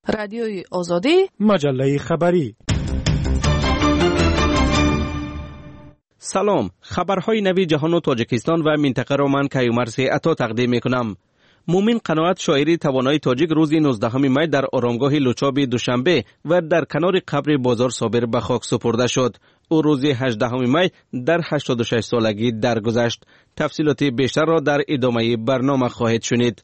رادیوی آزادی، مجله خبری. سلام، خبرهای نوی جهان و تاجیکستان و منطقه را من کیومرث عطا تقدیم میکنم. مومن قناعت شاعری توانای تاجیک روز 19 می در آرامگاه لوچاب دوشنبه و در کنار قبر بازار صابر به خاک سپرده شد. او روز 18 می در 86 سالگی درگذشت. تفصیلات بیشتر را در ادامه برنامه خواهید شنید.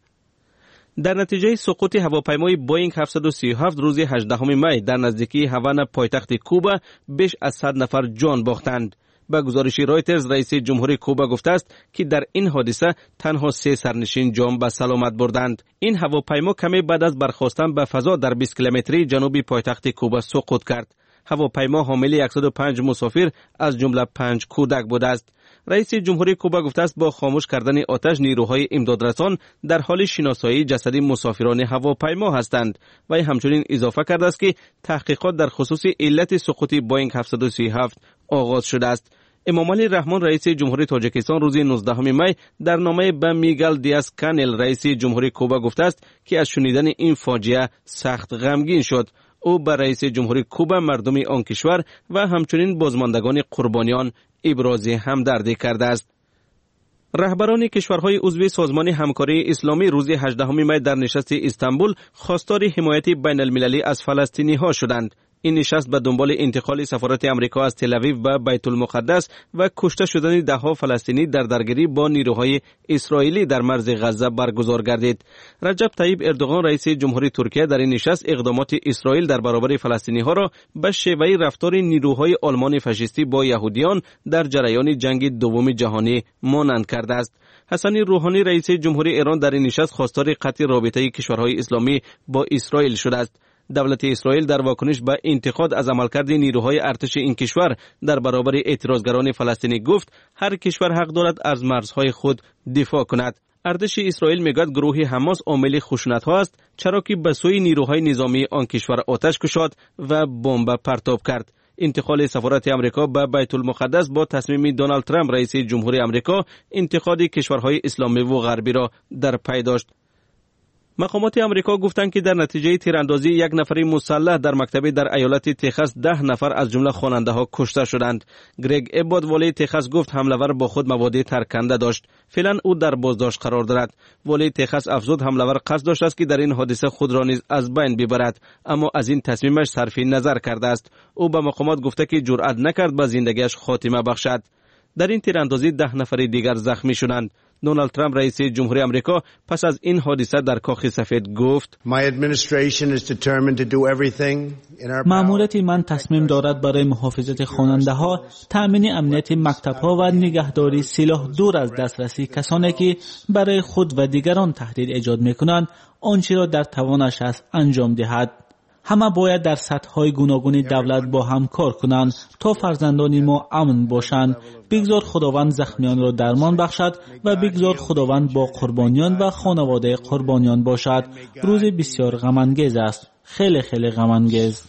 در نتیجه سقوط هواپیمای بوینگ 737 روز 18 می در نزدیکی هاوان پایتخت کوبا بیش از 100 نفر جان باختند. به گزارش رایترز رئیس جمهوری کوبا گفته است که در این حادثه تنها 3 سرنشین جان به سلامت بردند. این هواپیما کمی بعد از برخاستن به فضا در 20 کیلومتری جنوبی پایتخت کوبا سقوط کرد. هواپیما حامل 105 مسافر از جمله 5 کودک بوده است. رئیس جمهوری کوبا گفته است با خاموش کردن آتش نیروهای امدادرسان در حال شناسایی جسد مسافران هواپیما هستند و همچنین اضافه کرده است که تحقیقات در خصوص علت سقوط بوینگ 737 آغاز شده است. امامعلی رحمان رئیس جمهوری تاجیکستان روز 19 می در نامه به میگل دیاز کانل رئیس جمهوری کوبا گفته است که از شنیدن این فاجعه سخت غمگین شد. او به رئیس جمهوری کوبا، مردم آن کشور و همچنین بازماندگان قربانیان ابراز همدردی کرده است. رهبران کشورهای عضو سازمان همکاری اسلامی روز 18 می در نشست استانبول خواستار حمایت بین المللی از فلسطینی ها شدند. این نشست به دنبال انتقال سفارت امریکا از تل آویو به بیت المقدس و کشته شدن ده‌ها فلسطینی در درگیری با نیروهای اسرائیلی در مرز غزه برگزار گردید. رجب طیب اردوغان رئیس جمهوری ترکیه در این نشست اقدامات اسرائیل در برابر فلسطینی ها را به شیوه رفتار نیروهای آلمان فاشیستی با یهودیان در جریان جنگ دوم جهانی مانند کرده است. حسن روحانی رئیس جمهوری ایران در این نشست خواستار قطع رابطه کشورهای اسلامی با اسرائیل شده است. دولت اسرائیل در واکنش به انتقاد از عملکرد نیروهای ارتش این کشور در برابر اعتراضگران فلسطینی گفت هر کشور حق دارد از مرزهای خود دفاع کند. ارتش اسرائیل میگوید گروه حماس عامل خشونت‌ها است، چرا که به سوی نیروهای نظامی آن کشور آتش کشید و بمب پرتاب کرد. انتقال سفارت امریکا به بیت المقدس با تصمیم دونالد ترامپ رئیس جمهوری امریکا انتقاد کشورهای اسلامی و غربی را در پی داشت. مقامات امریکا گفتند که در نتیجه تیراندازی یک نفر مسلح در مکتبی در ایالت تگزاس 10 نفر از جمله خواننده ها کشته شدند. گرگ اباد والی تگزاس گفت حمله‌ور با خود مواد ترکنده داشت. فعلا او در بازداشت قرار دارد. والی تگزاس افزود حمله‌ور قصد داشت است که در این حادثه خود را نیز از بین ببرد، اما از این تصمیمش صرف نظر کرده است. او به مقامات گفته که جرأت نکرد به زندگیش خاتمه بخشد. در این تیراندازی 10 نفر دیگر زخمی شدند. دونالد ترامپ رئیس جمهوری امریکا پس از این حادثه در کاخ سفید گفت مأموریت من تصمیم دارد برای محافظت خواننده ها، تأمین امنیت مکتب ها و نگهداری سلاح دور از دسترسی کسانی که برای خود و دیگران تهدید ایجاد میکنند آنچه را در توانش است انجام دهد. همه باید در سطح‌های گوناگون دولت با هم کار کنند تا فرزندان ما امن باشند. بگذار خداوند زخمیان را درمان بخشد و بگذار خداوند با قربانیان و خانواده قربانیان باشد. روز بسیار غم‌انگیز است، خیلی غم انگیز.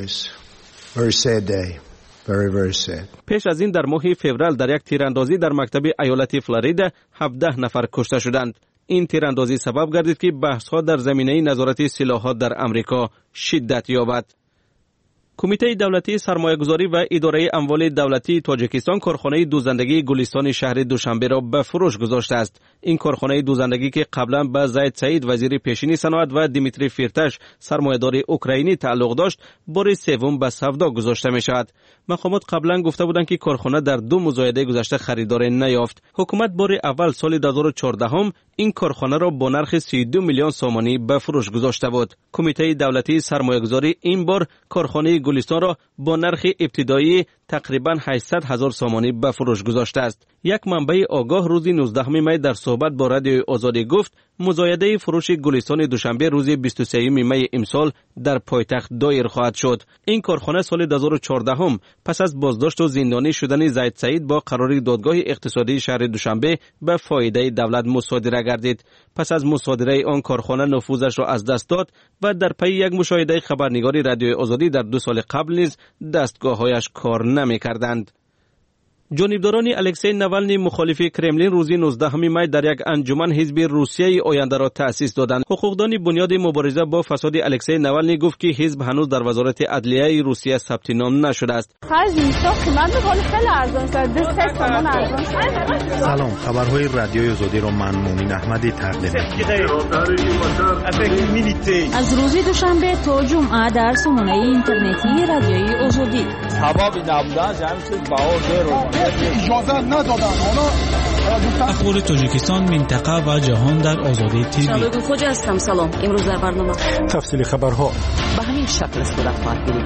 پیش از این در ماه فوریه در یک تیراندازی در مکتب ایالت فلوریدا 17 نفر کشته شدند. این تیراندازی سبب گردید که بحث‌ها در زمینه نظارت سلاح‌ها در امریکا شدت یابد. کمیته دولتی سرمایه‌گذاری و اداره اموال دولتی تاجیکستان کارخانه دوزندگی گلستان شهر دوشنبه را به فروش گذاشته است. این کارخانه دوزندگی که قبلا به زید سعید وزیر پیشین صنعت و دیمیتری فیرتاش سرمایه‌دار اوکراینی تعلق داشت، بار سوم به سودا گذاشته می‌شود. مقامات قبلا گفته بودند که کارخانه در 2 مزایده گذشته خریدار نیافت. حکومت بار اول سال 2014 این کارخانه را با نرخ 32 میلیون سومانی به فروش گذاشته بود. کمیته دولتی سرمایه‌گذاری این بار کارخانه گلستان را با نرخ ابتدایی تقریباً 800,000 سومانی به فروش گذاشته است. یک منبع آگاه روز 19 می در صحبت با رادیو آزادی گفت مزایده فروش گلستان دوشنبه روز 23 می امسال در پایتخت دایر خواهد شد. این کارخانه سال 2014 پس از بازداشت و زندانی شدن زید سعید با قرار دادگاه اقتصادی شهر دوشنبه به فایده دولت مصادره گردید. پس از مصادره آن کارخانه نفوذش را از دست داد و در پی یک مشاهده خبرنگاری رادیو آزادی در 2 سال قبل نیز دستگاه‌هایش کار نمی‌کردند. جانبداران الکسی ناولنی مخالف کرملین روزی 19 می در یک انجمن حزب روسیه آینده را تأسیس دادند. حقوقدان بنیاد مبارزه با فساد الکسی ناولنی گفت که حزب هنوز در وزارت عدلیه روسیه ثبت نام نشده است. سلام، خبرهای رادیوی آزادی را من مومن احمدی تقدیم می‌کنم. از روز دوشنبه تا جمعه در سامانه اینترنتی رادیوی آزادی. سبب نبودن همین چیز باور اجازه ندادن. اخبار تاجیکستان، منطقه و جهان در آزادی تیوی. شالوگ خوجا هستم. سلام. امروز در برنامه تفصیل خبرها به همین شکل است که خواهد بینید.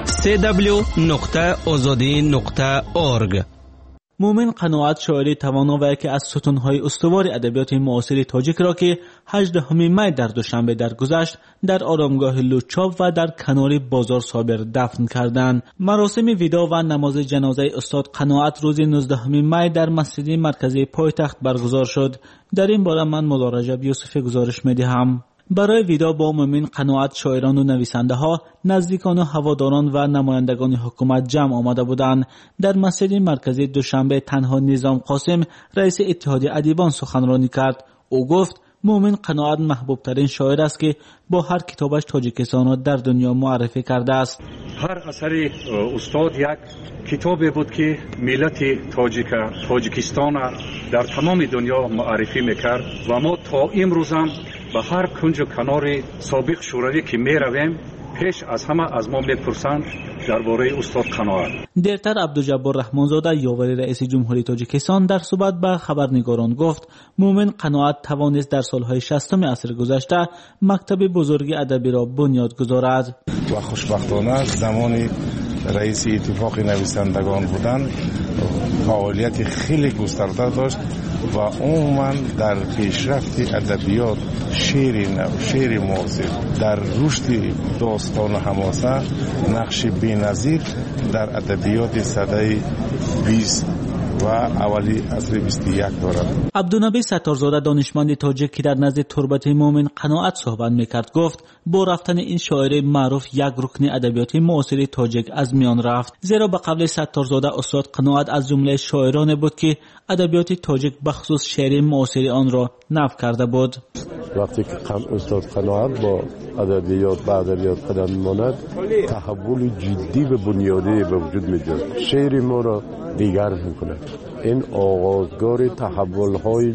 www.azadi.org. مومن قناعت شاعری توانا و یکی از ستونهای استوار ادبیات معاصر تاجیک را که 18 می در دوشنبه درگذشت در آرامگاه لوچاب و در کنار بازار صابر دفن کردند. مراسم ویدا و نماز جنازه استاد قناعت روز 19 می در مسجد مرکزی پایتخت برگزار شد. در این باره من مدارجب یوسف گزارش می‌دهم. برای ویدا با مومن قناعت شاعران و نویسنده ها، نزدیکان و هواداران و نمایندگان حکومت جمع آمده بودند. در مسجد مرکزی دوشنبه تنها نظام قاسم رئیس اتحاد ادیبان سخنرانی کرد. او گفت مومن قناعت محبوب ترین شاعر است که با هر کتابش تاجیکستان را در دنیا معرفی کرده است. هر اثر استاد یک کتابی بود که ملت تاجیکستان در تمام دنیا معرفی میکرد و ما تا امروز هم به هر کنج و کنار سابق شوروی که می رویم پیش از همه از ما میپرسند درباره استاد قناعت. دیرتر عبدالجبار رحمانزاده یاور رئیس جمهوری تاجیکستان در صحبت به خبرنگاران گفت مومن قناعت توانست در سالهای 60 عصر گذشته مکتب بزرگ ادبی را بنیاد گذارد و خوشبختانه زمانی رئیس اتفاق نویسندگان بودند فعالیت خیلی گسترده داشت و عموما در پیشرفت ادبیات شعر معاصر در رشد داستان و حماسه نقش بی‌نظیر در ادبیات سده 20 و اولی عصر 21 دارد. عبدالنبی ستارزاده دانشمند تاجیک که در نزد تربت مومن قناعت صحبت میکرد گفت با رفتن این شاعر معروف یک رکن ادبیات معاصر تاجیک از میان رفت، زیرا به قبل ستارزاده استاد قناعت از جمله شاعران بود که ادبیات تاجیک بخصوص شعر معاصر آن را نفی کرده بود. وقتی که استاد قناعت با ادبیات به ادبیات قدم می‌ماند تحول جدی و بنیادی به وجود می‌آید. شعر ما را دیگر می‌کند. این آغازگار تحول‌های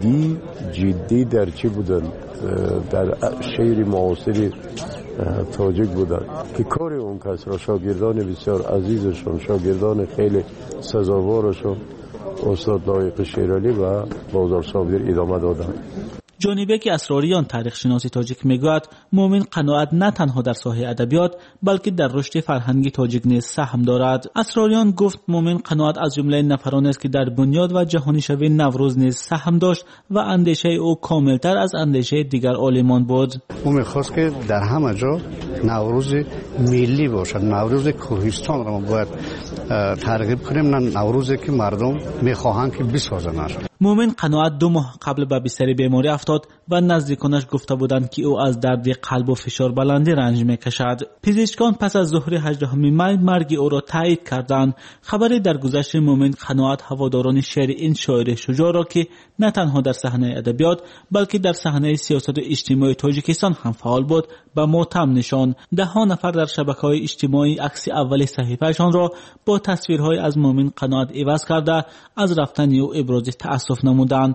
جدی در چی بودند؟ در شعر معاصر تاجیک بودند که کار اون کس را شاگردان بسیار عزیزشون، شاگردان خیلی سزاوارشون استاد لایق شیرالی و بازار صابر ادامه دادند. جانبه اسراریان تاریخ شناسی تاجیک میگوید مومن قناعت نه تنها در ساحه ادبیات بلکه در رشد فرهنگی تاجیک نیز سهم دارد. اسراریان گفت مومن قناعت از جمله نفرانی است که در بنیاد و جهانی شوی نوروز نیز سهم داشت و اندیشه او کاملتر از اندیشه دیگر عالمان بود. او میخواست که در همه جا نوروز ملی باشد، نوروز کوهستان را باید ترغیب کنیم، نه نوروزی که مردم میخواهند که بسازند. مومن قناعت 2 ماه قبل به بستر بیماری افتاد و نزدیکانش گفته بودند که او از درد قلب و فشار بلندی رنج میکشد. پزشکان پس از ظهر 18 می مرگ او را تایید کردند. خبری درگذشت مومن قناعت هواداران شعر این شاعر شجاع را که نه تنها در صحنه ادبیات بلکه در صحنه سیاست و اجتماعی تاجیکستان هم فعال بود به ماتم نشاند. 10 نفر در شبکه‌های اجتماعی عکس اول صحیفه‌شان را با تصویرهای از مومن قناعت عوض کرده از رفتن او ابراز تأسف نمودند.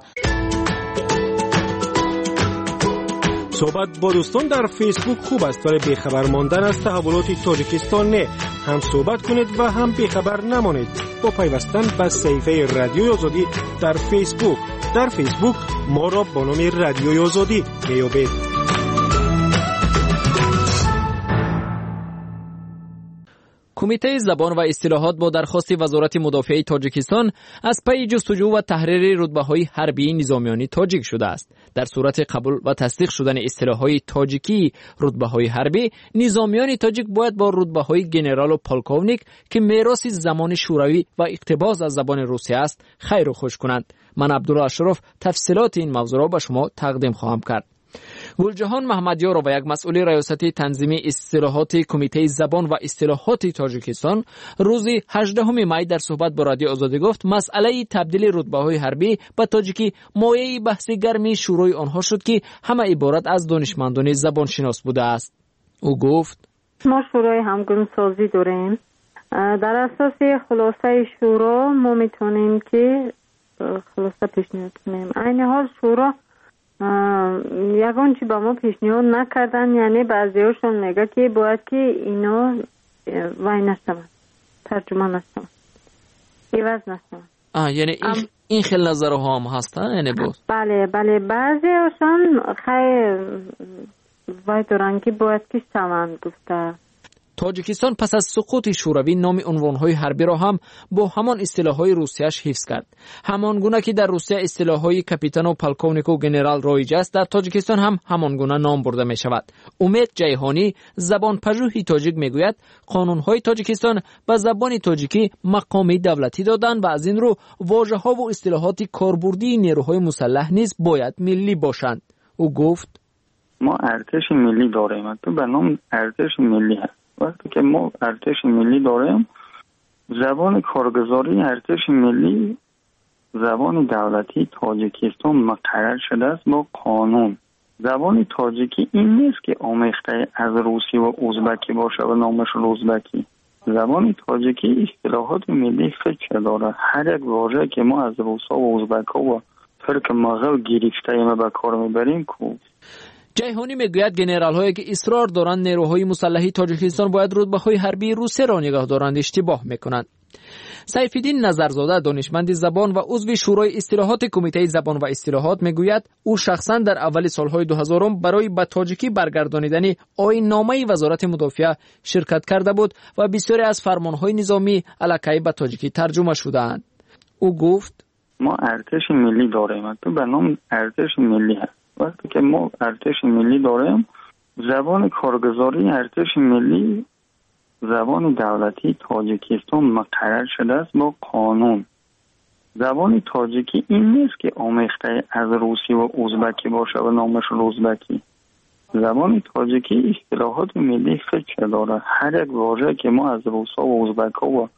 صحبت با دوستان در فیسبوک خوب است، ولی بیخبر ماندن از تحولات تاجیکستان نه. هم صحبت کنید و هم بیخبر نمانید با پیوستن به صفحه رادیوی آزادی در فیسبوک. در فیسبوک ما را با نام رادیوی آزادی میابید. کمیته زبان و اصطلاحات با درخواست وزارت مدافعه تاجیکستان از پی جستجو و تحریر رتبه‌های حربی نظامیان تاجیک شده است. در صورت قبول و تصدیق شدن اصطلاح‌های تاجیکی رتبه‌های حربی، نظامیان تاجیک باید با رتبه‌های گنرال و پالکونیک که میراث زمان شوروی و اقتباس از زبان روسیه است خیر و خوش کنند. من عبدالله اشرف تفصیلات این موضوع را به شما تقدیم خواهم کرد. گلجهان محمدیار و یک مسئول ریاست تنظیمی اصطلاحات کمیته زبان و اصطلاحات تاجیکستان روز 18 می در صحبت با رادیو آزادی گفت مسئله تبدیل رتبه‌های حربی به تاجیکی مایه بحث گرمی شورای آنها شد که همه عبارت از دانشمندان زبان شناس بوده است. او گفت ما شورای همگون سازی داریم. در اساس خلاصه شورا ما میتونیم که خلاصه پیشنهاد کنیم. این حال شورا یگان چی با ما پیشنهاد نکردن، یعنی بعضیاشون میگه که باید که اینا وای نستمن، ترجمه نستمن، ایواز نستمن. یعنی این خیلی نظرها هم هستن یعنی بود؟ بله بعضیاشون خیلی وای دارن که باید که سمن گفته. تاجیکستان پس از سقوط شوروی نام عنوانهای حربی را هم با همان اصطلاحهای روسیه‌اش حفظ کرد. همان گونه که در روسیه اصطلاحهای کاپیتان و پالکونیک و گنرال رایج است، در تاجیکستان هم همان گونه نام برده می شود. امید جیهانی زبان پژوهی تاجیک می گوید قانونهای تاجیکستان به زبان تاجیکی مقام دولتی دادند و از این رو واژه‌ها و اصطلاحات کاربردی نیروهای مسلح نیز باید ملی باشند. او گفت ما ارتش ملی داریم، تو به نام ارتش ملی هست. وقتی که ما ارتش ملی داریم، زبان کارگزاری ارتش ملی زبان دولتی تاجیکستان مقرر شده است با قانون. زبان تاجیکی این نیست که آمیخته از روسی و ازبکی باشه و نامش ازبکی. زبان تاجیکی اصطلاحات ملی فکر داره. هر یک واژه که ما از روسا و ازبکا و ترک مغول گرفته ایم به کار میبریم کو. جیهانی میگوید گنرال هایی که اصرار دارند نیروهای مسلحی تاجیکستان باید رتبه‌های حربی روسیه را نگاه دارند اشتباه میکنند. سیفالدین نظرزاده دانشمند زبان و عضو شورای اصطلاحات کمیته زبان و اصطلاحات میگوید او شخصا در اول سالهای 2000 برای به تاجیکی برگردانیدن آیین‌نامه وزارت مدافع شرکت کرده بود و بسیاری از فرمانهای نظامی الکی به تاجیکی ترجمه شده‌اند. او گفت ما ارتش ملی داریم، تو به نام ارتش ملی هست. وقتی که ما ارتش ملی داریم، زبان کارگزاری ارتش ملی زبان دولتی تاجیکستان مقرر شده است با قانون. زبان تاجیکی این نیست که آمیخته از روسی و ازبکی باشه و نامش ازبکی. زبان تاجیکی اصطلاحات ملی فکر داره. هر یک واژه که ما از روسا و ازبکا و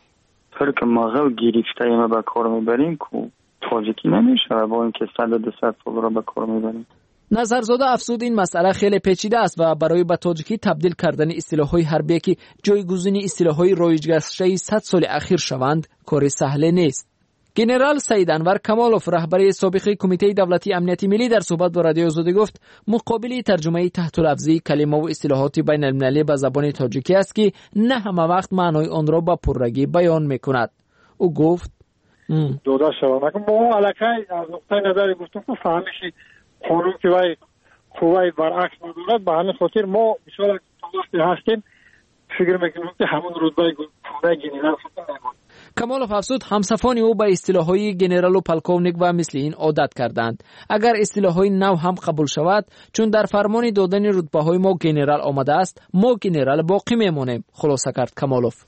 ترک مغول گرفته ایم به کار میبریم کو تاجیکی نمیشه با اینکه 100 سال را به کار میبریم. نظرزاده افزود این مسئله خیلی پیچیده است و برای به تاجیکی تبدیل کردن اصطلاح‌های حربی که جایگزین اصطلاح‌های رایج گشته 100 سال اخیر شوند کار سهل نیست. گنرال سید انور کمالوف رهبر سابق کمیته دولتی امنیت ملی در صحبت با رادیو آزادی گفت مقابل ترجمه تحت لفظی کلمه و اصطلاحات بین المللی به زبان تاجیکی است که نه همه وقت معنای آن را با پررگی بیان می‌کند. او گفت دودا شوم ما الکی از نقطه نظر گفتم فهمیشی قانون که وای قوای برعکس ندارد به همین خاطر ما بسیار وقتی هستیم فکر میکنیم که همون رتبه گنرال خودمون. کمالوف افزود همصفان او به اصطلاح‌های گنرال و پالکونیک و مثل این عادت کردند. اگر اصطلاح‌های نو هم قبول شود چون در فرمان دادن رتبه‌های ما گنرال آمده است ما گنرال باقی میمانیم، خلاصه کرد کمالوف.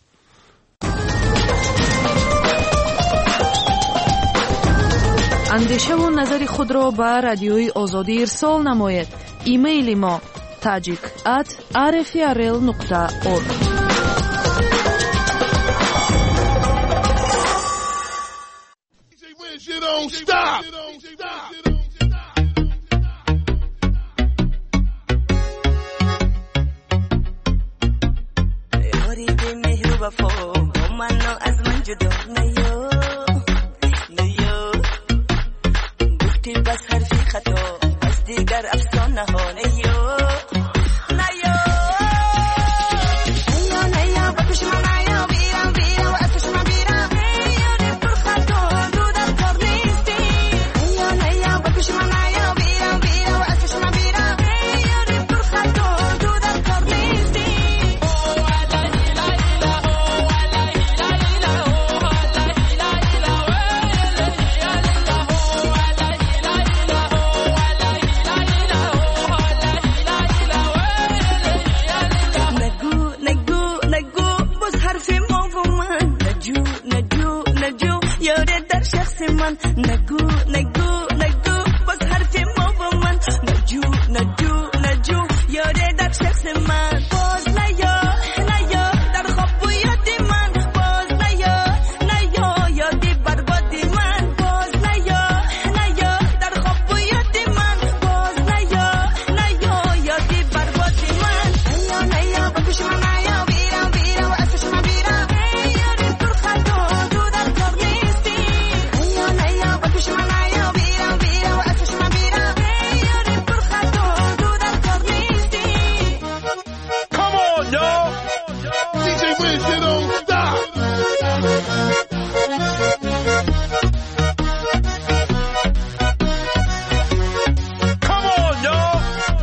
اندیشه و نظر خود را به رادیوی آزادی ارسال نمایید. ایمیل ما tajik@rfrl.org. نگو بس حرف ما با من نجو on, y'all. DJ Wiz, it don't stop. Come on, y'all.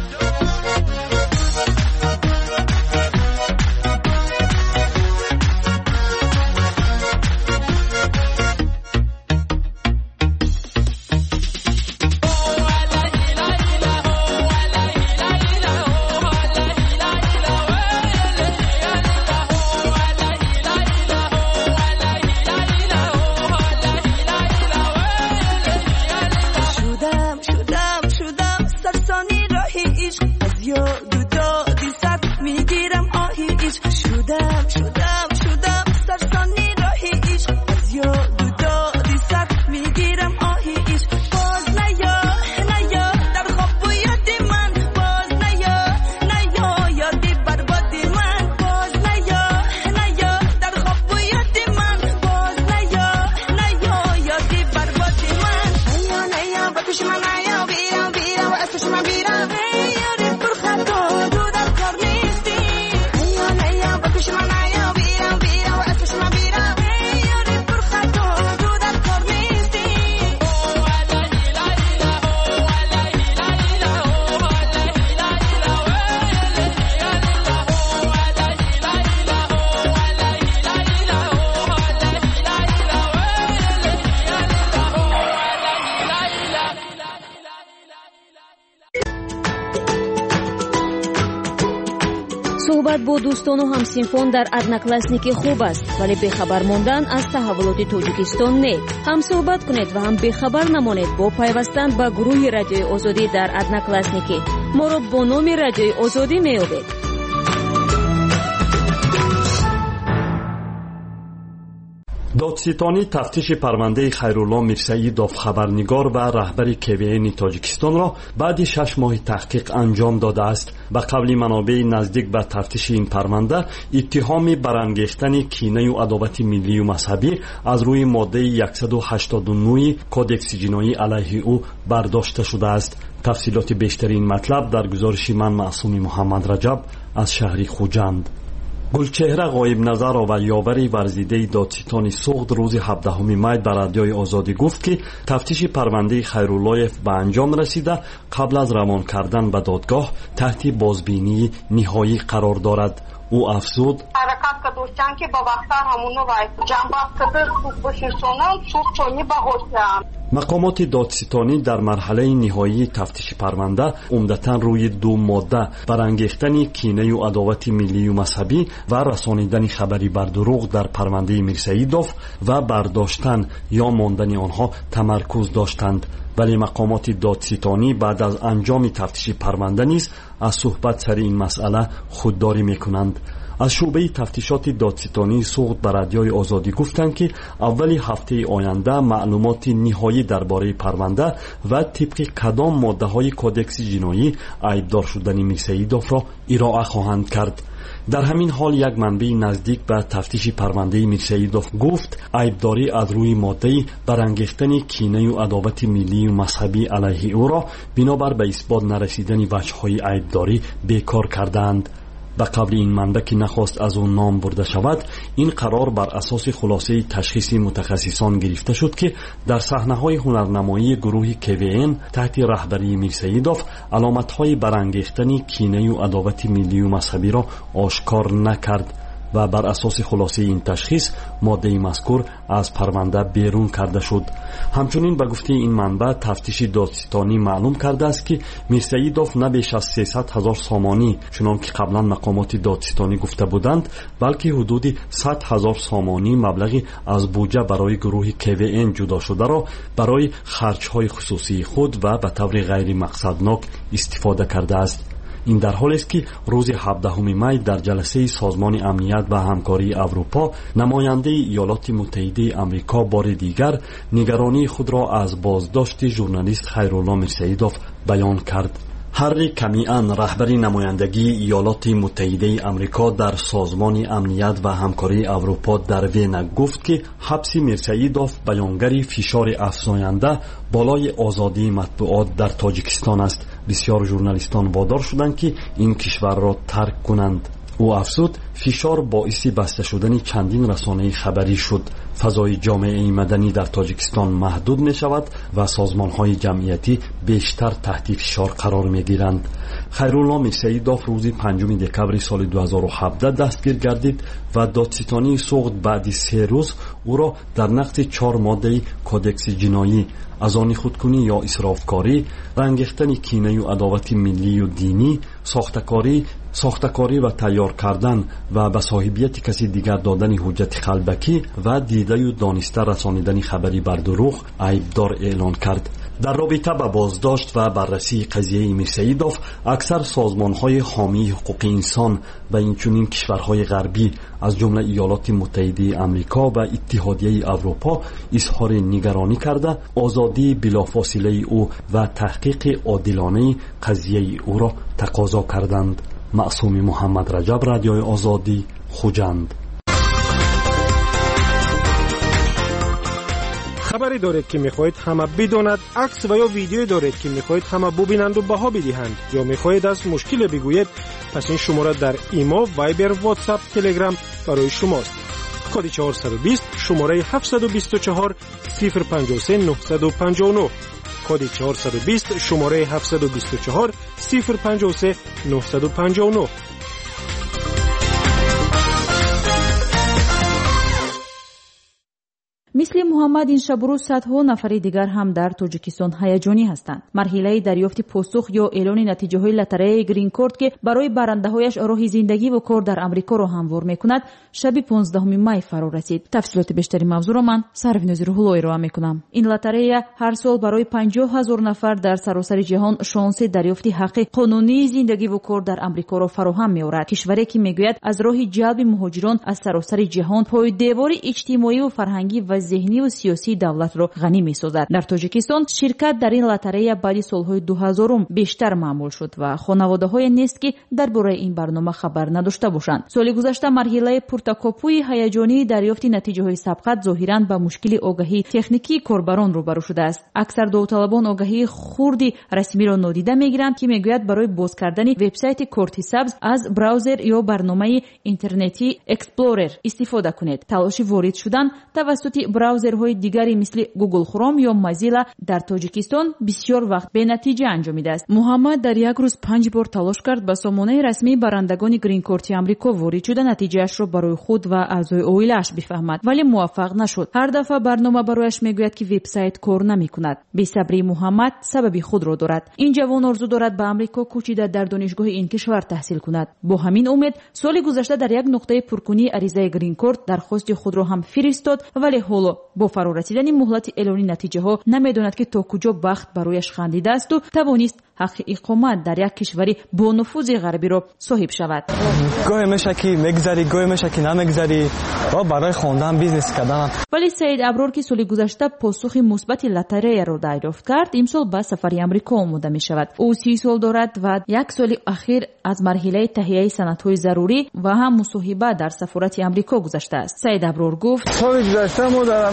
صحبت با دوستان و همسینفان در ادناکلاسنیک خوب است، ولی بخبر ماندن از تحولات تاجیکستان نه. هم صحبت کنید و هم بخبر نمانید با پیوستن به گروه رادیوی آزادی در ادناکلاسنیک. ما را با نام رادیوی آزادی میابید. دادستانی تفتیش پرونده خیرالله میرسعیدوف خبرنگار و رهبر KVN تاجیکستان را بعد 6 ماه تحقیق انجام داده است. به قول منابع نزدیک به تفتیش این پرونده، اتهام برانگیختن کینه و عداوت ملی و مذهبی از روی ماده 189 کدکس جنایی علیه او برداشته شده است. تفصیلات بیشتر این مطلب در گزارش من معصوم محمد رجب از شهر خوجند. گلچهره غایب نظر و یاوری ورزیده دادستان سوخت روز 17 می به رادیوی آزادی گفت که تفتیش پرونده خیرالله به انجام رسیده قبل از روان کردن به دادگاه تحت بازبینی نهایی قرار دارد. او افزود حرکت که دوستان که با وقتر همونو باید جنبه کده خوب بشنسونن سوخ چونی با هستن. مقامات دادستانی در مرحله نهایی تفتیش پرونده عمدتاً روی 2 ماده برانگیختن کینه و عداوت ملی و مذهبی و رسانیدن خبری بر دروغ در پرونده میرسعیدوف و برداشتن یا ماندن آنها تمرکز داشتند. ولی مقامات دادستانی بعد از انجام تفتیش پرونده نیز از صحبت سر این مسئله خودداری میکنند. از شعبه تفتیشات دادستانی سوخت به رادیوی آزادی گفتند که اولی هفته آینده معلومات نهایی درباره پرونده و طبق کدام ماده‌های کدکس جنایی عیبدار شدن میرسعیدوف را ارائه خواهند کرد. در همین حال یک منبع نزدیک به تفتیش پرونده میرسعیدوف گفت عیبداری از روی ماده برانگیختن کینه و عداوت ملی و مذهبی علیه او را بنابر به اثبات نرسیدن وجه‌های عیبداری بیکار کردند. به قبل این منبع که نخواست از اون نام برده شود، این قرار بر اساس خلاصه تشخیص متخصصان گرفته شد که در صحنه‌های هنرنمایی گروه KVN تحت رهبری میرسعیدوف علامت‌های برانگیختن کینه و عداوت ملی و مذهبی را آشکار نکرد و بر اساس خلاصه این تشخیص ماده مذکور از پرونده بیرون کرده شد. همچنین به گفته این منبع تفتیش دادستانی معلوم کرده است که میرسعیدوف نه بیش از 300,000 سامانی چنان که قبلا مقامات دادستانی گفته بودند، بلکه حدود 100,000 سامانی مبلغی از بودجه برای گروه KVN جدا شده را برای خرچ‌های خصوصی خود و به طور غیر مقصدناک استفاده کرده است. این در حالی است که روز 17 می در جلسه سازمان امنیت و همکاری اروپا نماینده ایالات متحده آمریکا بار دیگر نگرانی خود را از بازداشت ژورنالیست خیرالله میرسعیدوف بیان کرد. هری کمیان رهبر نمایندگی ایالات متحده آمریکا در سازمان امنیت و همکاری اروپا در وین گفت که حبس میرسعیدوف بیانگر فشار افزاینده بالای آزادی مطبوعات در تاجیکستان است. بسیار ژورنالیستان وادار شدند که این کشور را ترک کنند. او افزود فشار باعث بسته شدن چندین رسانه خبری شد. فضای جامعه مدنی در تاجیکستان محدود می شود و سازمان های جمعیتی بیشتر تحت فشار قرار می گیرند. خیرالله میرسیدوف روز 5 دکبر سال 2017 دستگیر گردید و دادستانی سوخت بعد 3 روز او را در نقض 4 ماده کودکس جنایی از آن خودکنی یا اسرافکاری، رنگیختن کینه و عداوت ملی و دینی، ساختکاری و تیار کردن و به صاحبیت کسی دیگر دادن حجت قلبکی و دیده و دانسته رسانیدن خبری بر دروغ عیبدار اعلان کرد. در رابطه با بازداشت و بررسی قضیه میرسیدوف، اکثر سازمان‌های حامی حقوق انسان و اینچنین کشورهای غربی از جمله ایالات متحده آمریکا و اتحادیه اروپا اظهار نگرانی کرده آزادی بلافاصله او و تحقیق عادلانه قضیه او را تقاضا کردند. معصوم محمد رجب، رادیوی آزادی، خوجند. خبری دارید که میخواهید همه بداند، عکس و یا ویدیویی دارید که میخواهید همه ببینند و بها بدهند، یا میخواهید از مشکل بگویید، پس این شماره در ایما، وایبر، واتساپ، تلگرام برای شماست. کد 420 شماره 724 053 959. کد 420 شماره 724 053 959. مثل محمد این شب روز صدها نفر دیگر هم در تاجیکستان هیجانی هستند. مرحله دریافت پاسخ یا اعلان نتیجه های لاتاری گرین کارت که برای برنده هایش راه زندگی و کار در آمریکا را هموار میکند، شب 15 می فرا رسید. تفصیلات بیشتری موضوع را من سرویناز روح‌الله ارائه میکنم. این لاتاری هر سال برای 50,000 نفر در سراسر جهان شانس دریافت حق قانونی زندگی و کار در آمریکا را فراهم می‌آورد. کشوری که میگوید از راه جلب مهاجران از سراسر جهان پای دیوار اجتماعی و فرهنگی و ذهنی و سیاسی دولت را غنی می‌سازد. در تاجیکستان شرکت در این لاتاری بعد سال‌های 2000 بیشتر معمول شد و خانواده‌های نیست که درباره این برنامه خبر نداشته باشند. سال گذشته مرحله پرتکاپوی هیجانی دریافت نتیجه‌های سبقت ظاهراً با مشکل آگاهی تکنیکی کاربران روبرو شده است. اکثر داوطلبان آگاهی خردی رسمی را نادیده می‌گیرند که میگوید برای باز کردن وبسایت کارت سبز از براوزر یا برنامه اینترنتی اکسپلورر استفاده کنید. تلاش وارد شدن توسط براوزرهای دیگری مثل گوگل کروم یا مازیلا در تاجیکستان بسیار وقت به نتیجه انجامیده است. محمد در یک روز 5 بار تلاش کرد با سامانه رسمی برندگان گرین کارت آمریکا وارد شده نتیجهش را برای خود و اعضای عائله‌اش بفهمد، ولی موفق نشد. هر دفعه برنامه برایش میگوید که وبسایت کار نمیکند. بی‌صبری محمد سبب خود را دارد. این جوان آرزو دارد به آمریکا کوچیده در دانشگاه این کشور تحصیل کند. با همین امید سال گذشته در یک نقطه پرکنی عریضه گرین کارت درخواست خود را هم فرستاد، ولی حالا با فرا رسیدن مهلت اعلان نتیجه ها نمیداند که تا کجا بخت برایش خندیده است و توانست حق اقامت در یک کشوری با نفوذ غربی را صاحب شود. گاهی میشه که میگذری، گاهی میشه که نمیگذری و برای خواندن بیزنس کردن. ولی سید ابرار که سال گذشته پاسخ مثبت لاتاری را دریافت کرد، امسال به سفر آمریکا آماده می شود. او 30 سال دارد و یک سال اخیر از مرحله تهیه سندهای ضروری و هم مصاحبه در سفارت آمریکا گذشته است. سید ابرار گفت سال گذشته ما در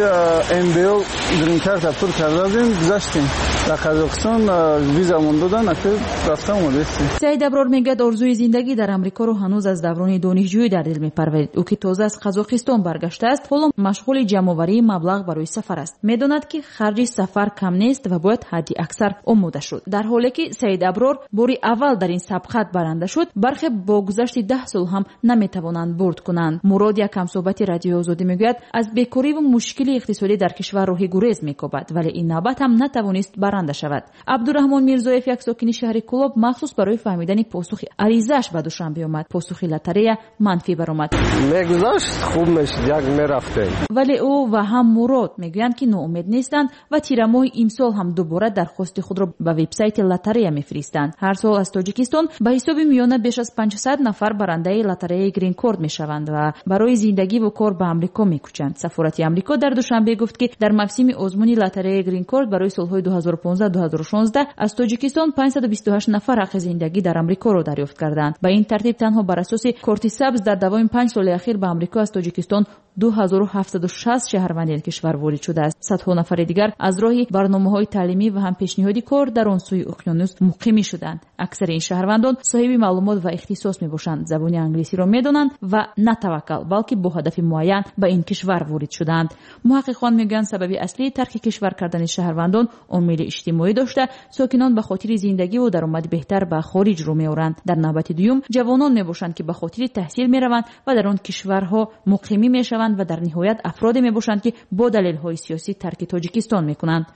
MBO گرین کارت اپلای کردیم، گذشتیم در قزاقستان ویزا مون دادن، رفتم اومدیم. سید ابرار میگه آرزوی زندگی در آمریکا رو هنوز از دوران دانشجویی در دل میپرورید. او که تازه از قزاقستان برگشته است، حالا مشغول جمع‌آوری مبلغ برای سفر است. میداند که خرج سفر کم نیست و باید حدی اکثر آماده شد. در حالی که سید ابرار باری اول در این سبقت برنده شد، برخی با گذشت 10 سال هم نمیتوانند برد کنند. مراد یک همصحبت رادیو آزادی میگوید از بیکاری و مشکل اقتصادی در کشور راه گریز میکوبد، ولی این نوبت هم نتوانست برنده شود. عبدالرحمن میرزایف یک ساکن شهر کلاب مخصوص برای فهمیدن پاسخ عریضه‌اش به دوشنبه آمد. پاسخ لاتاری منفی برآمد. میگذشت خوب میشد، یک میرفته. ولی او و هم مراد میگویند که ناامید نیستند و تیر ماه امسال هم دوباره درخواست خود را به وبسایت لاتاری میفرستند. هر سال از تاجیکستان به حساب میانه بیش از 500 نفر برنده لاتاری گرین کارت میشوند و برای زندگی و کار به آمریکا میکوچند. سفارت آمریکا در دوشنبه گفت که در موسم آزمون لاتاری گرین کارت برای سالهای 2015-2016 از تاجیکستان 528 نفر حق زندگی در آمریکا را دریافت کردند. به این ترتیب تنها بر اساس کارت سبز در دوام 5 سال اخیر به آمریکا از تاجیکستان 2760 شهروند کشور وارد شده است. صدها نفر دیگر از راه برنامه‌های تعلیمی و هم پیشنهادی کار در آن سوی اقیانوس مقیم شدند. اکثر این شهروندان صاحب معلومات و اختصاص میباشند، زبان انگلیسی را میدانند و نه توکل بلکه با هدف معین به این کشور وارد شدند. محققان میگن سبب اصلی ترک کشور کردن شهروندان عامل اجتماعی داشته، ساکنان به خاطر زندگی و درآمد بهتر به خارج رو میآورند. در نوبت دوم جوانان میباشند که به خاطر تحصیل میروند و در آن کشورها مقیمی میشوند و در نهایت افراد میباشند که با دلایل سیاسی ترک تاجیکستان میکنند.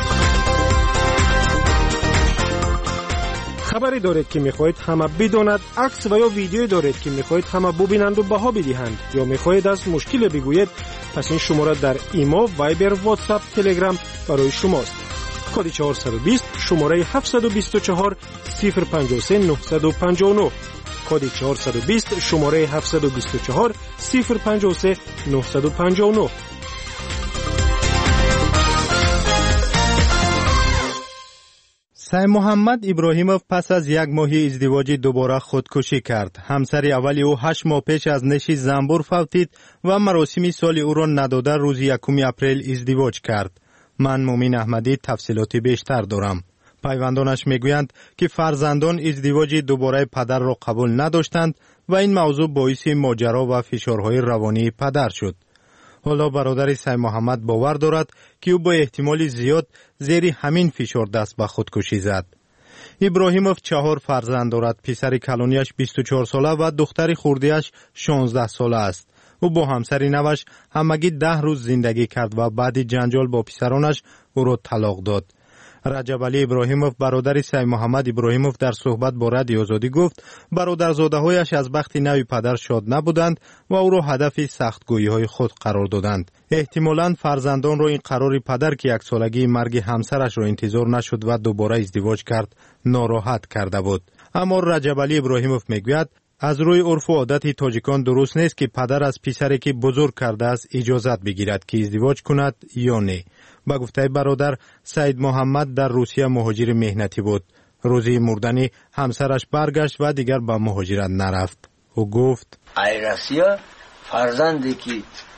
خبری دارید که میخواهید همه بداند، عکس و یا ویدیو دارید که میخواهید همه ببینند و بها بدهند، یا میخواهید از مشکل بگویید، پس این شماره در ایما، وایبر، واتساپ، تلگرام برای شماست. کد 420 شماره 724 053 959. کد 420 شماره 724 053 959. سید محمد ابراهیموف پس از یک ماهی ازدواج دوباره خودکشی کرد. همسر اولی او 8 ماه پیش از نشی زنبور فوتید و مراسم سال او را نداده روز 1 اپریل ازدواج کرد. من مومین احمدی تفصیلات بیشتر دارم. پیوندانش میگویند که فرزندان ازدواج دوباره پدر را قبول نداشتند و این موضوع باعث ماجرا و فشارهای روانی پدر شد. حالا برادر سید محمد باور دارد که او با احتمال زیاد زیر همین فشار دست به خودکشی زد. ابراهیموف 4 فرزند دارد. پسر کلانیش 24 ساله و دختر خردیش 16 ساله است. او با همسر نوش همگی 10 روز زندگی کرد و بعد جنجال با پسرانش او را طلاق داد. رجب علی ابراهیموف برادر سید محمد ابراهیموف در صحبت با رادیو آزادی گفت برادرزاده‌هایش از بخت نوی پدر شاد نبودند و او را هدف سختگویی‌های خود قرار دادند. احتمالاً فرزندان را این قرار پدر که 1 سالگی مرگ همسرش را انتظار نشد و دوباره ازدواج کرد ناراحت کرده بود. اما رجب علی ابراهیموف میگوید از روی عرف و عادت تاجیکان درست نیست که پدر از پسری که بزرگ کرده است اجازت بگیرد که ازدواج کند یا نه. با گفته برادر سید محمد در روسیه مهاجر مهنتی بود. روزی مردن همسرش برگشت و دیگر به مهاجرت نرفت. او گفت ای روسیه فرزندی که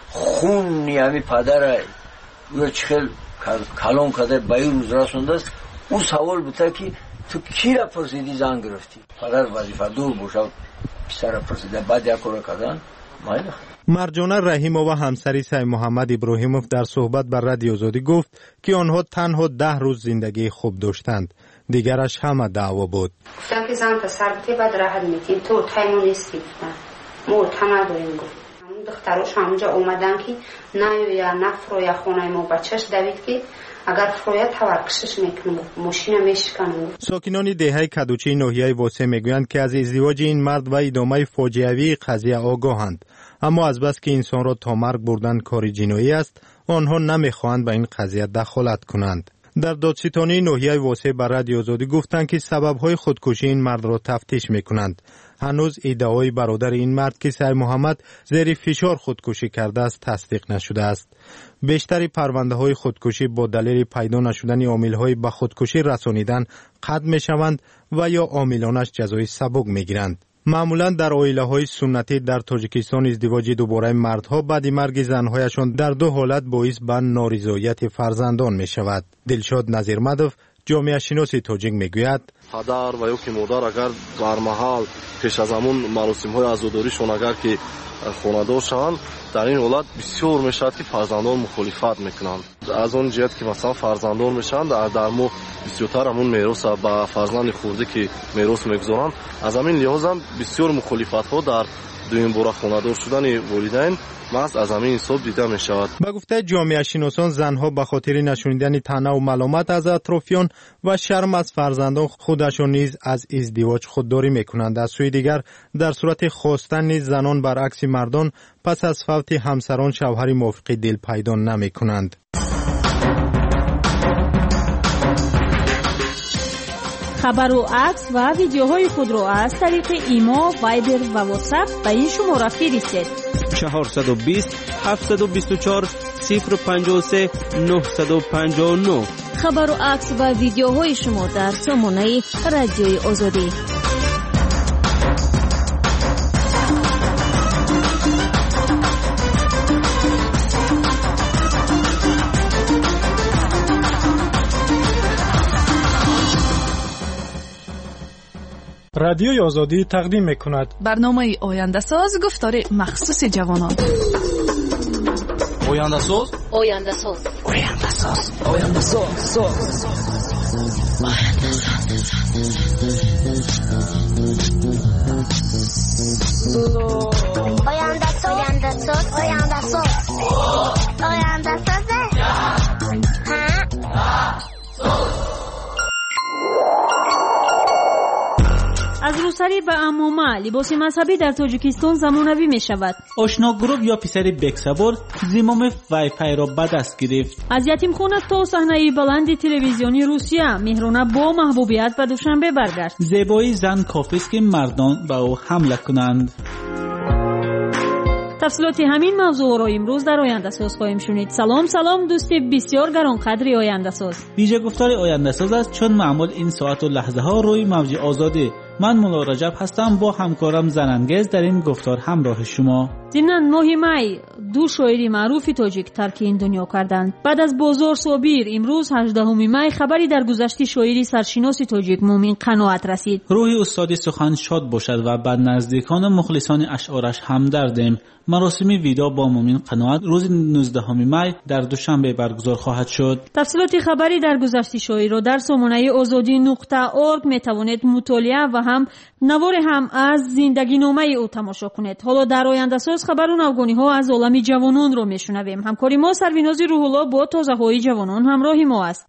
خون نیامی پدر یا چخل کلان کده به این روز رسونده است، او سوال بوده که تو کی را پرسیدی زن گرفتی؟ پدر وظیفه دور باشد پسر پرسیده بعد یک کار کردن مایل. مرجانه رحیمو و همسری سید محمد ابراهیموف در صحبت بر رادیو آزادی گفت که آنها تنها 10 روز زندگی خوب داشتند، دیگرش همه دعوا بود. گفتم که زن پسر بودی بعد راحت میتین تو تایمو نیستی گفتن ما تمام داریم گفت همون دختراش همونجا اومدن که نه یا نفرو یا خونه ما بچهش دوید که اگر فرویت تورکشش میکنم ماشین میشکنم. ساکنان دهه کدوچی ناحیه واسه میگویند که از ازدواج این مرد و ادامه فاجعه‌ای قضیه آگاهند، اما از بس که انسان را تا مرگ بردن کار جنایی است آنها نمیخواهند به این قضیه دخالت کنند. در دادستانی ناحیه واسه بر رادیو آزادی گفتند که سبب‌های خودکشی این مرد را تفتیش میکنند. هنوز ادعای برادر این مرد که سید محمد زیر فشار خودکشی کرده است تصدیق نشده است. بیشتر پرونده‌های خودکشی با دلیل پیدا نشدن عامل‌های به خودکشی رسانیدن قطع می‌شوند و یا عاملانش جزای سبک می‌گیرند. معمولا در عائله‌های سنتی در تاجیکستان ازدواج دوباره مردها بعد مرگ زن‌هایشان در 2 حالت باعث به نارضایت فرزندان می‌شود. دلشاد نظیرمدوف جامعه شناس تاجیک میگوید پدر و یا که مادر اگر در محل پیش از همون مراسم‌های عزاداریشون اگر که خانه‌دار شوند در این حالت بسیار میشود که فرزندان مخالفت میکنند. از اون جهت که مثلا فرزندان میشن در مو بسیارتر همون میراث به فرزند خورده که میراث میگذارند، از همین لحاظ هم بسیار مخالفت‌ها در دویم بار خانه‌دار شدن والدین محض از همین حساب دیده می شود. به گفته جامعه شناسان زنها به خاطر نشانیدن طعنه و ملامت از اطرافیان و شرم از فرزندان خودشان نیز از ازدواج خودداری میکنند. از سوی دیگر در صورت خواستن نیز زنان برعکس مردان پس از فوت همسران شوهر موافق دل پیدا نمیکنند. خبر و عکس و ویدیوهای خود را از طریق ایما، وایبر و واتساپ به این شماره فرستید. 420 724 053 959. خبر و عکس و ویدیوهای شما در سامانه رادیوی آزادی. رادیوی آزادی تقدیم میکند. برنامه آینده ساز گفتار مخصوص جوانان. آینده ساز، آینده ساز، آینده ساز، آینده ساز. از روسری به عمومه لباس مذهبی در تاجیکستان زمانوی می شود. آشنا گروه یا پسر بکسبور زمام وایفای را به دست گرفت. از یتیمخانه تا صحنه بلند تلویزیونی روسیه مهرونه با محبوبیت به دوشنبه برگشت. زیبایی زن کافی است که مردان به او حمله کنند. تفصیلات همین موضوع را امروز در آینده ساز خواهیم شنید. سلام دوستی بسیار گرانقدر آینده ساز. ویژه گفتار آینده ساز است چون معمول این ساعت و لحظه ها روی موج آزادی. من مولا رجب هستم با همکارم زنانگیز در این گفتار همراه شما. ضمناً ماه می دو شاعری معروف تاجیک ترک این دنیا کردند. بعد از بازار صابیر امروز 18 می خبری در گذشته شاعری سرشناس تاجیک مومن قناعت رسید. روح استاد سخن شاد باشد و بعد نزدیکان و مخلصان اشعارش همدردیم. مراسم ویدا با مومن قناعت روز 19 می در دوشنبه برگزار خواهد شد. تفصیلات خبری در گذشته شاعری را در سامانه azadi.org می توانید مطالعه و هم نوار هم از زندگی نامه او تماشا کنید. حالا در آینده ساز خبر و نوگانی ها از عالم جوانان رو میشنویم. همکاری ما سرویناز روح الله با تازه های جوانان همراه ما است.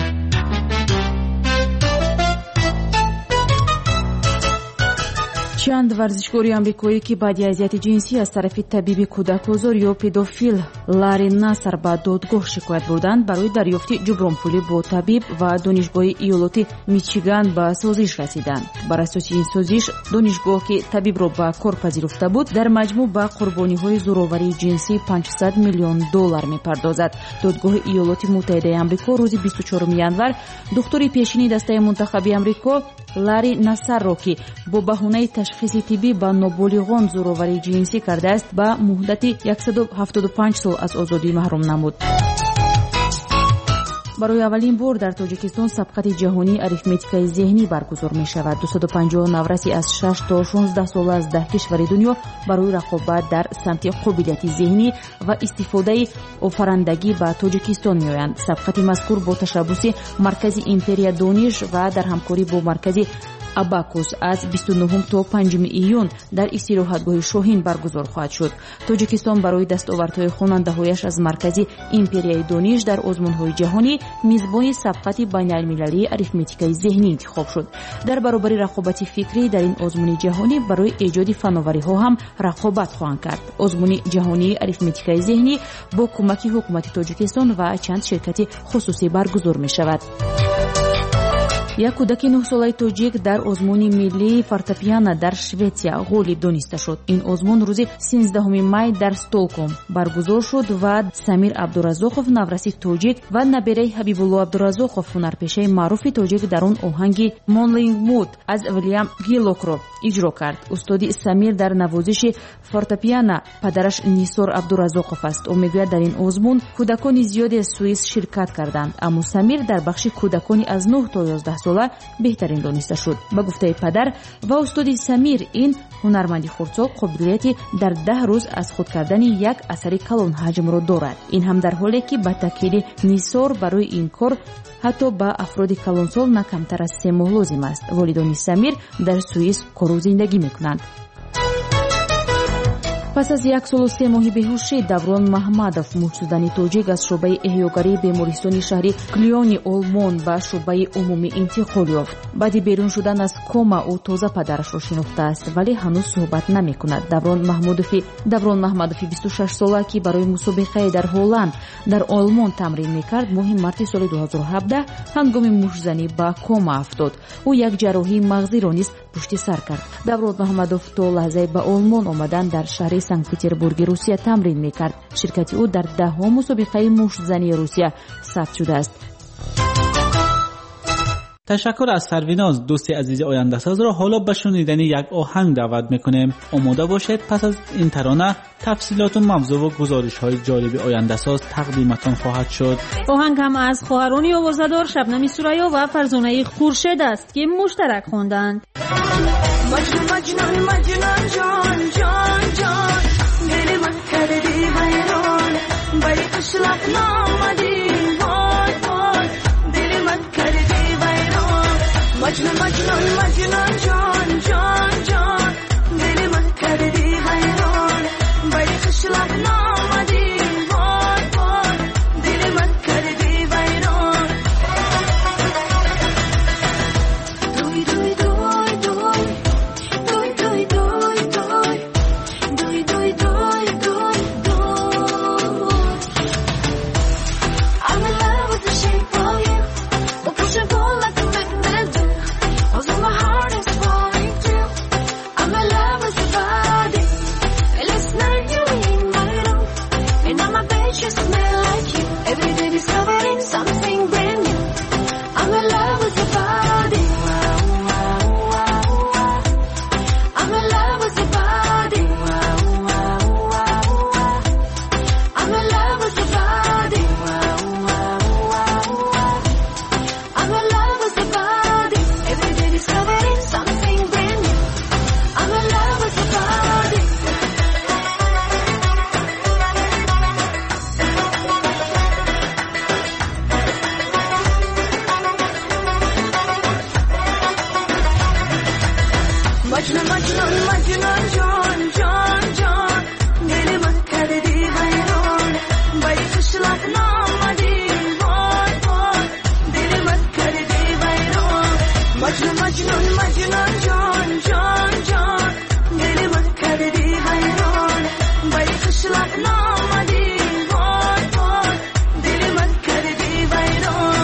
چند ورزشکاری آمریکایی که بعد از اذیت جنسی از طرف طبیب کودک‌آزار یا پدوفیل لاری ناصر به دادگاه شکایت بردند برای دریافت جبران پولی با طبیب و دانشگاه ایالت میچیگان به سازش رسیدند. بر اساس این سازش دانشگاه که طبیب را به کار پذیرفته بود در مجموع به قربانی‌های زورآوری جنسی $500 میلیون میپردازد. دادگاه ایالات متحده آمریکا روز 24 ینور دکتری پیشینی دسته منتخبی آمریکا لاری ناصر را که با بهانه تشخیص طبی با نابالغان زورآوری جنسی کرده است به مهلت 175 سال از آزادی محروم نمود. برای اولین بار در تاجیکستان سبقت جهانی اریتمتیکای ذهنی برگزار می شود. 250 نورسی از 6 تا 16 سال از 10 کشور دنیا برای رقابت در سمت قابلیت ذهنی و استفاده آفرندگی به تاجیکستان می آیند. سبقت مذکور با تشبث مرکز ایمپریا دانش و در همکاری با مرکز اباکوس از 29 تا 5 ایون در استراحتگاه شاهین برگزار خواهد شد. تاجیکستان برای دستاوردهای خواننده‌هایش از مرکز ایمپریای دانش در آزمون‌های جهانی میزبان سبقت بین‌المللی اریتمتیکای ذهنی انتخاب شد. در برابر رقابت فکری در این آزمون جهانی برای ایجاد فناوری‌ها هم رقابت خواهند کرد. آزمون جهانی اریتمتیکای ذهنی با کمک حکومت تاجیکستان و چند شرکت خصوصی برگزار می‌شود. یک کودک 9 ساله تاجیک در آزمون ملی فورتپیانو در شوئدیا غالب دانسته شد. این آزمون روز 13 می در استکهلم برگزار شد و سمیر عبدالرزاقов نورسی تاجیک و نبیره حبیب الله عبدالرزاقов هنرپیشه معروف تاجیک در آن آهنگ مونلینگ مود از ویلیام گیلوک را اجرا کرد. استاد سمیر در نوازش فورتپیانو پدرش نیسور عبدالرزاقов است. او میگوید در این آزمون کودکان زیادی از سوئیس شرکت کردند، اما سمیر در بخش کودکانی از 9 تا 11 ساله بهترین دانسته شد. با گفته پدر و استاد سمیر این هنرمندی خردسال قابلیتی در 10 روز از خود کردن یک اثر کلان حجم را دارد. این هم در حالی که با تاکید نیسور برای این کار حتی با افراد کلانسال نه کمتر از 3 ماه لازم است. والدان سمیر در سوئیس کار و زندگی میکنند. پس از 1 سال و 3 ماه بیهوشی даврон محمدов مجددانی توجیه از شعبه احیاگری بیمارستان شهری کلیونی آلمان به شعبه عمومی انتقال یافت. بعد بیرون شدن از کما او تازه پدرش را شناخته است ولی هنوز صحبت نمی کند. даврон محمدов 26 ساله که برای مسابقه در هلند در آلمان تمرین میکرد ماه مارس سال 2017 هنگام موشزنی به کما افتاد. او یک جراحی مغزی را نیز پشت سر کرد. даврон محمدов تا لحظه به آلمان آمدن در شهر سنت پترزبورگ روسیه تمرین میکرد. شرکت او در 10 مسابقه مشت‌زنی روسیه ثبت شده است. تشکر از سرویناز. دوستی عزیز آینده ساز را حالا به شنیدن یک آهنگ دعوت میکنیم. آماده باشید. پس از این ترانه تفصیلات و موضوع و گزارش های جالب آینده ساز تقدیمتان خواهد شد. آهنگ هم از خواهران آوازه‌دار شبنم سوریا و فرزانه خورشید است که مشترک خواندند. مجنون مجنون مجنون جان جان جان دل من کردی حیران بری قشلق نامدی وای وای دل من کردی حیران مجنون مجنون مجنون جان جان جان دل من کردی حیران بری قشلق نامدی وای وای دل من کردی حیران دوی دوی دوی دوی دوی دوی دوی دوی دوی دوی دوی دوی I'm in love with the shape of you we'll push and pull like a magnet do although my heart is falling too I'm in love with your body and last night you in my room and on my bed you smell like you every day discovering something brand new I'm in love with your body I'm in love with your body I'm in love with your body I'm in love with your body every day discovering something brand new I'm in love with your body مجنون مجنون مجنون جان جان جان دل من کردی حیران بری قشلق نامدی وای وای دل من کردی حیران مجنون مجنون مجنون جان جان جان دل من کردی حیران بری قشلق نامدی وای وای دل من کردی حیران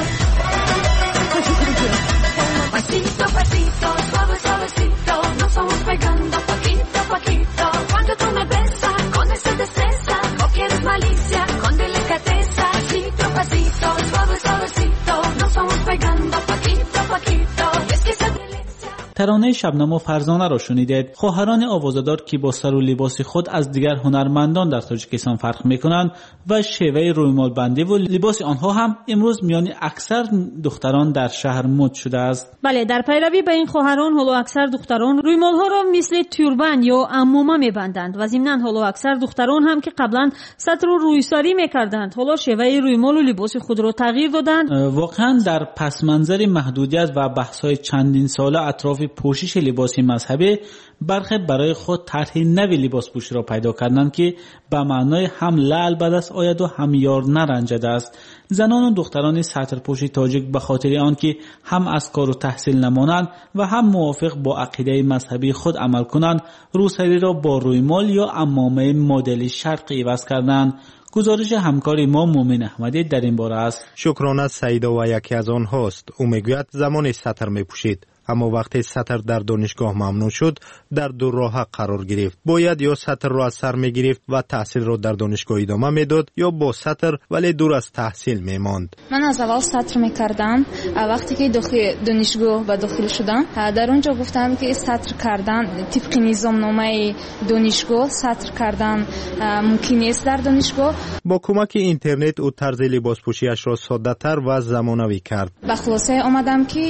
Pasito, pasito, suave, suavecito, nos vamos pegando poquito a poquito. Cuando tú me besas con esa destreza, o quieres malicia con delicadeza. Pasito, pasito, suave, suavecito, nos vamos pegando poquito a poquito. Es que esa delicia. ترانه شبنم و فرزانه را شنیدید. خواهران آوازه‌دار که با سر و لباس خود از دیگر هنرمندان در تاجیکستان فرق می‌کنند و شیوه رویمال بندی و لباس آنها هم امروز میان اکثر دختران در شهر مد شده است. بله، در پیروی به این خواهران حالا اکثر دختران رویمال‌ها را مثل توربان یا عمامه می‌بندند و ضمناً حالا اکثر دختران هم که قبلا سطر و رویساری می‌کردند حالا شیوه رویمال و لباس خود را تغییر دادند. واقعاً در پس منظر محدودیت و بحث‌های چندین ساله اطراف پوشش لباسی مذهبی برخی برای خود طرح نوی لباس پوشی را پیدا کردند که به معنای هم لعل بد است آید و هم یار نرنجد است. زنان و دختران سطرپوش تاجیک به خاطر آنکه هم از کار و تحصیل نمانند و هم موافق با عقیده مذهبی خود عمل کنند روسری را با رویمال یا عمامه مدل شرقی عوض کردند. گزارش همکار ما مومن احمدی در این باره است. شکرانه سعیده و یکی از آنهاست. او میگوید زمان سطر میپوشید اما وقتی سطر در دانشگاه ممنوع شد در دو راه قرار گرفت. باید یا سطر را از سر میگرفت و تحصیل را در دانشگاه ادامه میداد یا با سطر ولی دور از تحصیل میماند. من از اول سطر میکردم. وقتی که دانشگاه و داخل شدم در اونجا گفتم که سطر کردن طبق نظام نامه دانشگاه سطر کردن ممکن است در دانشگاه. با کمک اینترنت او طرز لباس پوشیش را ساده تر و زمانوی کرد. به خلاصه آمدم که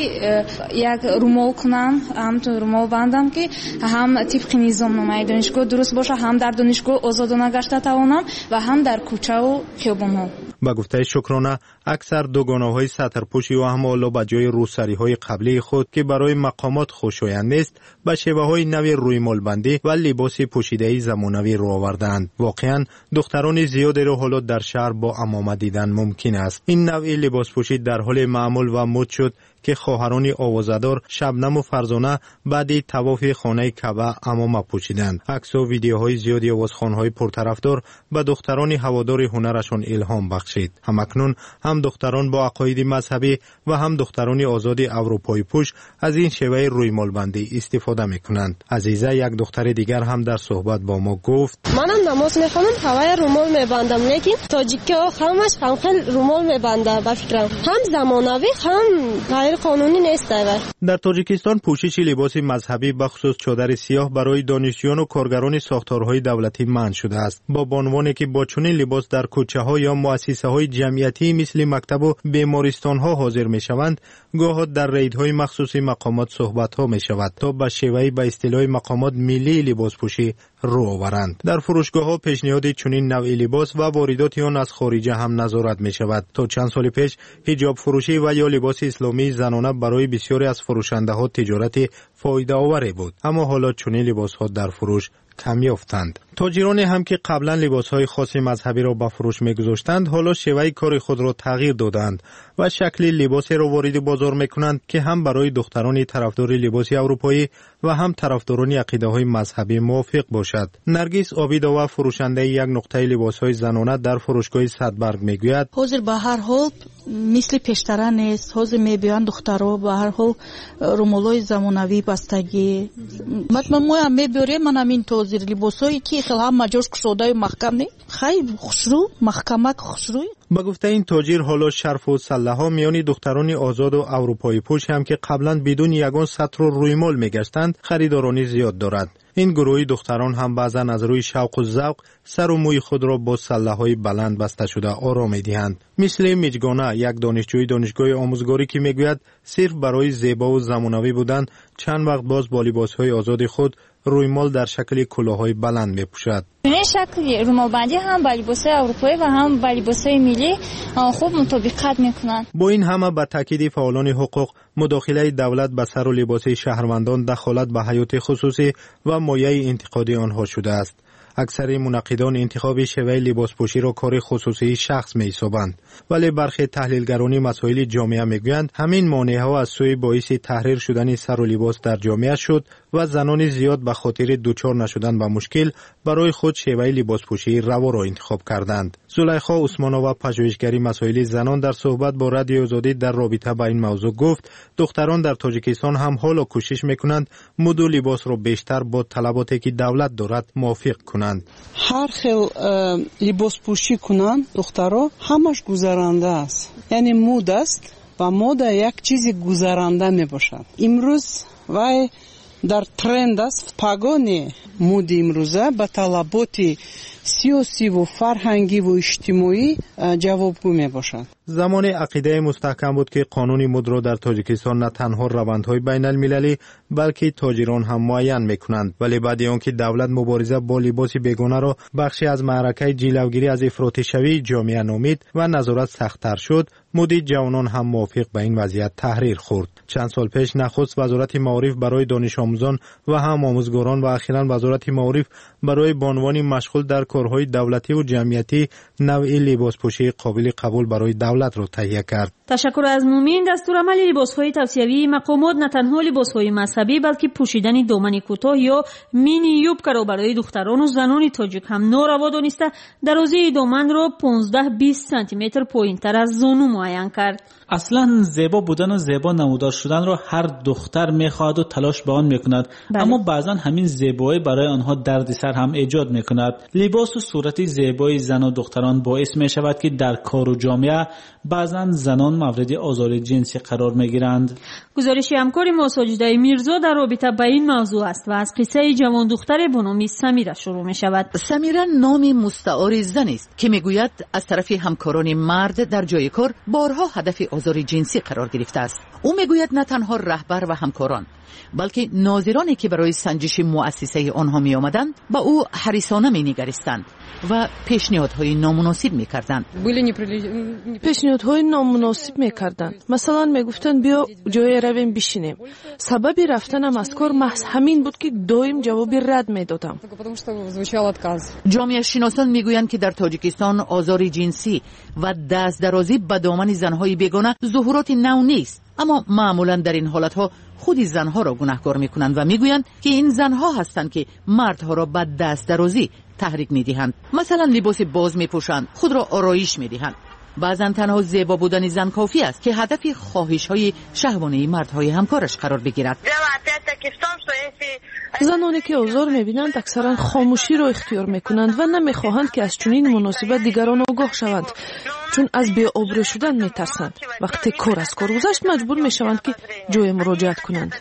یک رومال کنم، هم تو رومال بندم که هم طبق نظام نامه دانشگاه درست باشه، هم در دانشگاه آزادانه گشته توانم و هم در کوچه و خیابان‌ها. با گفته شکرانه اکثر دوگانه‌های سطرپوشی و هم حالا به جای روسری‌های قبلی خود که برای مقامات خوشایند نیست به شیوه‌های نوی رویمال بندی و لباس پوشیده‌ای زمانوی رو آوردند. واقعاً دختران زیادی را حالا در شهر با عمامه دیدن ممکن است. این نوع لباس پوشی در حال معمول و مد شد که خواهران آوازه‌دار شبنم و فرزانه بعد طواف خانه کعبه عمامه پوشیدند. عکس و ویدیوهای زیادی آوازخوان‌های پرطرفدار به دختران هوادار هنرشان الهام بخشید. همکنون هم دختران با عقاید مذهبی و هم دختران آزاد اروپایی پوش از این شیوه رویمال بندی استفاده می‌کنند. عزیزه یک دختر دیگر هم در صحبت با ما گفت: منم نماز می‌خوانم هوای رومال می‌بندم، لیکن تاجیک‌ها همش هم خیلی رومال می‌بنده. با فکرم هم زمانوی هم غیر ولی قانونی نیست. در تاجیکستان پوشش لباس مذهبی بخصوص چادر سیاه برای دانشجویان و کارگران ساختارهای دولتی منع شده است. با عنوانی که با چنین لباس در کوچه‌ها یا مؤسسه‌های جمعیتی مثل مکتب و بیمارستان‌ها حاضر می‌شوند، گاه در ریدهای مخصوصی مقامات صحبت‌ها می‌شود تا به شیوهی به اصطلاح مقامات ملی لباس پوشی رو آورند. در فروشگاه‌ها پیشنهاد چنین نوع لباس و واردات آن از خارجه هم نظارت می‌شود. تا چند سال پیش حجاب فروشی و یا لباس اسلامی زنانه برای بسیاری از فروشنده‌ها تجارت فایده آوری بود، اما حالا چنین لباس‌ها در فروش کم یافتند. تاجران هم که قبلا لباس‌های خاص مذهبی را به فروش می‌گذاشتند، حالا شیوه کار خود را تغییر دادند و شکل لباسی را وارد بازار می‌کنند که هم برای دختران طرفدار لباس اروپایی و هم طرفداران عقیده‌های مذهبی موافق باشد. نرگس عابدова فروشنده یک نقطه لباس‌های زنانه در فروشگاه صدبرگ می‌گوید: حاضر به هر حال مثل پیشتر نیست. حاضر می‌بینند دخترها به هر حال رومالای زمانوی بستگی. مثلا ما هم می‌بریم، من همین توزیر لباسایی که خیلی هم مجاز کشوده و محکم نه، خیلی خوشرو محکمک خوشروی. با گفته این تاجر، حالا شرف و سله‌ها میان دختران آزاد و اروپایی پوش هم که قبلا بدون یگان سطر و رویمال میگشتند خریدارانی زیاد دارد. این گروهی دختران هم بعضا از روی شوق و ذوق سر و موی خود را با سله‌های بلند بسته شده آرام می‌دهند. مثل میجگانه، یک دانشجوی دانشگاه آموزگاری که میگوید صرف برای زیبا و زمانوی بودن چند وقت باز با لباس‌های آزاد خود رویمال در شکل کلاه‌های بلند می‌پوشد. این شکل رومال بندی هم با لباس‌های اروپایی و هم با لباس‌های ملی خوب مطابقت می‌کنند. با این همه به تاکید فعالان حقوق، مداخله دولت به سر و لباس شهروندان دخالت به حیات خصوصی و مایه انتقادی آنها شده است. اکثر منقدان انتخاب شیوه لباسپوشی را کار خصوصی شخص می‌حسابند، ولی برخی تحلیلگران مسائل جامعه می‌گویند همین مانع‌ها از سوی باعث تحریر شدن سر و لباس در جامعه شد و زنان زیاد به خاطر دچار نشدن به مشکل برای خود شیوه لباسپوشی روا را انتخاب کردند. زلیخا عثمانова، پژوهشگری مسائل زنان، در صحبت با رادیو آزادی در رابطه با این موضوع گفت دختران در تاجیکستان هم حالا کوشش می‌کنند مد و لباس را بیشتر با طلباتی که دولت دارد موافق کنند. هر خیل لباس پوشی کنند دخترها همش گذرانده است، یعنی مود است و مود یک چیزی گذرانده میباشد. امروز وای در ترند است. پاگان مود امروزه به طلبات سیاسی و فرهنگی و اجتماعی جوابگو میباشد. زمان عقیده مستحکم بود که قانون مد را در تاجیکستان نه تنها روندهای بین المللی بلکه تاجران هم معین میکنند، ولی بعد آنکه دولت مبارزه با لباس بیگانه را بخشی از معرکه جلوگیری از افراطی شوی جامعه نامید و نظارت سخت‌تر شد، مد جوانان هم موافق به این وضعیت تحریر خورد. چند سال پیش نخست وزارت معارف برای دانش آموزان و هم آموزگاران و اخیراً وزارت معارف برای بانوان مشغول در کارهای دولتی و جمعیتی نوع لباسپوشی قابل قبول برای دولت را تهیه کرد. تشکر از مومین. دستورالعمل لباس‌های توصیوی مقامات نه تنها لباس‌های مذهبی بلکه پوشیدن دامن کوتاه یا مینی یوبکه را برای دختران و زنان تاجیک هم ناروا دانسته درازی دامن را 15-20 سانتی متر پایین‌تر از زانو معین کرد. اصلا زیبا بودن و زیبا نمودار شدن را هر دختر میخواهد و تلاش به آن میکند، اما بعضا همین زیبایی برای آنها دردسر هم ایجاد میکند. لباس و صورت زیبای زن و دختران باعث میشود که در کار و جامعه بعضا زنان مورد آزار جنسی قرار میگیرند. گزارش همکار ما ساجده میرزا در رابطه با این موضوع است و از قصه جوان دختر به نام سمیره شروع می شود. سمیره نامی مستعار زن است که میگوید از طرف همکاران مرد در جای کار بارها هدف آزار جنسی قرار گرفته است. او میگوید نه تنها رهبر و همکاران بلکه ناظرانی که برای سنجش مؤسسه آنها می آمدند با او حریصانه می نگریستند و پیشنهادهای نامناسب می کردند. پیشنهادهای نامناسب می کردند. مثلا می گفتند بیا جای رویم بشینیم. سبب رفتنم از کار محض همین بود که دائم جواب رد می دادم. جامعه شناسان می گویند که در تاجیکستان آزار جنسی و دست درازی به دامن زنهای بیگانه ظهورات نو نیست، اما معمولا در این حالتها خود زنها را گناهکار میکنند و میگویند که این زنها هستند که مردها را به دست درازی تحریک میدهند. مثلا لباس باز میپوشند، خود را آرایش میدهند. بعضا تنها زیبا بودن زن کافی است که هدف خواهش‌های شهوانی مردهای همکارش قرار بگیرد. زنانی که آزار میبینند اکثرا خاموشی را اختیار میکنند و نمیخواهند که از چنین مناسبت دیگران آگاه شوند. چون از بی‌آبرو شدن میترسند. وقتی کار از کار گذشت مجبور میشوند که جای مراجعت کنند.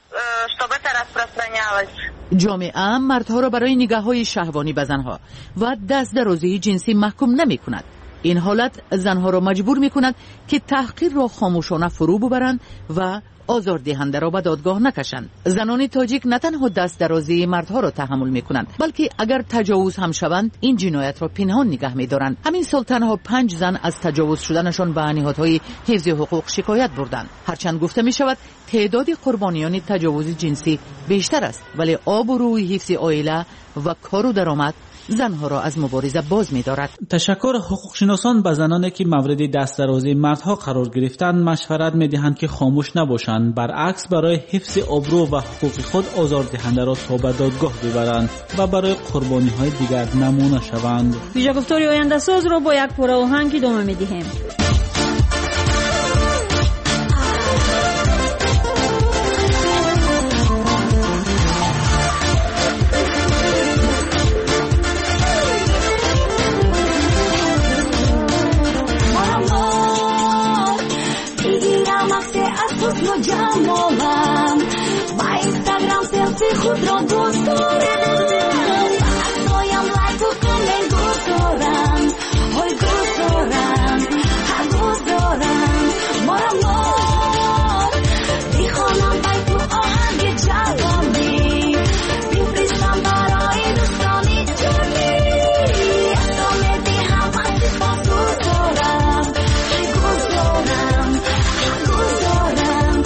جامعه مردها را برای نگاه‌های شهوانی به زنها و دست درازی جنسی محکوم نمی کند. این حالت زنها را مجبور می کند که تحقیر را خاموشانه فرو ببرند و آزاردهنده را به دادگاه نکشند. زنان تاجیک نه تنها دست درازی مردها را تحمل می کنند، بلکه اگر تجاوز هم شوند این جنایت را پنهان نگه می دارند. همین سال تنها 5 زن از تجاوز شدنشان به نهادهای حفظ حقوق شکایت بردند. هرچند گفته می شود تعداد قربانیان تجاوز جنسی بیشتر است، ولی آبروی حفظ عائله و کار و درآمد زنها را از مبارزه باز می دارد. تشکر. حقوقشناسان به زنانی که مورد دست درازی مردها قرار گرفتند مشورت می دهند که خاموش نباشند، برعکس برای حفظ آبرو و حقوق خود آزاردهنده را تا به دادگاه ببرند و برای قربانی های دیگر نمونه شوند. ویژه گفتاری آینده ساز را با یک پاره آهنگ ادامه می دهیم. جمالم با اینستاگرام سلفی خود را دوست دارم، عکسایم لایک و کامنت دوست دارم، های دوست دارم، هر دوست دارم. مار میخوانم بای تو آهنگ جوانی، میفرستم برای دوستانی جوانی، ادامه دهم از سپاس دوست دارم، های دوست دارم، هر دوست دارم.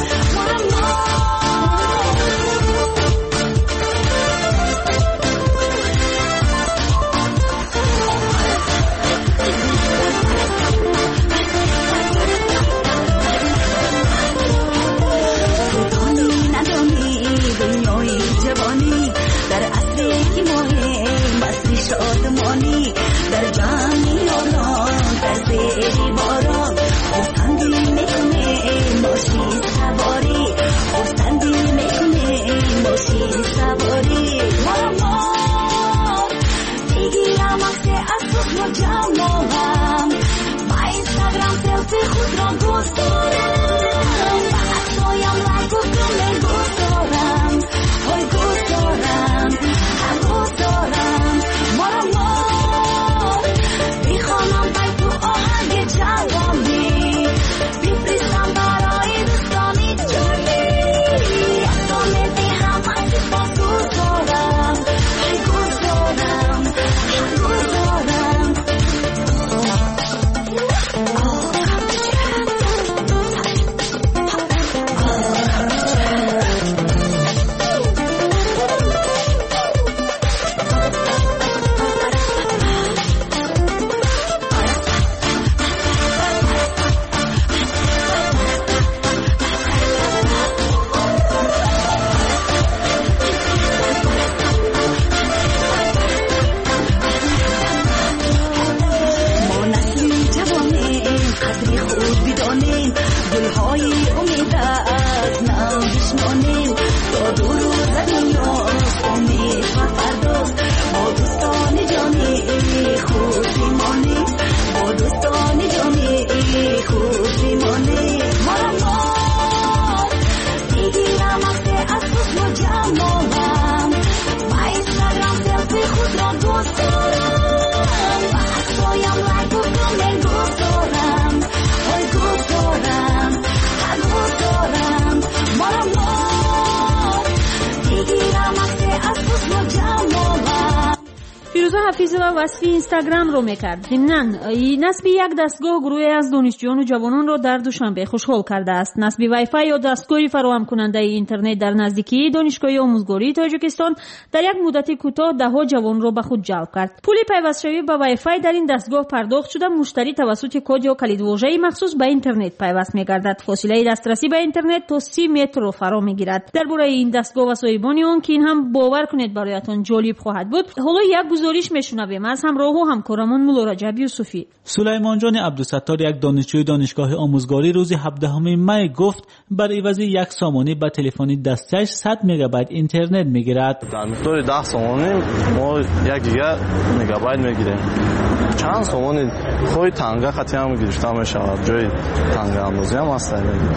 در اصلی مهم اصلی شادمانی در جانی آنان در زیری باران خودتندی میکنه ماشین سواری خودتندی میکنه ماشین سواری. مار میگیرم عکس از حسن و جمالم با اینستاگرام سلفی خود را دوست دارم، با عکسایم لایک و کامنت دوست دارم، های دوست دارم، هر دوست دارم. مار میخوانم بای تو آهنگ جوانی، میفرستم برای دوستانی جوانی، ادامه دهم از سپاس دوست دارم، های دوست دارم، هر دوست دارم. حفیظ و وصفی اینستاگرام رو میکرد. ضمناً نصب یک دستگاه گروهی از دانشجویان و جوانان را در دوشنبه خوشحال کرده است. نصب وای فای یا دستگاهی فراهم کننده اینترنت در نزدیکی دانشگاه آموزگاری تاجیکستان در یک مدت کوتاه دهها جوان را به خود جلب کرد. پول پیوستشوی به وای فای در این دستگاه پرداخت شده مشتری توسط کد یا کلیدواژه‌ای مخصوص به اینترنت پیوست می‌گردد. فاصله دسترسی به اینترنت تا 30 متر را فرا می‌گیرد. درباره این دستگاه و صاحبان آن که این هم باور کنید برایتان جالب خواهد بود. حالا یک گزارش پیش میشنویم از همراه و همکارمون مولا رجب یوسفی. سلیمان جان عبدالستار یک دانشجوی دانشگاه آموزگاری روز 17 می گفت بر عوض یک سامانی با تلفنی دستش 100 مگابایت اینترنت میگیرد. در مقدار 10 سامانی ما 1 گیگا مگابایت میگیریم. چند سامانی خود تنگه خطی هم گرفته میشود. جای تنگه اندازی هم هست.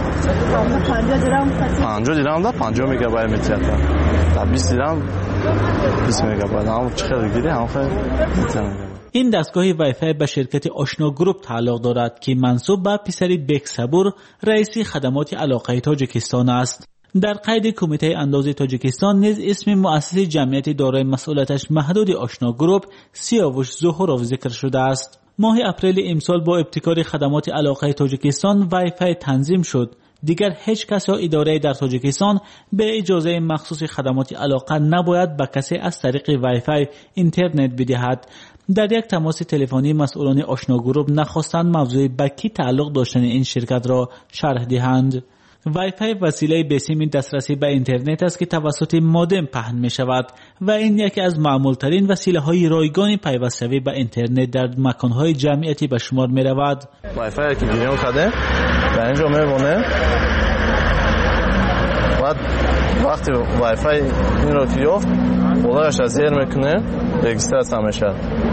50 درهم در 50 مگابایت میتیاد. در 20 درهم 20 مگابایت هم چقدر گیری هم خیلی میتونه. این دستگاه وای فای به شرکت آشنا گروپ تعلق دارد که منسوب به پسری بیک صبور رئیس خدمات علاقه تاجیکستان است. در قید کمیته اندازه تاجیکستان نیز اسم مؤسس جمعیت دارای مسئولیتش محدود آشنا گروپ سیاوش زهورov ذکر شده است. ماه اپریل امسال با ابتکار خدمات علاقه تاجیکستان وای فای تنظیم شد. دیگر هیچ کس یا اداره در تاجیکستان به اجازه مخصوص خدمات علاقه نباید به کسی از طریق وای فای اینترنت بدهد. در یک تماس تلفنی مسئولان آشنا گروپ نخواستند موضوع به کی تعلق داشتن این شرکت را شرح دهند. وای فای وسیله بسیمی دسترسی به اینترنت است که توسط مودم پهن می شود و این یکی از معمولترین وسیله های رایگان پیوستگی به اینترنت در مکانهای جمعیتی به شمار می رود. وای فای که گیریم کرده در اینجا می مونه. بعد وقتی وای فای این را که یافت خودش از زیر میکنه رجیستراسیون میشه.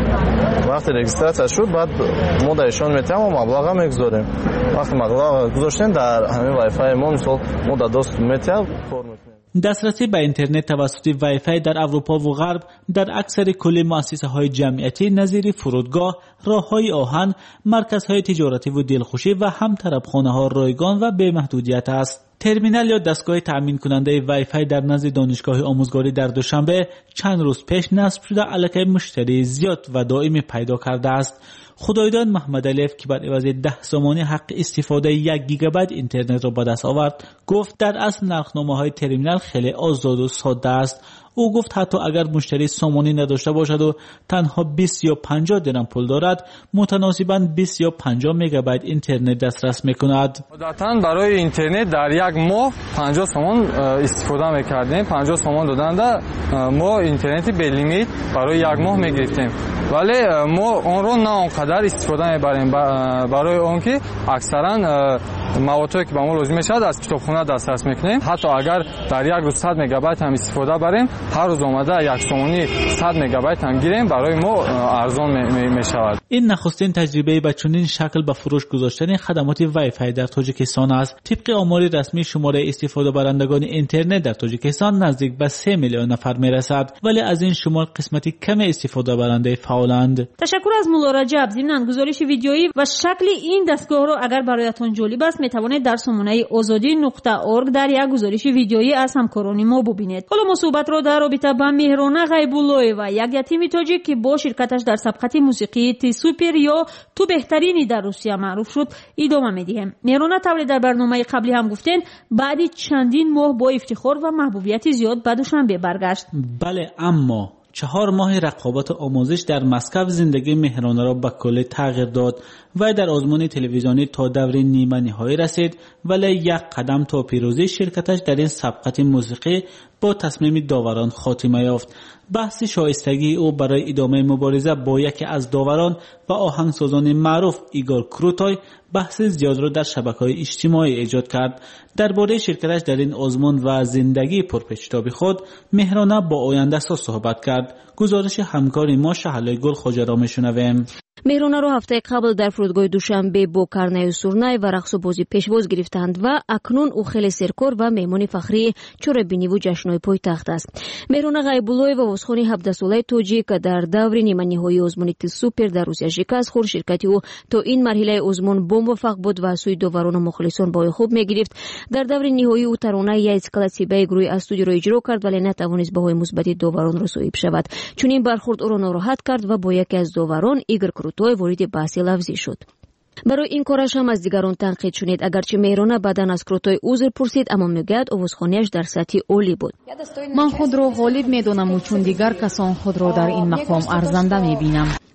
وقتی رجیستراسیون شد بعد ما دایشون میتیم و مبلغ میگذاریم. وقتی مبلغ گذاشتیم در همین وای فای ما مثلا ما در دوست میتیم کار میکنیم. دسترسی به اینترنت توسط وای فای در اروپا و غرب در اکثر کل مؤسسه های جمعیتی نظیر فرودگاه، راههای آهن، مرکزهای تجارتی و دلخوشی و همطرفخانه ها رایگان و به محدودیت است. ترمینال یا دستگاه تأمین کننده وای فای در نزد دانشگاه آموزگاری در دوشنبه چند روز پیش نصب شده علاقه مشتری زیاد و دائمی پیدا کرده است. خدایداد محمد علیف که بر عوض 10 سامانی حق استفاده 1 گیگابایت اینترنت را به دست آورد گفت در اصل نرخنامه های ترمینال خیلی آزاد و ساده است. او گفت حتی اگر مشتری سامانی نداشته باشد و تنها 20 یا 50 درهم پول دارد متناسباً 20 یا 50 مگابایت اینترنت دسترس میکند. عادتاً برای اینترنت در یک ماه 50 سومون استفاده میکردیم. 50 سومون دادن ما اینترنتی به لیمیت برای یک ماه میگرفتیم. ولی ما اون رو نه اونقدر استفاده میبریم برای اون که اکثرا موادی که به ما لازم میشد از کتابخانه دسترس میکنیم. حتی اگر در یک روز 100 مگابایت هم استفاده بریم هر روز اومده یک سومونی 100 مگابایت هم گیریم برای ما ارزان میشود. این نخستین تجربه به چنین شکل به فروش گذاشتن خدمات وای فای در تاجیکستان است. طبق آمار رسمی شماره استفاده برندگان اینترنت در تاجیکستان نزدیک به 3 میلیون نفر میرسد ولی از این شمار قسمتی کم استفاده برنده فعالند. تشکر از مولا رجب. ضمن گزارش ویدیویی و شکل این دستگاه را اگر برایتان جالب است میتوانید در سامانه azadi.org در یک گزارش ویدیویی از همکاران ما ببینید. حالا ما صحبت را در رابطه با مهرانه غیب‌الله و یک یتیم تاجیک که با شرکتش در سبقت موسیقی تی سوپر یا تو بهترینی در روسیه معروف شد ادامه میدیم. مهرانه طبعا در برنامه قبلی هم گفتین بعد چندین ماه با افتخار و محبوبیت زیاد به دوشنبه برگشت. بله، اما 4 ماه رقابت و آموزش در مسکو زندگی مهرانه را به کل تغییر داد و در آزمون تلویزیونی تا دور نیمه نهایی رسید ولی یک قدم تا پیروزی شرکتش در این سبقت موسیقی با تصمیم داوران خاتمه یافت. بحث شایستگی او برای ادامه مبارزه با یکی از داوران و آهنگسازان معروف ایگور کروتای بحث زیاد را در شبکه‌های اجتماعی ایجاد کرد. درباره شرکتش در این آزمون و زندگی پرپیچ‌تابی خود مهرانه با آینده ساز صحبت کرد. گزارش همکار ما شهله گل خوجا را میشنویم. مهرانه را هفته قبل در فرودگاه دوشنبه با کرنه و سورنای و رقص و بازی پیشواز گرفتند و اکنون او خیلی سرکار و مهمان فخری چوربینی و جشن‌های پایتخت است. مهرانه غیب‌الله و وزخانی 17 ساله توجیک در دور نیمه نهایی آزمون تی سوپر در روسیه شکست خورد. شرکتی او تا این مرحله آزمون با موفق بود و سوی داوران و مخلصان با خوب میگرفت. در دور نهایی او ترانه یا اسکلاتسی به گروه استودیو را اجرا کرد ولی نتوانست بهای مثبت داوران را صایب شود. چون این برخورد او را ناراحت کرد و با یکی از داوران ایگور کروتای وارد بحث لفظی شد. برای این کارش هم از دیگران تنقید شنید. اگرچه مهرانه بعداً از کروتای عذر پرسید اما میگوید آوازخوانیش در سطح عالی بود. من خود را غالب میدانم و چون دیگر کسان خود را در این مقام ارزنده میبینم.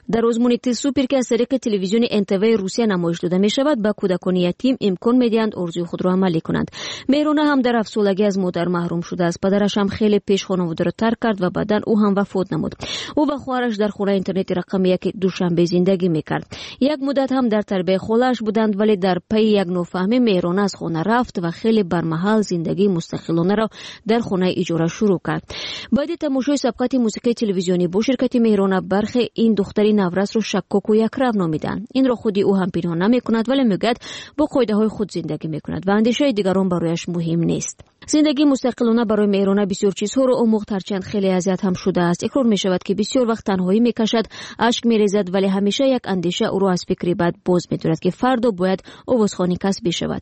در روزمونیت سوپر که از طریق تلویزیون انتوی روسیه نمایش داده می شود به کودکان یتیم امکان میدهند آرزوی خود را عملی کنند. مهرانه هم در افسردگی از مادر محروم شده است. پدرش هم خیلی پیش خانواده را ترک کرد و بعداً او هم وفات نمود. او و خواهرش در خانه اینترنتی رقم 1 دوشنبه زندگی میکرد. یک مدت هم در تربیت خالش بودند، ولی در پی یک نوفهمی مهرانه از خانه رفت و خیلی برمحل زندگی مستقلانه را در خانه اجاره شروع کرد. بعد تماشای سبقت موسیقی تلویزیونی با شرکت مهرانه برخی این دختری نورس رو شکاک و یکرو نامیدند. این را خودی او هم پنهان نمی‌کند، ولی میگوید با قاعده های خود زندگی می‌کند و اندیشه دیگران برایش مهم نیست. زندگی مستقلانه برای مهرانه بسیار چیزها را آموخت، هرچند خیلی اذیت هم شده است. اقرار می‌شود که بسیار وقت تنهایی می‌کشد، اشک می‌ریزد، ولی همیشه یک اندیشه او را از فکری بد باز می‌دارد که فردا باید آوازخوانی کسبی شود.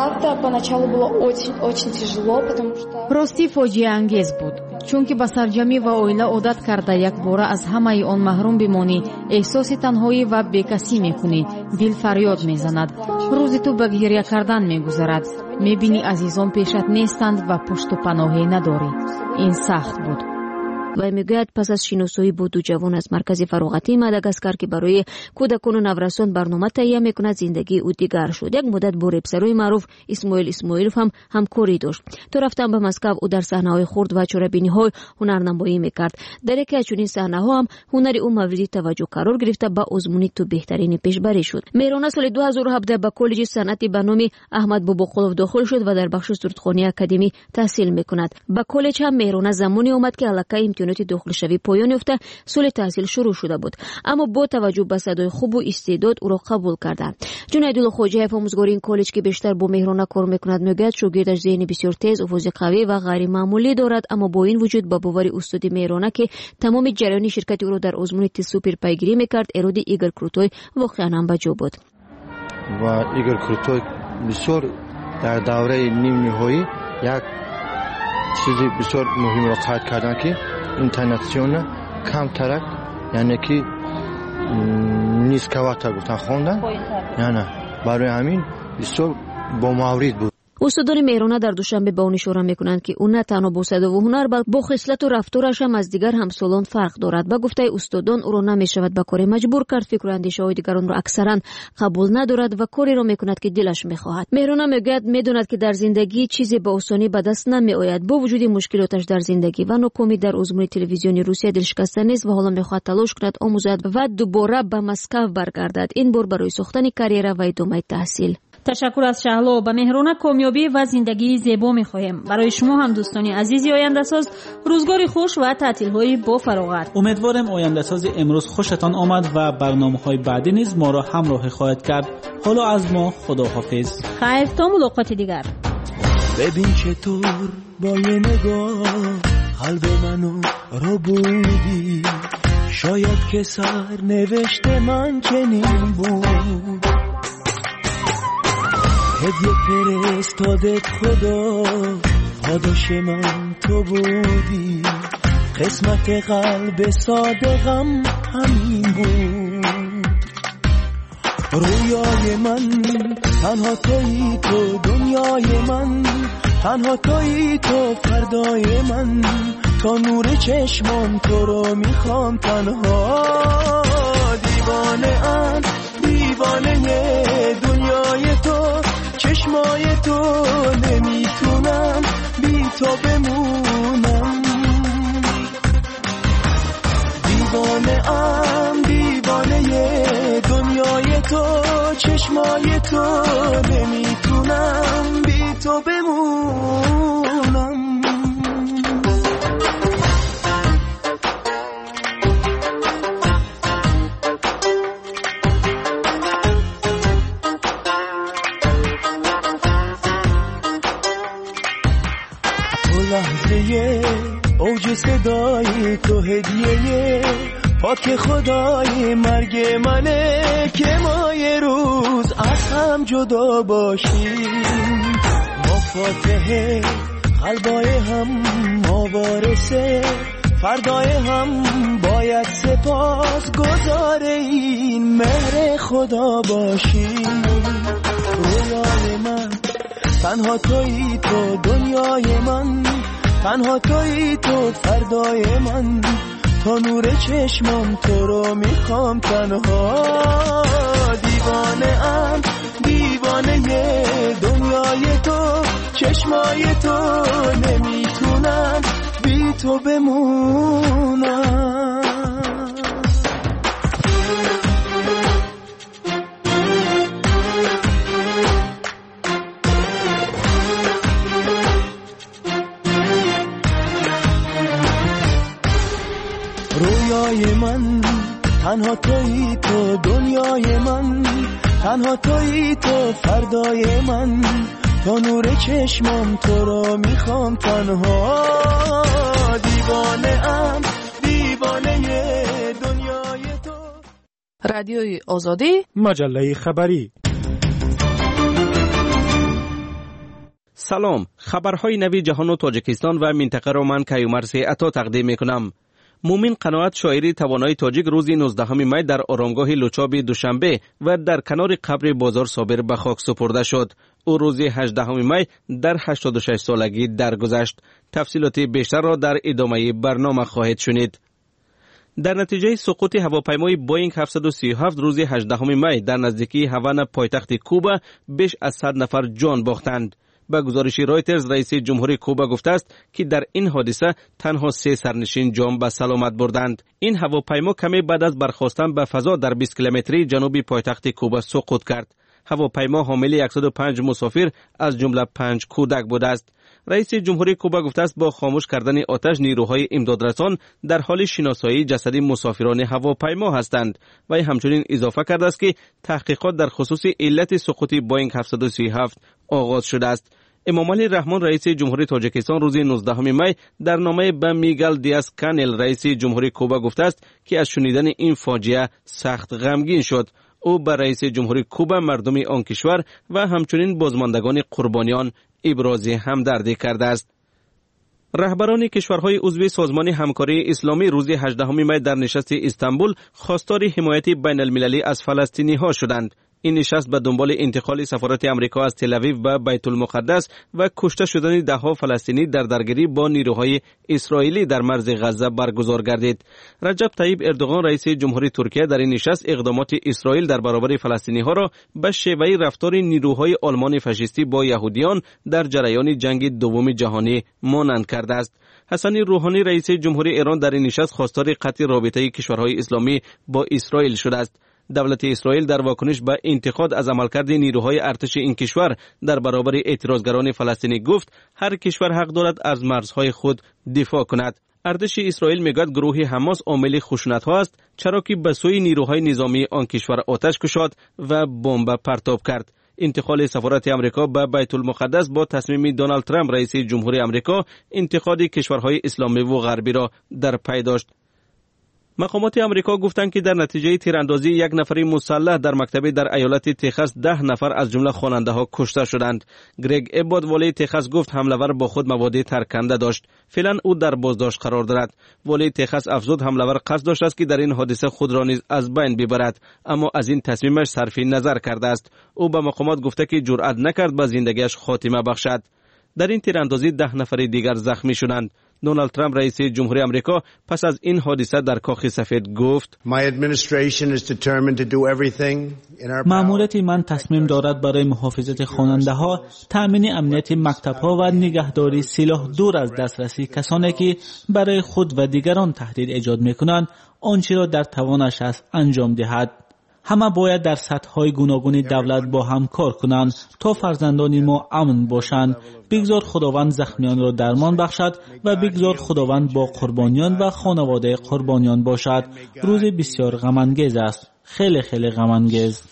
راستی فاجعه انگیز بود، چون که به سرجمی و اویله عادت کرده یک باره از همه آن محروم بمانی، احساس تنهایی و بیکسی می‌کنی، دل فریاد می‌زند، روزی تو به گریه کردن می‌گذرد، می‌بینی عزیزان پیشت نیستند و پشت و پناهی نداری. این سخت بود. و میگوید پس از شناسایی با دو جوان از مرکز فراغتی ماداگاسکار که برای کودکان و نورسان برنامه تهیه میکند، زندگی او دیگر شد. یک مدت با رپسروی معروف اسماعیلوف هم همکاری داشت. تا رفتن به مسکو او در صحنه‌های خرد و چرابینی‌های هنرنمایی میکرد. در یکی از چنین صحنه‌ها هم هنر او مورد توجه قرار گرفته، با آزمونی تو بهترین پیشبری شد. مهرانه سال 2017 به کالج صنعتی به نام احمد باباقلوف داخل شد و در بخش سردخوانی اکادمی تحصیل میکند. به کالج هم مهرانه زمانی آمد که علاقه امتحانات داخل شوی پایان یافته، سال تحصیل شروع شده بود، اما با توجه به صدای خوب و استعداد او را قبول کردند. جنیدالله خواجه‌یف آموزگار این کالج که بیشتر با مهرانه کار میکند میگوید شاگردش ذهن بسیار تیز، آواز قوی و غیر معمولی دارد، اما با این وجود با باور استاد مهرانه که تمام جریان شرکت او را در آزمون سوپر پیگیری میکرد، اراد ایگور کروتوی واقعا هم بجا بود. و ایگور کروتوی بسیار در دوره نیم نهایی یک چیزی بسیار مهم را قید کردن که اینترناسیونال کم ترک، یعنی که نیسکواتر گفتن خوندن، یعنی برای همین بسیار با مورد بود. استادان مهرانه در دوشنبه به آن اشاره میکنند که او نه تنها با صدا و هنر بلکه با خصلت و رفتارش هم از دیگر همسالان فرق دارد. با گفته استادان او را نمیشود به کاری مجبور کرد، فکر و اندیشه های دیگران را اکثرا قبول ندارد و کاری را میکند که دلش میخواهد. مهرانه میگوید میداند که در زندگی چیزی به آسانی به دست نمیآید، با وجود مشکلاتش در زندگی و ناکامی در آزمون تلویزیونی روسیه دلشکسته نیست و حالا میخواهد تلاش کند آموزد و دوباره به مسکو برگردد، این بار برای ساختن کریر و ادامه تحصیل. تشکر از شهلا. به مهرانه کامیابی و زندگی زیبا می‌خواهیم. برای شما هم دوستان عزیزی آینده ساز روزگاری خوش و تعطیل‌های با فراغت. امیدوارم آینده ساز امروز خوشتان آمد و برنامه‌های بعدی نیز ما را همراهی خواهد کرد. حالا از ما خداحافظ. خیر تا ملاقات دیگر. ببین چطور با یه نگاه قلب منو رو بودی، شاید که سر نوشته من چنین بود، هدیه فرستادت خدا، پاداش من تو بودی، قسمت قلب صادقم همین بود. رویای من تنها تویی تو، دنیای من تنها تویی تو، فردای من تا نور چشمان تو رو میخوام تنها. دیوانه ام دیوانه دنیای تو، چشمای تو، نمیتونم بی تو بمونم. دیوانه ام دیوانه دنیای تو، چشمای تو، نمیتونم بی تو بمونم. لحظه اوج صدای تو، هدیه پاک خدای مرگ منه که ما یه روز از هم جدا باشیم. ما فاتحه قلبای هم، ما وارثه فردای هم، باید سپاس گزار این مهر خدا باشیم. رویای من تنها تویی تو، دنیای من تنها تویی تو، فردای من تا نور چشمام تو رو میخوام تنها. دیوانه ام دیوانه دنیای تو، چشمای تو، نمیتونم بی تو بمونم. رویای من تنها تویی تو، دنیای من تنها تویی تو، فردای من تا نور چشمام تو رو میخوام تنها. دیوانه ام دیوانه دنیای تو. رادیوی آزادی، مجله خبری. سلام، خبرهای نوی جهان و تاجیکستان و منطقه را من کیومرث عطا تقدیم میکنم. مومن قناعت شاعری توانای تاجیک روز 19 می در آرامگاه لوچاب دوشنبه و در کنار قبر بازار صابر به خاک سپرده شد. او روز 18 می در 86 سالگی درگذشت. تفصیلات بیشتر را در ادامه برنامه خواهید شنید. در نتیجه سقوط هواپیمای بوینگ 737 روز 18 می در نزدیکی هاوانا پایتخت کوبا بیش از 100 نفر جان باختند. به گزارش رایترز، رئیس جمهوری کوبا گفته است که در این حادثه تنها 3 سرنشین جان به سلامت بردند. این هواپیما کمی بعد از برخاستن به فضا در 20 کیلومتری جنوبی پایتخت کوبا سقوط کرد. هواپیما حامل 105 مسافر از جمله 5 کودک بوده است. رئیس جمهوری کوبا گفته است با خاموش کردن آتش نیروهای امدادرسان در حال شناسایی جسد مسافران هواپیما هستند و همچنین اضافه کرده است که تحقیقات در خصوص علت سقوط بوینگ 737 آغاز شده است. امامعلی رحمان رئیس جمهوری تاجیکستان روز 19 می در نامه به میگل دیاز کانل رئیس جمهوری کوبا گفته است که از شنیدن این فاجعه سخت غمگین شد. او به رئیس جمهوری کوبا، مردم آن کشور و همچنین بازماندگان قربانیان ابراز همدردی کرده است. رهبران کشورهای عضو سازمان همکاری اسلامی روز 18 می در نشست استانبول خواستار حمایت بین المللی از فلسطینی ها شدند. این نشست به دنبال انتقال سفارت امریکا از تل آویو به بیت المقدس و کشته شدن ده‌ها فلسطینی در درگیری با نیروهای اسرائیلی در مرز غزه برگزار گردید. رجب طیب اردوغان رئیس جمهوری ترکیه در این نشست اقدامات اسرائیل در برابر فلسطینی ها را به شیوه رفتار نیروهای آلمان فاشیستی با یهودیان در جریان جنگ دوم جهانی مانند کرده است. حسن روحانی رئیس جمهوری ایران در این نشست خواستار قطع رابطه کشورهای اسلامی با اسرائیل شده است. دولت اسرائیل در واکنش به انتقاد از عملکرد نیروهای ارتش این کشور در برابر اعتراضگران فلسطینی گفت هر کشور حق دارد از مرزهای خود دفاع کند. ارتش اسرائیل میگوید گروه حماس عامل خشونت ها است، چرا که به سوی نیروهای نظامی آن کشور آتش کشاد و بمب پرتاب کرد. انتقال سفارت امریکا به بیت المقدس با تصمیم دونالد ترامپ رئیس جمهوری امریکا انتقاد کشورهای اسلامی و غربی را در پی داشت. مقامات امریکا گفتند که در نتیجه تیراندازی یک نفر مسلح در مکتبی در ایالت تگزاس 10 نفر از جمله خواننده ها کشته شدند. گرگ اباد والی تگزاس گفت حمله‌ور با خود مواد ترکنده داشت. فعلا او در بازداشت قرار دارد. والی تگزاس افزود حمله‌ور قصد داشت است که در این حادثه خود را نیز از بین ببرد، اما از این تصمیمش صرف نظر کرده است. او به مقامات گفته که جرأت نکرد به زندگیش خاتمه بخشد. در این تیراندازی 10 نفر دیگر زخمی شدند. دونالد ترامپ رئیس جمهوری امریکا پس از این حادثه در کاخ سفید گفت مأموریت من تصمیم دارد برای محافظت خواننده ها، تأمین امنیت مکتب ها و نگهداری سلاح دور از دسترسی کسانی که برای خود و دیگران تهدید ایجاد میکنند آنچه را در توانش است انجام دهد. همه باید در سطح‌های گوناگون دولت با هم کار کنند تا فرزندان ما امن باشند. بگذار خداوند زخمیان را درمان بخشد و بگذار خداوند با قربانیان و خانواده قربانیان باشد. روز بسیار غم‌انگیز است، خیلی خیلی غم‌انگیز.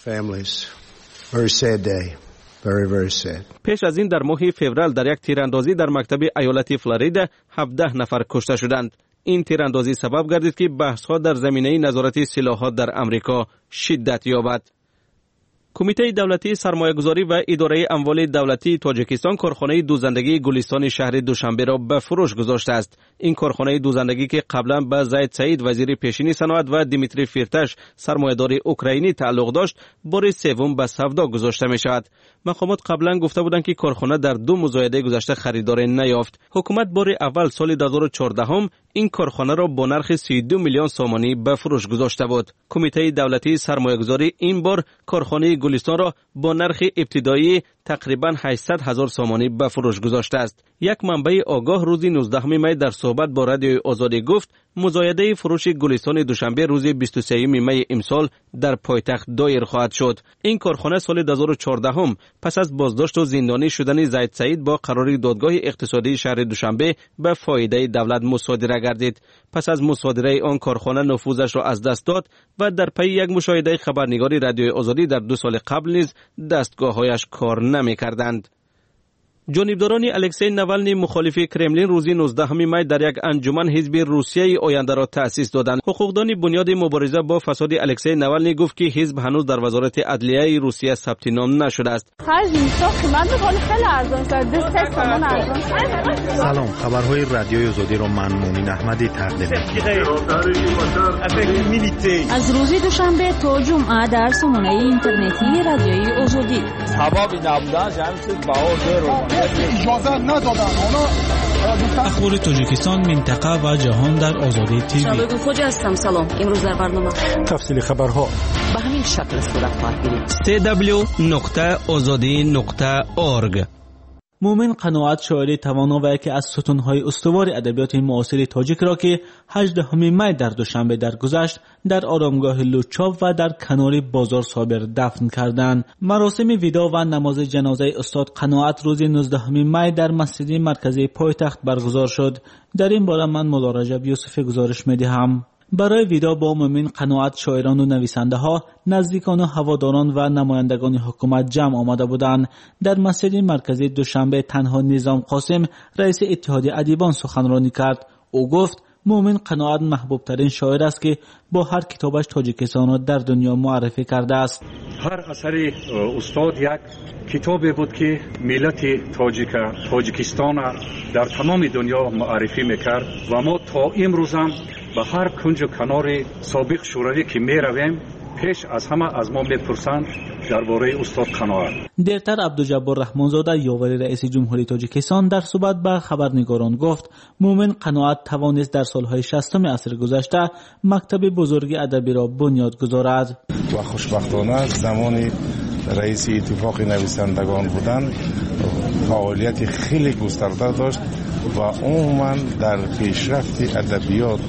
پیش از این در ماه فوریه در یک تیراندازی در مکتب ایالت فلوریدا 17 نفر کشته شدند. این تیراندازی سبب گردید که بحث‌ها در زمینه نظارت سلاح‌ها در امریکا شدت یابد. کمیته دولتی سرمایه‌گذاری و اداره اموال دولتی تاجیکستان کارخانه دوزندگی گلستان شهر دوشنبه را به فروش گذاشته است. این کارخانه دوزندگی که قبلا به زید سعید وزیر پیشین صنعت و دیمیتری فیرتاش سرمایه‌دار اوکراینی تعلق داشت بار سوم به سودا گذاشته می شود. مقامات قبلا گفته بودند که کارخانه در 2 مزایده گذشته خریدار نیافت. حکومت بار اول سال 2014 هم این کارخانه را با نرخ 32 میلیون سومانی به فروش گذاشته بود. کمیته دولتی سرمایه‌گذاری این بار کارخانه گلستان را با نرخ ابتدایی تقریبا 800,000 سومانی به فروش گذاشته است. یک منبع آگاه روز 19 می در صحبت با رادیوی آزادی گفت مزایده فروش گلستان دوشنبه روز 23 می امسال در پایتخت دایر خواهد شد. این کارخانه سال 2014 هم پس از بازداشت و زندانی شدن زید سعید با قرار دادگاه اقتصادی شهر دوشنبه به فایده دولت مصادره گردید. پس از مصادره آن کارخانه نفوذش را از دست داد و در پی یک مشاهده خبرنگاری رادیوی آزادی در 2 سال قبل نیز دستگاه‌هایش کار نمی‌کردند. جانبداران الکسی ناولنی مخالف کرملین روز 19 می در یک انجمن حزب روسیه آینده را تأسیس دادند. حقوقدان بنیاد مبارزه با فساد الکسی ناولنی گفت که حزب هنوز در وزارت عدلیه روسیه ثبت نام نشده است. سلام، خبرهای رادیوی آزادی را من مومن احمدی تقدیم می‌کنم. از روز دوشنبه تا جمعه در سامانه اینترنتی رادیوی آزادی. سبب نبودن جمعیت بهار اجازه ندادن. اخبار تاجیکستان، منطقه و جهان در آزادی تیوی. شبکه خوج هستم. سلام. امروز در برنامه تفصیل خبرها به همین شکل صورت خواهد گرفت. www.azadi.org. مومن قناعت شاعر توانا و یکی از ستونهای استوار ادبیات معاصر تاجیک را که 18 می در دوشنبه درگذشت در آرامگاه لوچاو و در کنار بازار صابر دفن کردند. مراسم ویدا و نماز جنازه استاد قناعت روز 19 می در مسجد مرکزی پایتخت برگزار شد. در این باره من مولا رجب یوسف گزارش می‌دهم. برای ویدا با مومن قناعت شاعران و نویسنده ها، نزدیکان و هواداران و نمایندگان حکومت جمع آمده بودند. در مسجد مرکزی دوشنبه تنها نظام قاسم رئیس اتحادیه ادیبان سخنرانی کرد. او گفت مومن قناعت محبوب ترین شاعر است که با هر کتابش تاجیکستان را در دنیا معرفی کرده است. هر اثر استاد یک کتابی بود که ملت تاجیکستان در تمام دنیا معرفی میکرد و ما تا امروز هم به هر کنج و کنار سابق شوروی که می رویم پیش از همه از ما میپرسند درباره استاد قناعت. دیرتر عبدالجبار رحمانزاده یاور رئیس جمهوری تاجیکستان در صحبت به خبرنگاران گفت مومن قناعت توانست در سالهای 60 عصر گذشته مکتب بزرگ ادبی را بنیاد گذارد و خوشبختانه زمانی رئیس اتفاق نویسندگان بودن فعالیت خیلی گسترده داشت و عموما در پیشرفت ادبیات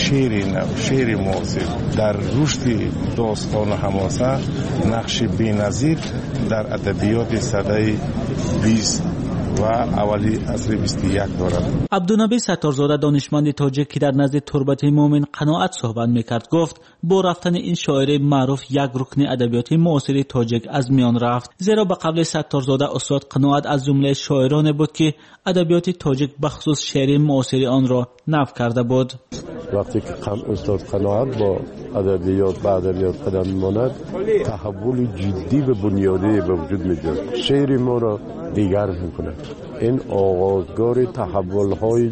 شعر معاصر در رشد داستان و حماسه نقش بی‌نظیر در ادبیات سده 20 و اولی عصر 21 دارد. عبدالنبی ستارزاده دانشمند تاجیک که در نزد تربت مومن قناعت صحبت میکرد گفت با رفتن این شاعر معروف یک رکن ادبیات معاصر تاجیک از میان رفت، زیرا به قبل ستارزاده استاد قناعت از جمله شاعران بود که ادبیات تاجیک بخصوص شعر معاصر آن را نفی کرده بود. وقتی که استاد قناعت با ادبیات به ادبیات قدم می‌ماند تحول جدی و بنیادی به وجود می‌آید. شعر ما را دیگر می‌کند. این آغازگار تحول‌های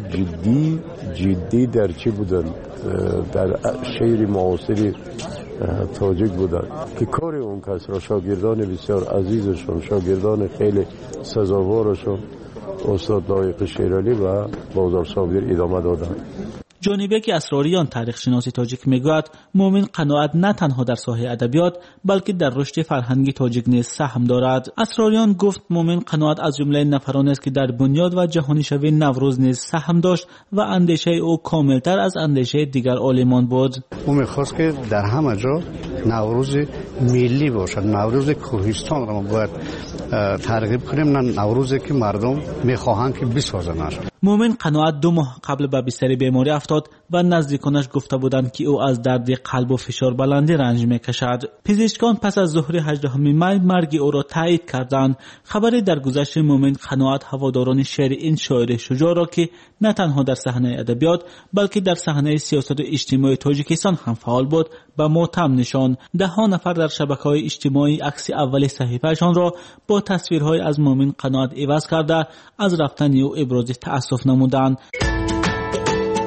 جدی در چی بودند؟ در شعر معاصر تاجیک بودند که کار اون کس را شاگردان بسیار عزیزشون، شاگردان خیلی سزاوارشون استاد لایق شیرالی و بازار صابر ادامه دادند. جانبیک اسراریان تاریخ شناسی تاجیک میگوید مومن قناعت نه تنها در ساحه ادبیات بلکه در رشد فرهنگی تاجیک نیز سهم دارد. اسراریان گفت مومن قناعت از جمله نفرانی است که در بنیاد و جهانی شوی نوروز نیز سهم داشت و اندیشه او کاملتر از اندیشه دیگر عالمان بود. او میخواست که در همه جا نوروز ملی باشد، نوروز کوهستان را ما باید ترغیب کنیم، نه نوروزی که مردم میخواهند که بسازند. مومن قناعت 2 ماه قبل به بستر بیماری افتاد و نزدیکانش گفته بودند که او از درد قلب و فشار بلندی رنج میکشد. پزشکان پس از ظهر 18 می مرگ او را تایید کردند. خبری درگذشت مومن قناعت هواداران شعر این شاعر شجاع را که نه تنها در صحنه ادبیات بلکه در صحنه سیاست و اجتماعی تاجیکستان هم فعال بود به ماتم نشاند. 10 نفر در شبکه‌های اجتماعی عکس اول صحیفه‌شان را با تصویرهای از مومن قناعت عوض کرده از رفتن او ابراز تأسف نمودند.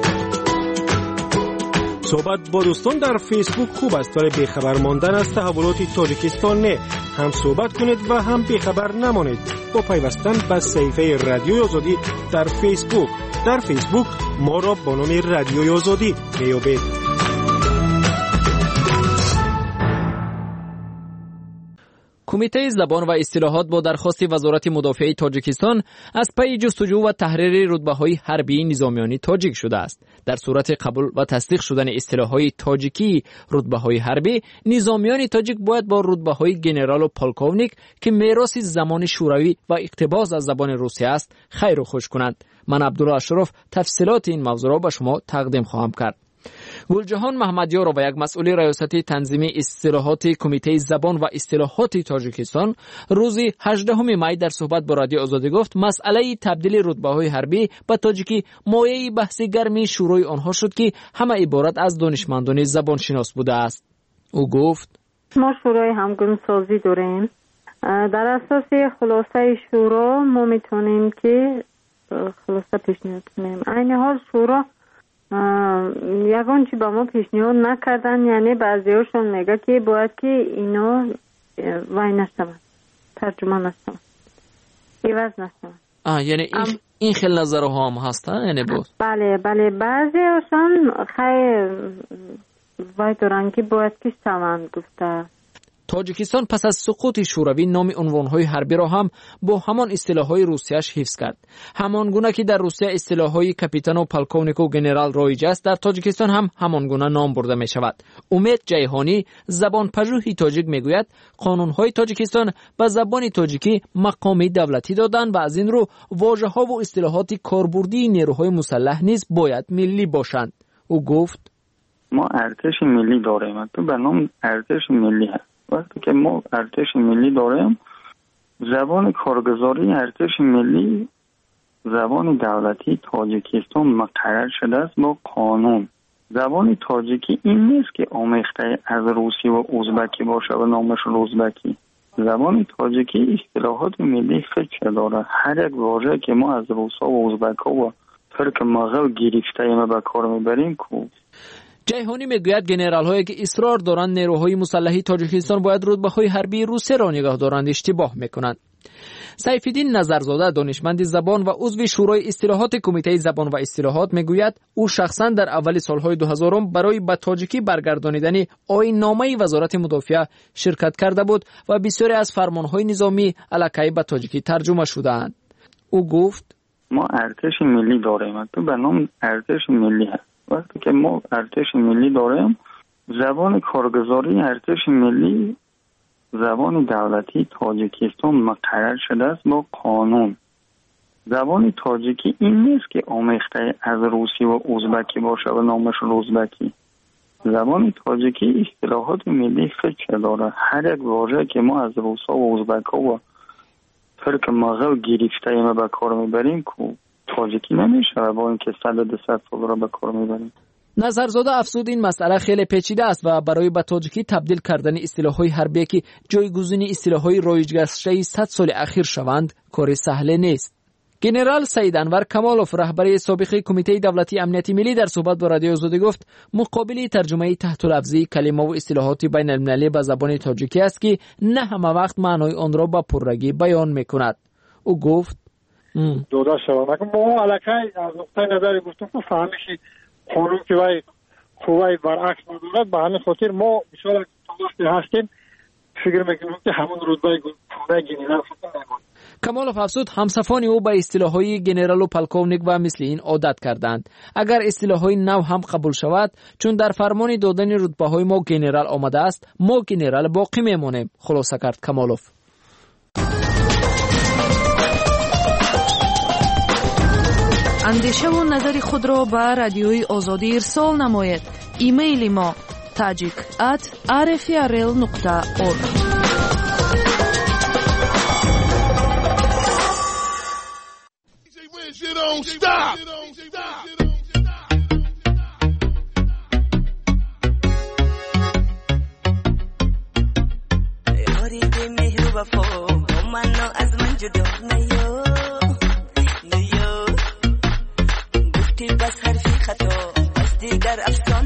صحبت با دوستان در فیسبوک خوب است ولی بیخبر ماندن از تحولات تاجیکستان نه. هم صحبت کنید و هم بیخبر نمانید با پیوستن به صفحه رادیوی آزادی در فیسبوک. در فیسبوک ما را با نام رادیوی آزادی میابید. کمیته زبان و اصطلاحات با درخواست وزارت مدافع تاجیکستان از پی جستجو و تحریر رتبه‌های حربی نظامیان تاجیک شده است. در صورت قبول و تصدیق شدن اصطلاح‌های تاجیکی رتبه‌های حربی، نظامیان تاجیک باید با رتبه‌های گنرال و پالکونیک که میراث زمان شوروی و اقتباس از زبان روسیه است خیر و خوش کنند. من عبدالله اشرف تفصیلات این موضوع را به شما تقدیم خواهم کرد. گلجهان محمدیار و یک مسئول ریاست تنظیمی اصطلاحات کمیته زبان و اصطلاحات تاجیکستان روز 18 می در صحبت با رادیو آزادی گفت مسئله تبدیل رتبه‌های حربی به تاجیکی مایه بحث گرمی شورای آنها شد که همه عبارت از دانشمندان زبان شناس بوده است. او گفت ما شورای همگون سازی داریم. در اساس خلاصه شورا ما میتونیم که خلاصه پیشنهاد کنیم. این حال شورا یگان چی با ما پیشنهاد نکردن، یعنی بعضیاشون میگه که باید که اینا وای نشتمن ترجمه نشتمن ایواز نشتمن. یعنی این خیلی نظرها هم هستن یعنی بود؟ بله بعضیاشون خیلی وای دارن که باید که شتمن گفته. تاجیکستان پس از سقوط شوروی نام عنوان‌های حربی را هم با همان اصطلاح‌های روسیه‌اش حفظ کرد. همان گونه که در روسیه اصطلاح‌های کاپیتان و پالکونیک و گنرال رایج است، در تاجیکستان هم همان گونه نام برده می‌شود. امید جیهانی زبان پژوهی تاجیک می‌گوید قانون‌های تاجیکستان به زبان تاجیکی مقام دولتی دادند و از این رو واژه‌ها و اصطلاحات کاربردی نیروهای مسلح نیز باید ملی باشند. او گفت ما ارتش ملی داریم. تو به نام ارتش ملی هست. وقتی که ما ارتش ملی داریم، زبان کارگزاری ارتش ملی زبان دولتی تاجیکستان مقرر شده است با قانون. زبان تاجیکی این نیست که آمیخته از روسی و ازبکی باشه و نامش ازبکی. زبان تاجیکی اصطلاحات ملی فکر داره. هر یک واژه که ما از روسا و ازبکا و ترک مغول گرفته ایم به کار میبریم کو. جیهانی میگوید گنرال هایی که اصرار دارند نیروهای مسلحی تاجیکستان باید رتبه‌های حربی روسیه را نگاه دارند اشتباه میکنند. سیفالدین نظرزاده دانشمند زبان و عضو شورای اصطلاحات کمیته زبان و اصطلاحات میگوید او شخصا در اول سالهای 2000 برای به تاجیکی برگردانیدن آیین‌نامه وزارت مدافع شرکت کرده بود و بسیاری از فرمانهای نظامی الکی به تاجیکی ترجمه شده‌اند. او گفت ما ارتش ملی داریم. تو به نام ارتش ملی هست. وقتی که ما ارتش ملی داریم، زبان کارگزاری ارتش ملی زبان دولتی تاجیکستان مقرر شده است با قانون. زبان تاجیکی این نیست که آمیخته از روسی و ازبکی باشه و نامش ازبکی. زبان تاجیکی اصطلاحات ملی فکر داره. هر یک واژه که ما از روسا و ازبکا و ترک مغول گرفته ایم به کار میبریم کو تاجیکی نمیشه با اینکه 100 سال را به کار میبریم. نظرزاده افزود این مسئله خیلی پیچیده است و برای به تاجیکی تبدیل کردن اصطلاح‌های حربی که جایگزین اصطلاح‌های رایج گشته 100 سال اخیر شوند کار سهل نیست. گنرال سید انور کمالوف رهبر سابق کمیته دولتی امنیت ملی در صحبت با رادیو آزادی گفت مقابل ترجمه تحت لفظی کلمه و اصطلاحات بین المللی به زبان تاجیکی است که نه همه وقت معنای آن را با پررگی بیان می‌کند. او گفت دودا شوم ما علاقه از نقطه نظر گفتم فهمیشی قانون که وای قوای برعکس ندارد به همین خاطر ما بسیار وقتی هستیم فکر میکنیم که همون رتبه گنرال نمی‌ماند. کمالوف افزود همصفان او به اصطلاح‌های گنرال و پالکونیک و مثل این عادت کردند. اگر اصطلاح‌های نو هم قبول شود چون در فرمان دادن رتبه‌های ما گنرال آمده است ما گنرال باقی میمانیم، خلاصه کرد کمالوف. اندیشه و نظر خود را به رادیوی آزادی ارسال نمایید. ایمیل ما tajik@rfrl.org. بس حرفی خطا بس دیگر افسانه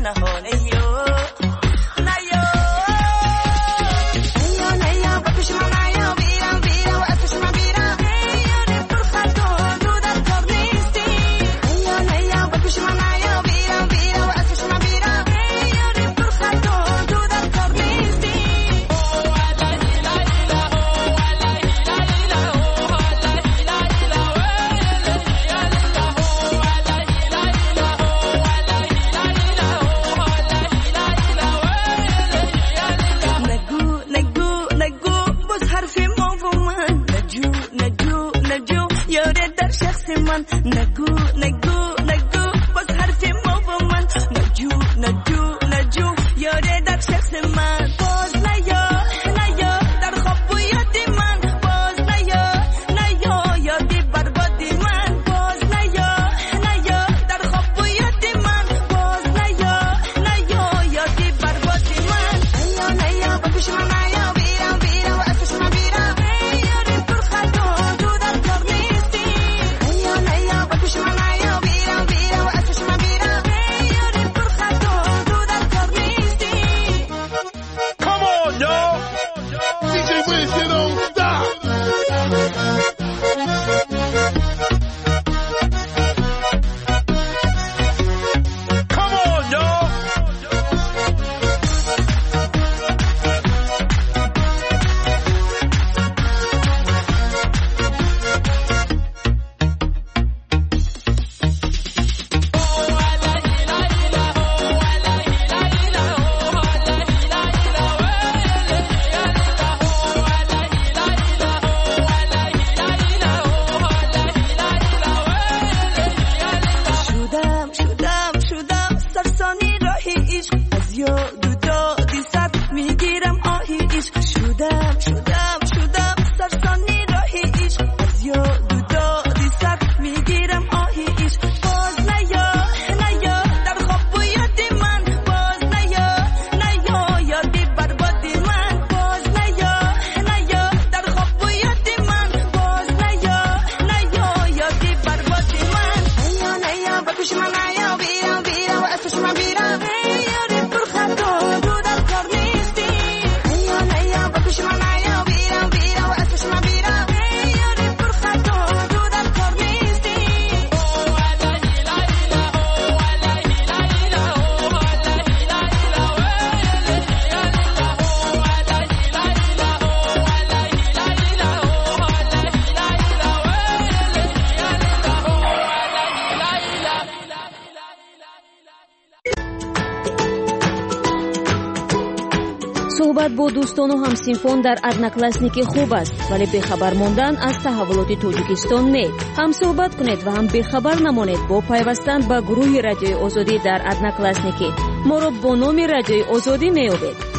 صحبت با دوستان و همسینفون در ادناکلاسنیکی خوب است، ولی بخبر ماندن از تحولات تاجیکستان نه. هم صحبت کنید و هم بخبر نمانید با پیوستن به گروه رادیوی آزادی در ادناکلاسنیکی. ما را با نام رادیوی آزادی میابید.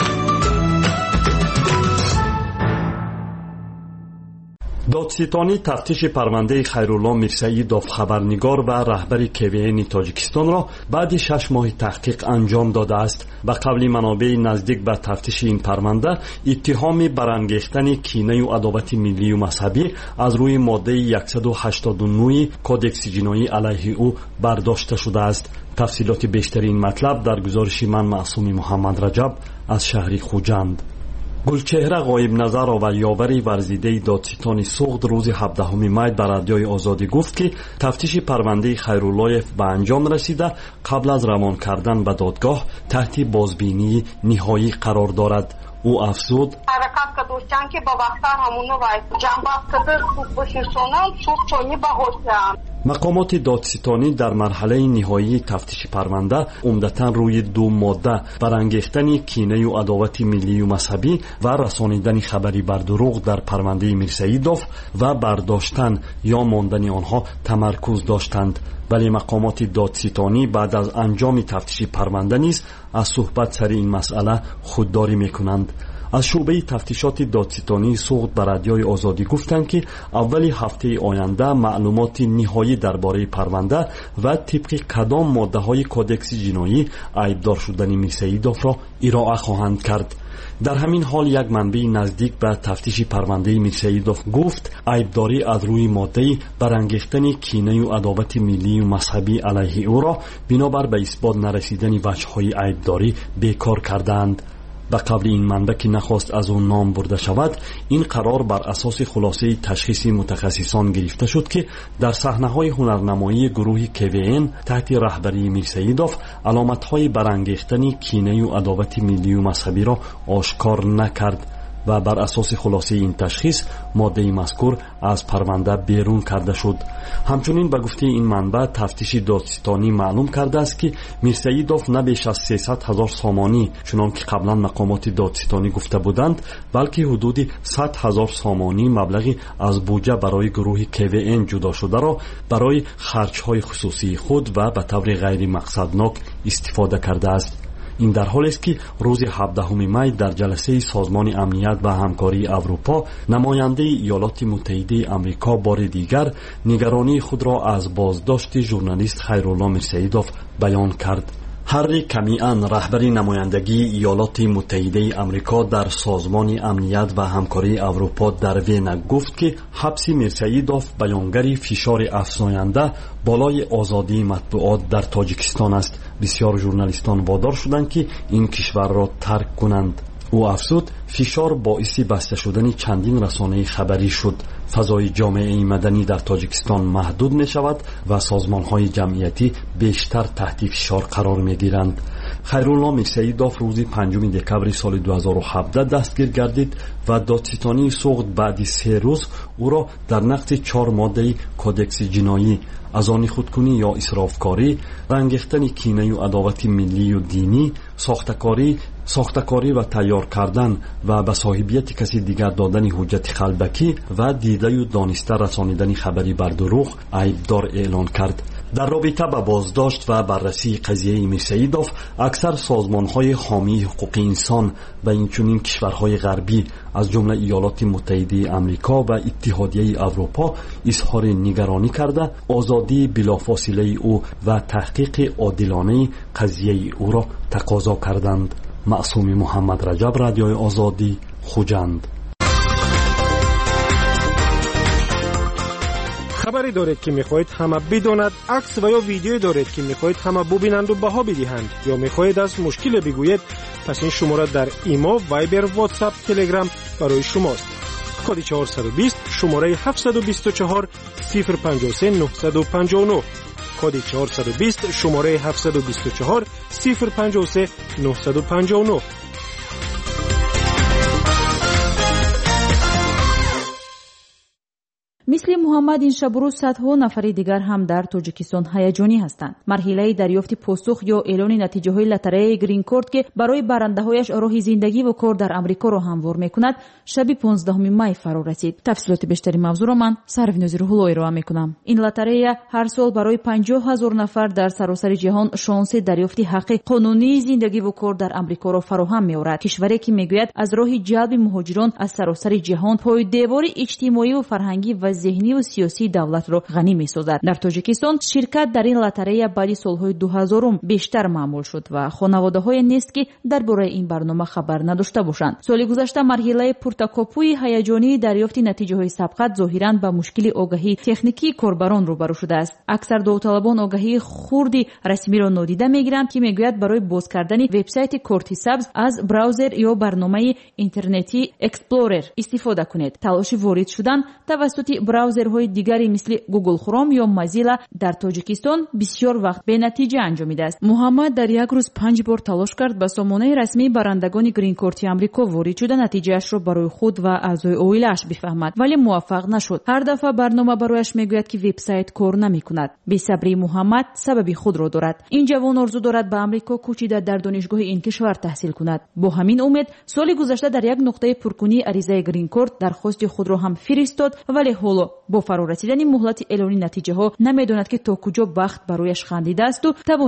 دادستانی تفتیش پرونده خیرالله میرسعیدوف خبرنگار و رهبر KVN تاجیکستان را بعد 6 ماه تحقیق انجام داده است. به قول منابع نزدیک به تفتیش این پرونده، اتهام برانگیختن کینه و عداوت ملی و مذهبی از روی ماده 189 کدکس جنایی علیه او برداشته شده است. تفصیلات بیشتر این مطلب در گزارش من معصومی محمد رجب از شهر خوجند. گلچهره غایب نظر و یاوری ورزیده دادستان سوخت روز 17 می بر رادیوی آزادی گفت که تفتیش پرونده خیرالله به انجام رسیده قبل از روان کردن به دادگاه تحت بازبینی نهایی قرار دارد. او افزود حرکت که دوستان که با وقتار همونو باید جنبات کدر خوب بشنسونن سوخ چونی با هستن. مقامات دادستانی در مرحله نهایی تفتیش پرونده عمدتاً روی 2 ماده برانگیختن کینه و عداوت ملی و مذهبی و رسانیدن خبری بر دروغ در پرونده میرسعیدوف و برداشتن یا ماندن آنها تمرکز داشتند. ولی مقامات دادستانی بعد از انجام تفتیش پرونده نیز از صحبت سر این مسئله خودداری میکنند. از شعبه تفتیشات دادستانی سوخت به رادیوی آزادی گفتند که اولی هفته آینده معلومات نهایی درباره پرونده و طبق کدام ماده‌های کودکس جنایی عیبدار شدن میرسیدوف را ارائه خواهند کرد. در همین حال یک منبع نزدیک به تفتیش پرونده میرسیدوف گفت عیبداری از روی ماده برانگیختن کینه و عداوت ملی و مذهبی علیه او را بنابر به اثبات نرسیدن وجه‌های عیبداری بیکار کردند. به قبل این منبع که نخواست از اون نام برده شود، این قرار بر اساس خلاصه تشخیص متخصصان گرفته شد که در صحنه‌های هنرنمایی گروه KVN تحت رهبری میرسیدوف علامت‌های برانگیختن کینه و عداوت ملی و مذهبی را آشکار نکرد و بر اساس خلاصه این تشخیص ماده مذکور از پرونده بیرون کرده شد. همچنین به گفته این منبع تفتیش دادستانی معلوم کرده است که میرسیدوف نه بیش از 300,000 سامانی چنان که قبلا مقامات دادستانی گفته بودند، بلکه حدود 100,000 سامانی مبلغی از بودجه برای گروه KVN جدا شده را برای خرچ‌های خصوصی خود و به طور غیر مقصدناک استفاده کرده است. این در حالی است که روز 17 می در جلسه سازمان امنیت و همکاری اروپا نماینده ایالات متحده آمریکا بار دیگر نگرانی خود را از بازداشت ژورنالیست خیرالله میرسیدوف بیان کرد. هری کمیان رهبر نمایندگی ایالات متحده آمریکا در سازمان امنیت و همکاری اروپا در وین گفت که حبس میرسیدوف بیانگر فشار افزاینده بالای آزادی مطبوعات در تاجیکستان است. بسیار ژورنالیستان وادار شدند که این کشور را ترک کنند. او افزود فشار باعث بسته شدن چندین رسانه خبری شد. فضای جامعه مدنی در تاجیکستان محدود می شود و سازمان های جمعیتی بیشتر تحت فشار قرار می گیرند. خیرالله میرسیدوف روز 5 دکبر سال 2017 دستگیر گردید و دادستانی سوخت بعد 3 روز او را در نقض 4 ماده کودکس جنایی از آن خودکنی یا اسرافکاری، رنگیختن کینه و عداوت ملی و دینی، ساختکاری و تیار کردن و به صاحبیت کسی دیگر دادن حجت خلبکی و دیده و دانسته رسانیدن خبری بر دروغ عیبدار اعلان کرد. در رابطه با بازداشت و بررسی قضیه میرسیدوف اکثر سازمان‌های حامی حقوق انسان و اینچنین کشورهای غربی از جمله ایالات متحده آمریکا و اتحادیه اروپا اظهار نگرانی کرده آزادی بلافاصله او و تحقیق عادلانه قضیه او را تقاضا کردند. معصوم محمد رجب، رادیوی آزادی، خوجند. خبری دارید که میخواهید همه بداند، عکس و یا ویدیویی دارید که میخواهید همه ببینند و بها بدهند، یا میخواهید از مشکل بگویید، پس این شماره در ایما، وایبر، واتساپ، تلگرام برای شماست. کد 420 شماره 724 053 959. کد 420 شماره 724 053 959. مثل محمد این شب روز صدها نفر دیگر هم در تاجیکستان هیجانی هستند. مرحله دریافت پاسخ یا اعلان نتیجه های لاتاری گرین کارت که برای برنده هایش راه زندگی و کار در امریکا را هموار میکند شب 15 می فرا رسید. تفصیلات بیشتری موضوع را من سرویناز روح‌الله ارائه میکنم. این لاتاری هر سال برای 50,000 نفر در سراسر جهان شانس دریافت حق قانونی زندگی و کار در امریکا را فراهم می‌آورد. کشوری که میگوید از راه جلب مهاجران از سراسر جهان پای دیوار اجتماعی و فرهنگی و ذهنی و سیاسی دولت را غنی می‌سازد. در تاجیکستان شرکت در این لاتاری بعد سال‌های 2000 بیشتر معمول شد و خانواده‌های نیست که درباره این برنامه خبر نداشته باشند. سال گذشته مرحله پرتکاپوی هیجانی دریافت نتیجه‌های سبقت ظاهراً با مشکل آگاهی تکنیکی کاربران روبرو شده است. اکثر داوطلبان آگاهی خردی رسمی را نادیده می‌گیرند که میگوید برای باز کردن وبسایت کارت سبز از براوزر یا برنامه اینترنتی اکسپلورر استفاده کنید. تلاش وارد شدن توسط براوزرهای دیگری مثل گوگل کروم یا مازیلا در تاجیکستان بسیار وقت به نتیجه انجامیده است. محمد در یک روز 5 بار تلاش کرد با سامانه رسمی برندگان گرین کارت آمریکا وارد شده نتیجهش را برای خود و اعضای عائله‌اش بفهمد، ولی موفق نشد. هر دفعه برنامه برایش میگوید که وبسایت کار نمیکند. بی‌صبری محمد سبب خود را دارد. این جوان آرزو دارد به آمریکا کوچیده در دانشگاه این کشور تحصیل کند. با همین امید سال گذشته در یک نقطه پرکنی عریضه گرین کارت درخواست خود را هم فرستاد، ولی حالا با فرا رسیدن مهلت اعلان نتیجه ها نمیداند که تا کجا بخت برایش خندیده است و توانست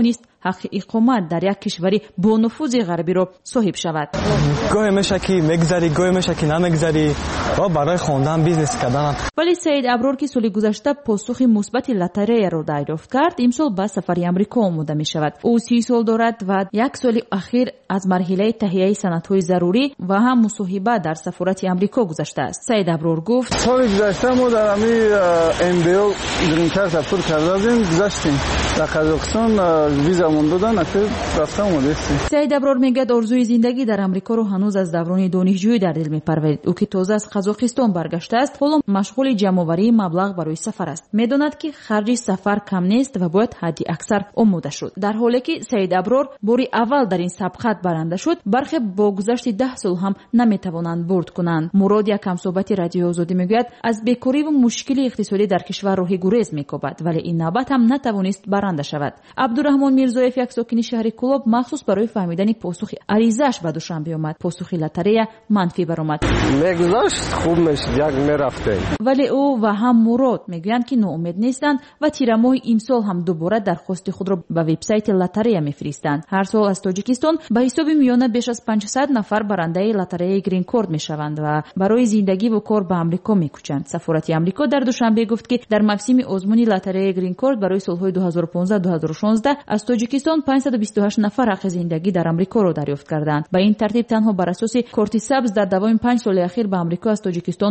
حق اقامت در یک کشور با نفوذ غربی را صاحب شود. گاهی میشه که میگذری، گاهی میشه که نمیگذری و برای خواندن بیزنس کردن. ولی سید ابرار که سال گذشته پاسخ مثبت لاتاری را دریافت کرد، امسال به سفر آمریکا آماده می شود. او 30 سال دارد و یک سال اخیر از مرحله تهیه سندهای ضروری و هم مصاحبه در سفارت آمریکا گذشته است. سید ابرار گفت سال گذشته ما در همین MBO گرین کارت اپلای کرده بودیم، گذشتیم در قزاقستان ویزا مون دادن، اخیر رفتم اومدیم. سید ابرار میگه آرزوی زندگی در آمریکا رو هنوز از دوران دانشجویی در دل میپرورید. او که تازه از قزاقستان برگشته است، حالا مشغول جمع‌آوری مبلغ برای سفر است. میداند که خرج سفر کم نیست و باید حدی اکثر آماده شد. در حالی که سید ابرار باری اول در این سبقت برنده شد، برخی با گذشت 10 سال هم نمیتوانند برد کنند. مراد یک همصحبت رادیو آزادی میگوید از بیکاری و مشکل اقتصادی در کشور راه گریز میکوبد، ولی این نوبت هم نتوانست برنده شود. عبدالرحمن میرزایف یک ساکن شهر کلاب مخصوص برای فهمیدن پاسخ عریضه‌اش به دوشنبه آمد. پاسخ لاتاری منفی برآمد. میگذاشت خوب میشد، یک میرفته. ولی او و هم مراد میگویند که ناامید نیستند و تیر ماه امسال هم دوباره درخواست خود را به وبسایت لاتاری میفرستند. هر سال از تاجیکستان به حساب میانه بیش از 500 نفر برنده لاتاری گرین کارت میشوند و برای زندگی و کار به آمریکا میکوچند. سفارت آمریکا در دوشنبه گفت که در موسم آزمون لاتاری گرین کارت برای سالهای 2015-2016 از تاجیکستان 528 نفر حق زندگی در آمریکا را دریافت کردند. به این ترتیب تنها بر اساس کارت سبز در دوام 5 سال اخیر به آمریکا از تاجیکستان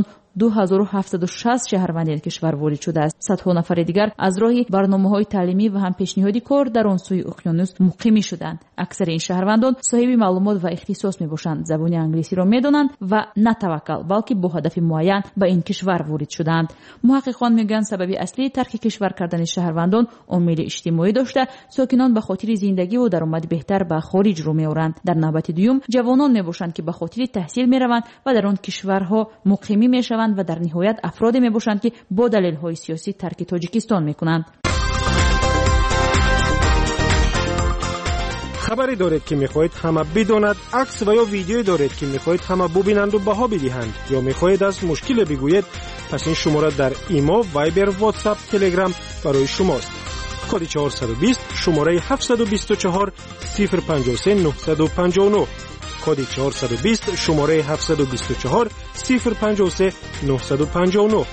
2760 شهروند کشور وارد شده است. صدها نفر دیگر از راه برنامه‌های تعلیمی و هم پیشنهادی کار در آن سوی اقیانوس مقیم شدند. اکثر این شهروندان صاحب معلومات و اختصاص میباشند، زبان انگلیسی را میدانند و نه توکل بلکه با هدف معین به این کشور وارد شدند. محققان میگن سبب اصلی ترک کشور کردن شهروندان عامل اجتماعی داشته، ساکنان به خاطر زندگی و درآمد بهتر به خارج رو میآورند. در نوبت دوم جوانان میباشند که به خاطر تحصیل میروند و در آن کشورها مقیمی میشوند و در نهایت افرادی میباشند که با دلایل سیاسی ترک تاجیکستان میکنند. خبری دارید که میخواهید همه بداند، عکس و یا ویدیویی دارید که میخواهید همه ببینند و بها بدهند، یا میخواهید از مشکل بگویید، پس این شماره در ایما، وایبر، واتساپ، تلگرام برای شماست. کد 420 شماره 724 053 959. کد 420 شماره 724 053 959.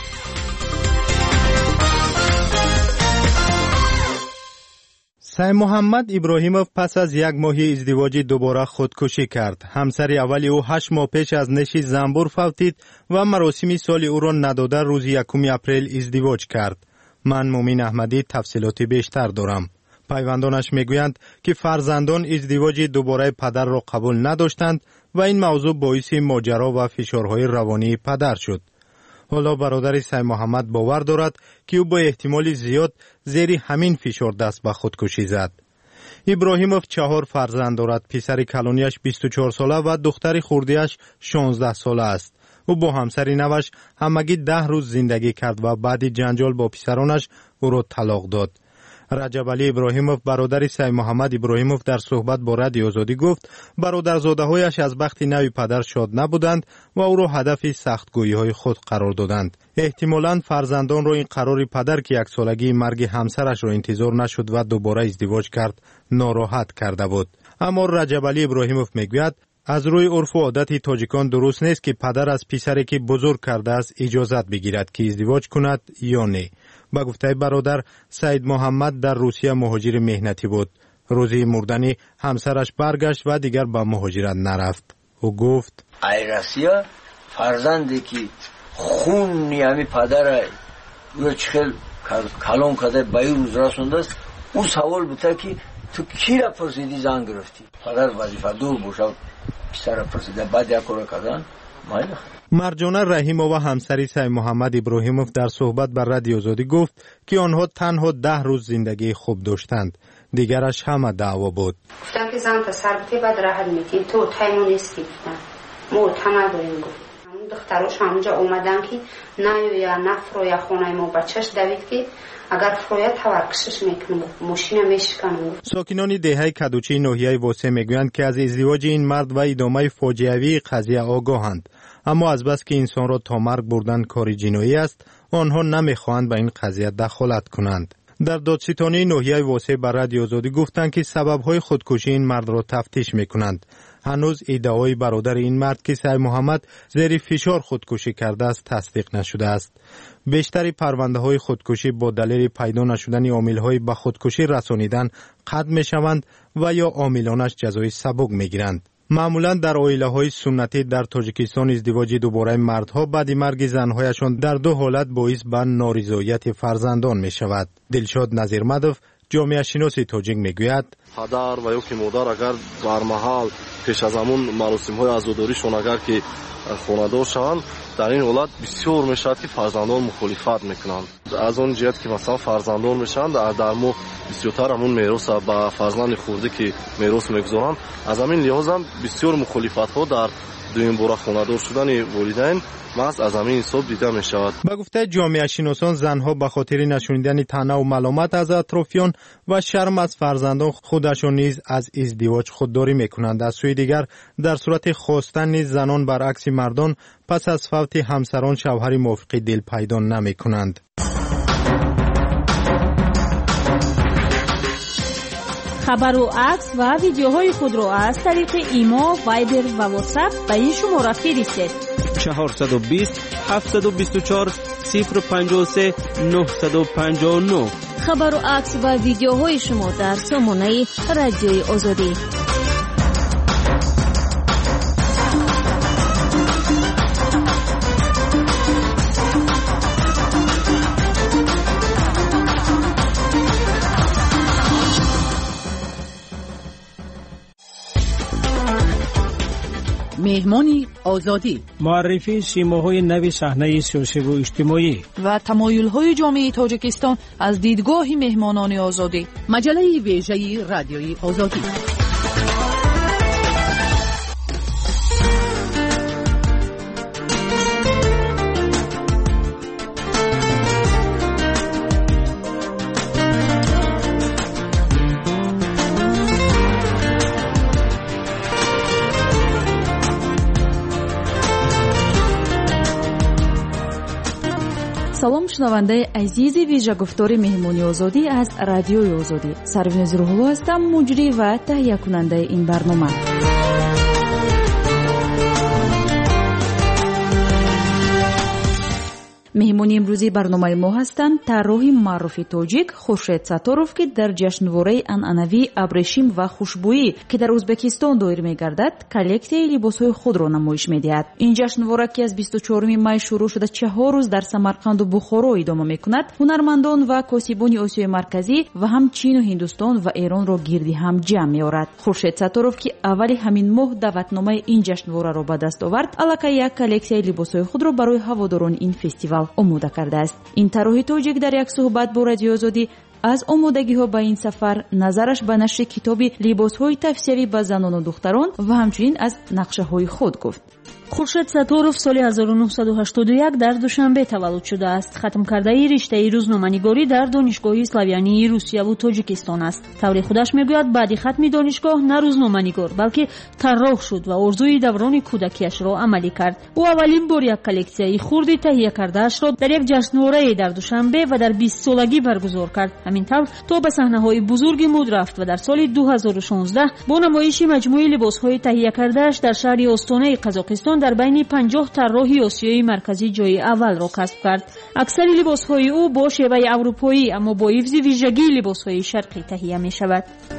سید محمد ابراهیموف پس از یک ماه ازدواج دوباره خودکشی کرد. همسر اولی او 8 ماه پیش از نشی زنبور فوتید و مراسم سال او را نداده روز 1 اپریل ازدواج کرد. من مومن احمدی تفصیلات بیشتر دارم. پیوندانش میگویند که فرزندان ازدواج دوباره پدر را قبول نداشتند و این موضوع باعث ماجرا و فشارهای روانی پدر شد. حالا برادر سید محمد باور دارد که او با احتمال زیاد زیر همین فشار دست به خودکشی زد. ابراهیموف 4 فرزند دارد. پسر کلانیش 24 ساله و دختر خردیش 16 ساله است. او با همسر نوش همگی 10 روز زندگی کرد و بعد جنجال با پسرانش او را طلاق داد. رجب علی ابراهیموف برادر سید محمد ابراهیموف در صحبت با رادیو آزادی گفت برادرزاده‌هایش از بخت نوی پدر شاد نبودند و او را هدف سختگویی‌های خود قرار دادند. احتمالاً فرزندان را این قرار پدر که 1 سالگی مرگ همسرش را انتظار نشد و دوباره ازدواج کرد ناراحت کرده بود. اما رجب علی ابراهیموف میگوید از روی عرف و عادت تاجیکان درست نیست که پدر از پسری که بزرگ کرده است اجازت بگیرد که ازدواج کند یا نه. با گفته برادر سید محمد در روسیه مهاجر مهنتی بود. روزی مردن همسرش برگشت و دیگر به مهاجرت نرفت. او گفت ای روسیه فرزندی که خون نیامی پدر یا چخل کلان کده به روز رسونده است، او سوال بوده که تو کی را پرسیدی زن گرفتی؟ پدر وظیفه دور باشد پسر پرسیده بعد یک کار کردن مایل. مرجانه رحیمو و همسری سید محمد ابراهیموف در صحبت بر رادیو آزادی گفت که آنها تنها 10 روز زندگی خوب داشتند، دیگرش همه دعوا بود. گفتم که زن پسر بودی بعد راحت میتین تو تایمو نیستی گفتم معتمد بودیم گفت همون دختراش همونجا اومدن که نه یا نفرو یا خونه ما بچهش دوید که اگر فروید تورکشش میکنم ماشین میشکنم. ساکنان دهه کدوچی ناحیه واسه میگویند که از ازدواج این مرد و ادامه فاجعه‌ای قضیه آگاهند، اما از بس که انسان را تا مرگ بردن کاری جنایی است، آنها نمیخواهند به این قضیه دخالت کنند. در دادستانی ناحیه واسع بر رادیو آزادی گفتند که سبب‌های خودکشی این مرد را تفتیش می‌کنند. هنوز ادعای برادر این مرد که سعی محمد زیر فشار خودکشی کرده است تصدیق نشده است. بیشتر پرونده‌های خودکشی با دلیل پیدا نشدن عامل‌های به خودکشی رسانیدن قطع می‌شوند و یا عاملانش جزای سبک می‌گیرند. معمولا در عائله‌های سنتی در تاجیکستان ازدواج دوباره مردها بعد مرگ زن‌هایشان در دو حالت باعث به نارضایتی فرزندان می‌شود. دلشاد نظیرمدов جامعه شناس تاجیک میگوید پدر و یا که مادر اگر در محل پیش از همون مراسم‌های عزاداریشون اگر که خانه‌دار شوند در این حالت بسیار میشود که فرزندان مخالفت میکنند. از اون جهت که مثلا فرزندان میشن در مو بسیارتر همون میراث به فرزند خورده که میراث میگذارند، از همین لحاظ هم بسیار مخالفت‌ها در دویم بار خانه‌دار شدن والدین محض از همین حساب دیده می شود. به گفته جامعه شناسان زنها به خاطر نشانیدن طعنه و ملامت از اطرافیان و شرم از فرزندان خودشان نیز از ازدواج خودداری میکنند. از سوی دیگر در صورت خواستن نیز زنان برعکس مردان پس از فوت همسران شوهر موافق دل پیدا نمیکنند. خبر و عکس و ویدیوهای خود را از طریق ایما، وایبر و واتساپ به این شماره فرستید: 420 724 053 959. خبر و عکس و ویدیوهای شما در سامانه رادیوی آزادی. مهمانی آزادی، معرفی سیماهای نوی صحنه سیاسی و اجتماعی و تمایل‌های جامعه تاجیکستان از دیدگاه مهمانان آزادی. مجله ویژه رادیوی آزادی. салом шунавандаи азизи вижагуфтори меҳмони озодӣ аз радиои озодӣ. Сарвиназ Рӯҳулло ҳастам, муҷрӣ ва таҳиякунандаи ин барнома. меҳмони имрӯзи барномаи мо ҳастанд тарроҳи маъруфи тоҷик Хуршед Сатторов, ки дар ҷашнвораи анъанавии абрешим ва хушбӯӣ ки дар Ӯзбекистон доир мегардад, коллексияи либосҳои худро намоиш медиҳад. ин ҷашнвора, ки аз 24 май шурӯъ шуда 4 рӯз дар Самарқанду Бухоро идома мекунад, ҳунармандон ва косибони Осиёи Марказӣ ва ҳам Чин و Ҳиндустон ва Эронро гирди ҳам ҷамъ меорад. Хуршед Сатторов, ки аввали ҳамин моҳ даъватномаи ин ҷашнвораро ба даст овард, аллакай як коллексияи либосҳои худро барои ҳаводорони ин фестивал омода кардааст. ин тарроҳи тоҷик дар як суҳбат бо Радиои Озодӣ аз омодагиҳо ба ин сафар, назараш ба нашри китоби либосҳои тавсиявӣ ба занону духтарон ва ҳамчунин аз нақшаҳои худ гуфт. Хуршед Сатторов соли 1981 дар Душанбе таваллуд шудааст. Хатмкардаи риштаи рӯзноманигорӣ дар донишгоҳи Славянии Русияву Тоҷикистон аст. Таври худаш мегӯяд, баъди хатми донишгоҳ на рӯзноманигор, балки тарроҳ шуд ва орзуи даврони кӯдакиашро амалӣ кард. ӯ аввалин бор як коллексияи хурди таҳия кардаашро дар як ҷашнворае дар Душанбе ва дар 20-солагӣ баргузор кард. ҳамин тавр то ба саҳнаҳои бузурги муд рафт ва дар соли 2016 бо намоиши маҷмӯи либосҳои таҳия кардааш дар шаҳри Остонаи Қазоқистон дар байни 50 тарроҳи Осиёи Марказӣ ҷойи аввалро касб кард. аксари либосҳои ӯ бо шеваи аврупоӣ, аммо бо ҳифзи вижагии либосҳои шарқӣ таҳия мешавад.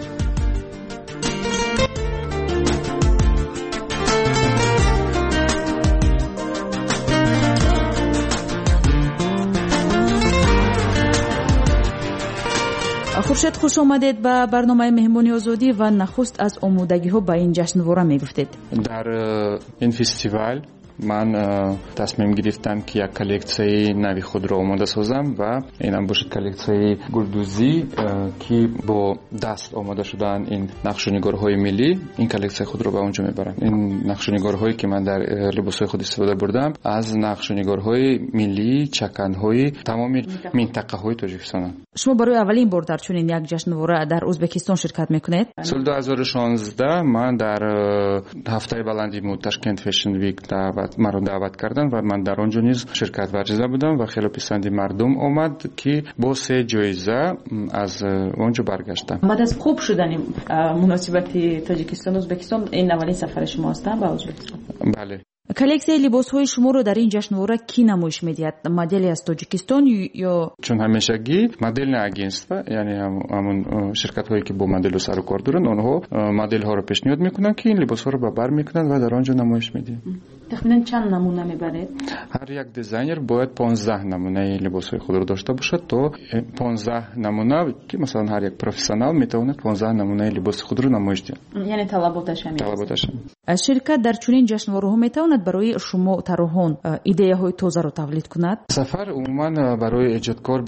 хуршед, хуш омадед ба барномаи меҳмони озодӣ ва нахуст аз омодагиҳо ба ин ҷашнвора мегуфтед. дар ин фестивал ман тасмим гирифтам ки як коллексияи нави худро омода созам ва инам бошад коллексияи гулдузӣ ки бо даст омода шудаанд ин нақшунигорҳои миллӣ. ин коллексияи худро ба онҷо мебарам. ин нақшунигорҳое ки ман дар либосҳои худ истифода бурдам аз нақшунигорҳои миллӣ, чаканҳои тамоми минтақаҳои Тоҷикистонанд. шумо барои аввалин бор дар чунин як ҷашнвора дар Ӯзбекистон ширкат мекунед? соли 2016 ман дар ҳафтаи баланди муд Ташкент Fashion Week даъват مرا دعوت کردن و من در آنجا نیز شرکت ورزیده بودم و خیلی پسند مردم آمد که با 3 جایزه از آنجا برگشتم. بعد از خوب شدن مناسبت تاجیکستان و ازبکستان این اولین سفر شما است به ازبکستان؟ بله. کلکسیای لباس‌های شما رو در این جشنواره کی نمایش می‌دهد؟ مدلی از تاجیکستان یا چون همیشگی مدل اگنستا یعنی همون شرکت‌هایی که با مدل سر و کار دارن اونها مدل‌ها رو پیشنهاد میکنن که این لباس‌ها رو بر میکنن و در آنجا نمایش میدن. تقریباً چند نمونه میبرید؟ هر یک دیزاینر باید 15 نمونه لباس‌های خود رو داشته باشد تا 15 نمونه که مثلا هر یک پروفسیونال میتونه 15 نمونه لباس خود رو نمایش دهد. یعنی طلباتش هم. از شرکت در چنین جشنواره‌ها میتواند برای شما طراحان ایده‌های تازه رو تولید کند؟ سفر عموما برای ایجادکار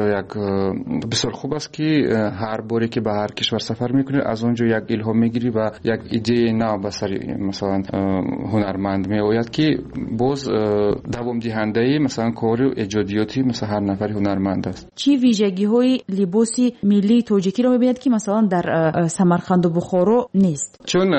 بسیار خوب است که هر باری که به هر کشور سفر میکنی از اونجا یک الهام میگیری و یک ایده نو به سر مثلا هنرمند میآید که باز دوام دهنده مثلا کار ایجادیاتی مثلا هر نفر هنرمند است. چی ویژگی‌های لباسی ملی تاجیکی رو می‌بینید که مثلا در سمرقند و بخارا نیست؟ چون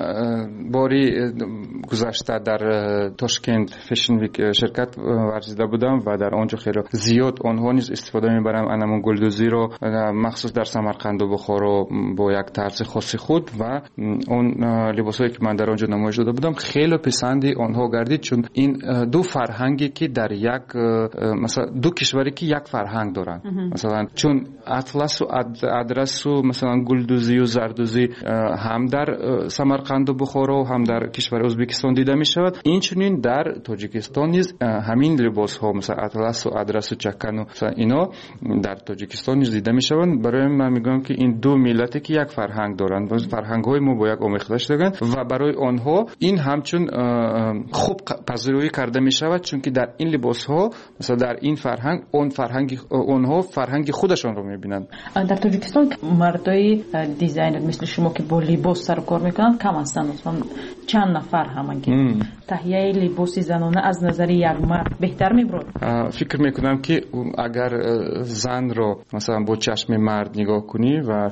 باری گذشته در تاشکند فشن ویک شرکت ورزیده بودم و در آنجا خیلی زیاد آنها نیز استفاده میبرم انمون گلدوزی رو مخصوص در سمرقند و بخارا با یک طرز خاص خود و اون لباسایی که من در آنجا نمایش داده بودم خیلی پسندی آنها گردید چون این دو فرهنگی که در یک مثلا دو کشوری که یک فرهنگ دارن مثلا چون اطلس و ادرس و مثلا گلدوزی و زردوزی هم در سمرقند و بخارا و هم در کشور ازبکستان دیده می شود این چنین در تاجیکستان نیز همین لباس ها مثلا اطلس و ادرس و چکن و اینا در تاجیکستان نیز دیده می شوند. برای من میگم که این دو ملتی که یک فرهنگ دارند و فرهنگ های ما با یک آمیخته شدند و برای آنها این همچون خوب پذیرایی کرده می شود چون که در این لباس ها مثلا در این فرهنگ اونها فرهنگ خودشان رو می بینند. در تاجیکستان مردای دیزاینر مثل شما که با لباس سر کار میکنن کم هستند مثلا چند نفر همون که تهیه لباس زنانه از نظر یک مرد بهتر میبرد؟ فکر میکنم که اگر زن رو مثلا با چشم مرد نگاه کنی و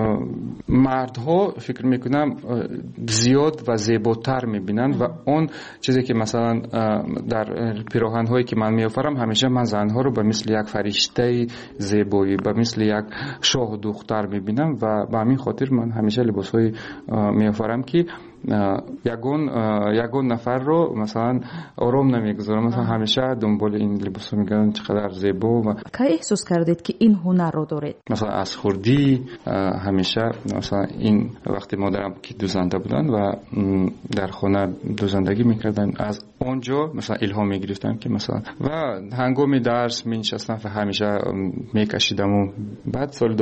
مردها فکر میکنم زیاد و زیباتر میبینن و اون چیزی که مثلا در پیراهن هایی که من میآورم همیشه من زنها رو به مثل یک فرشته زیبایی به مثل یک شاه و دختر میبینم و به همین خاطر من همیشه لباس های میآورم که یگون نفر رو مثلا آرام نمیگذارم مثلا همیشه دنبال این لباس میگن چقدر زیبا و کی احساس کردید که این هنر رو دارید؟ مثلا از خوردی همیشه مثلا این وقتی مادرم که دوزنده بودن و در خانه دوزندگی میکردن از اونجا مثلا الهام میگرفتم که مثلا و هنگام درس مینشستم و همیشه میکشیدم و بعد سال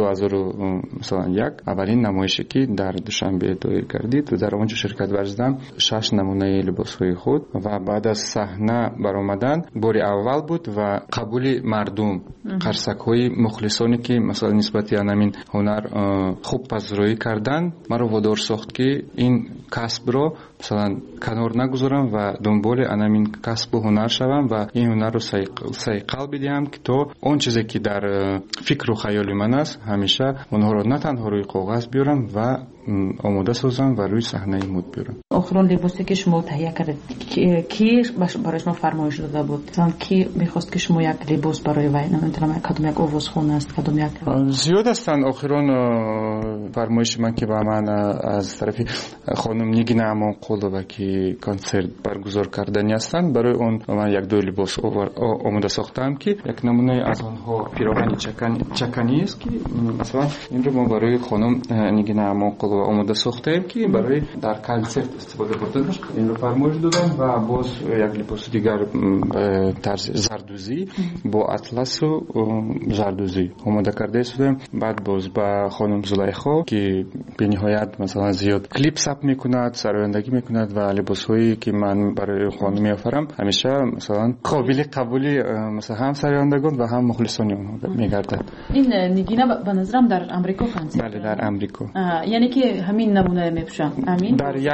2001 اولین نمایشی که در دوشنبه دایر کردید و در اونجا شرکت ورزیدم 6 نمونه لباس‌های خود و بعد از صحنه برآمدن باری اول بود و قبول مردم قرصک‌های مخلصانی که مثلا نسبت همین هنر خوب پذیرایی کردن مرا وادار ساخت که این کسب رو مثلا کنار نگذارم و دنبال همین کسب و هنر شوم و این هنر رو سیقل بدیم که تو اون چیزی که در فکر و خیال من است همیشه اونها رو نه تنها روی کاغذ بیارم و آماده سازم و روی صحنه مد بیارم. آخرین لباسی که شما تهیه کردید کی برای شما فرمایش داده بود؟ مثلا کی می‌خواست که شما یک لباس برای وی نمی‌دونم کدوم یک آوازخوان است کدوم یک زیاد هستند. آخرین فرمایش من که به من از طرف خانم نگین امانقلوبه که کنسرت برگزار کردنی هستند برای اون من یک دو لباس آماده ساختم که یک نمونه از آنها پیراهن چکنی است که مثلا این رو ما برای خانم نگین امانقلوبه آماده ساختیم که برای در کنسرت استفاده بردن این رو فرمایش دادم و باز یک لباس دیگر طرز زردوزی با اطلس و زردوزی آماده کرده شدم. بعد باز با خانم زلیخا که به نهایت مثلا زیاد کلیپ ثبت میکند سرایندگی میکند و لباسهایی که من برای خانم میآورم همیشه مثلا قابل قبولی مثلا هم سرایندگان و هم مخلصانی اونها میگردد. این نگینا به نظرم در امریکا کنسرت بله در امریکا یعنی که همین نمونه میپوشن همین در یکی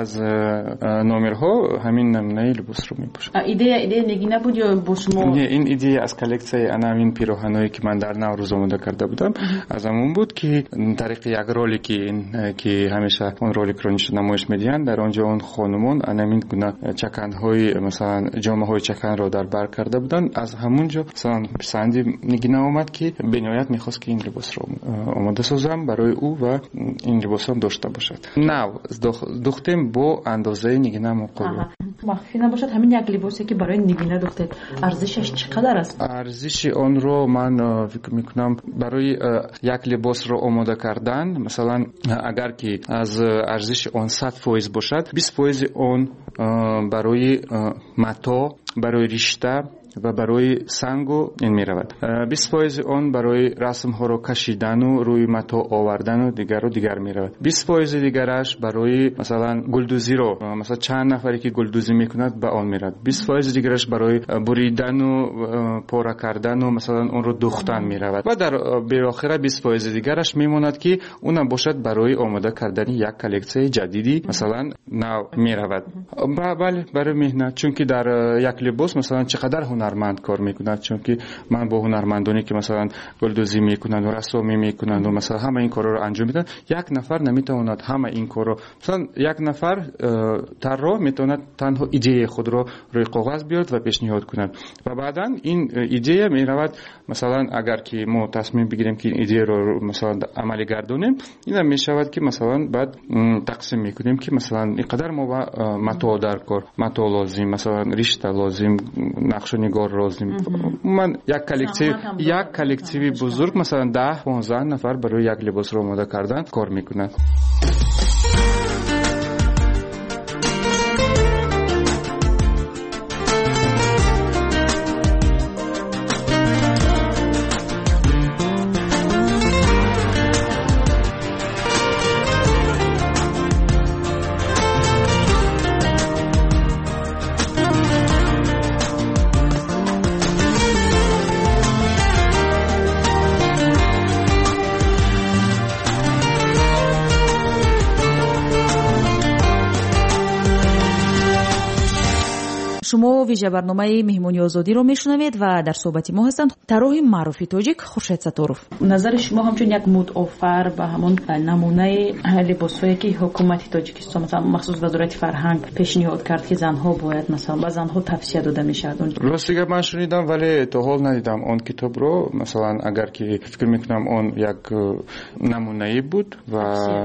از номерҳо ҳамин намунаи либосро мепӯшад. Идея нигина буд ё бо шумо? Не, ин идея аз коллексияи ҳамин пироҳаное ки ман дар Наврӯз омода карда будам аз ҳамун буд ки тариқи як ролики ки ҳамеша он роликро намоиш медиҳанд дар он ҷо он хонумон анамин гуна чаканҳои масалан ҷомаҳои чаканро дар бар карда буданд. Аз ҳамун ҷо масалан писанди нигина омад ки бениҳоят мехост ки ин либосро омода созам барои ӯ ва ин либосам дошта бошад. Нав духтем бо андозаи нигина муқобил. махфӣ набошад. ҳамин як либосе ки барои нигина духтед арзишаш чӣ қадар аст? арзиши онро ман фикр мекунам барои як либосро омода кардан масалан агар ки аз арзиши он 100% бошад 20% он барои мато барои ришта ва барои сангу ин меравад. 20% он барои расмҳоро кашидану рӯи мато овардану дигар меравад. 20% дигараш барои масалан гулдузиро масалан чанд нафаре ки гулдузӣ мекунад ба он меравад. 20% дигараш барои буридану пора кардану масалан онро духтан меравад. ва дар беохира 20% дигараш мемонад ки унам бошад барои омода кардани як коллексияи ҷадиди масалан нав меравад. бале барои меҳнат чунки дар як либос масалан чӣ қадар ҳунарманд кор мекунад чунки ман бо ҳунармандоне ки масалан гулдузӣ мекунанд рассомӣ мекунанд масалан ҳама ин корро анҷом медиҳанд як нафар наметавонад ҳама ин корро масалан як нафар тарроҳ метавонад танҳо идеяи худро рӯи коғаз биёрад ва пешниҳод кунад ва баъдан ин идея меравад масалан агар ки мо тасмим бигирем ки ин идеяро масалан амалӣ гардонем инам мешавад ки масалан баъд тақсим мекунем ки масалан ин қадар мо ба мато дар кор мато лозим масалан ришта лозим нақшони гор лозим. Ман як коллективи бузург масалан 10-15 нафар барои як либосро омода кардан кор мекунад. шумо вижа барномаи меҳмони озодиро мешунавед ва дар суҳбати мо ҳастанд тарроҳи маъруфи тоҷик Хуршед Сатторов. назари шумо ҳамчун як мудофар ба ҳамон намунаи либосҳое ки ҳукумати тоҷикистон масалан махсус вазорати фарҳанг пешниҳод кард ки занҳо бояд масалан ба занҳо тавсия дода мешавад. ростига ман шунидам вале то ҳол надидам он китобро масалан агар ки фикр мекунам он як намунаи буд ва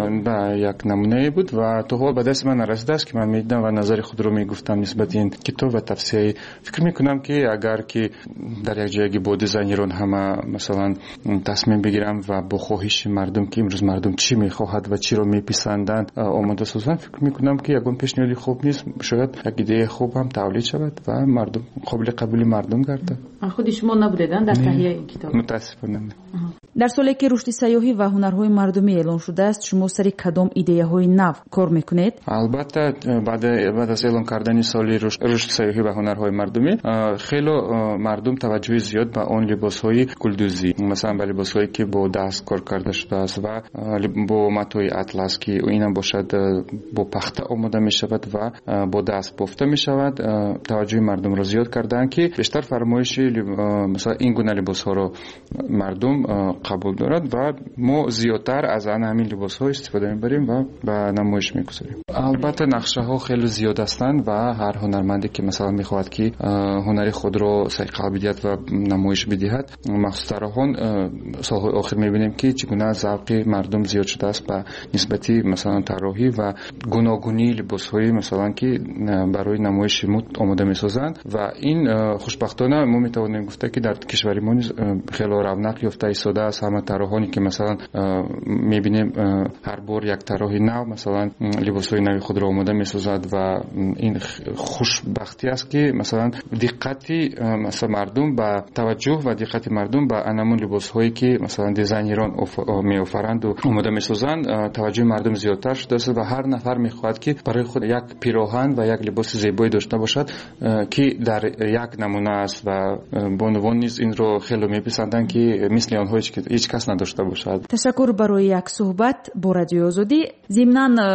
як намунаи буд ва то ҳол ба дасти ман нарасидааст ки ман медидам ва назари худро мегуфтам нисбати ин китоб ва тавсияи фикр мекунам ки агар ки дар як ҷояги бо дизайнерон ҳама масалан тасмим бигирам ва бо хоҳиши мардум ки имрӯз мардум чӣ мехоҳад ва чиро меписанданд омода созанд фикр мекунам ки ягон пешниҳоди хуб нест шояд як идеяи хуб ҳам тавлид шавад ва мардум қобили қабули мардум гардад. худи шумо набудедан дар таҳияи ин китоб? мутаассифона не. дар соле ки рушди сайёҳӣ ва ҳунарҳои мардумӣ эълон шудааст шумо сари кадом идеяҳои нав кор мекунед? албатта баъд аз эълон кардани соли рушди сайёҳӣ ва ҳунарҳои мардумӣ хело мардум таваҷҷӯҳи зиёд ба он либосҳои гулдузӣ масалан ба либосҳое ки бо даст кор карда шудааст ва бо матои атлас ки инам бошад бо пахта омода мешавад ва бо даст бофта мешавад таваҷҷӯҳи мардумро зиёд кардаанд ки бештар фармоиши масалан ин гуна либосҳоро мардум қабул дорад ва мо зиёдтар аз ҳамин либосҳо истифода мебарем ва ба намоиш мегузорем. албатта нақшаҳо хеле зиёд ҳастанд ва ҳар ҳунарманде ки масалан мехоҳад ки ҳунари худро сайқал бидиҳад ва намоиш бидиҳад махсус тарроҳон солҳои охир мебинем ки чӣ гуна завқи мардум зиёд шудааст ба нисбати масалан тарроҳӣ ва гуногунии либосҳои масалан ки барои намоиши муд омода месозанд ва ин хушбахтона мо метавонем гуфта ки дар кишвари мо низ хело равнақ ёфта истода аст. ҳама тарроҳоне ки масалан мебинем ҳар бор як тарроҳи нав масалан либосҳои нави худро омода месозад ва ин хушбахтӣ аст ки масалан диққати мардум ба таваҷҷӯҳ ва диққати мардум ба анамун либосҳое ки масалан дизайнерон меофаранду омода месозанд таваҷҷӯҳи мардум зиёдтар шудааст ва ҳар нафар мехоҳад ки барои худ як пироҳан ва як либоси зебоӣ дошта бошад ки дар як намуна аст ва бонувон низ инро хело меписанданд ки мисли онҳое ҳеҷ кас надошта бошад. ташаккур барои як суҳбат бо Радиои Озодӣ. зимнан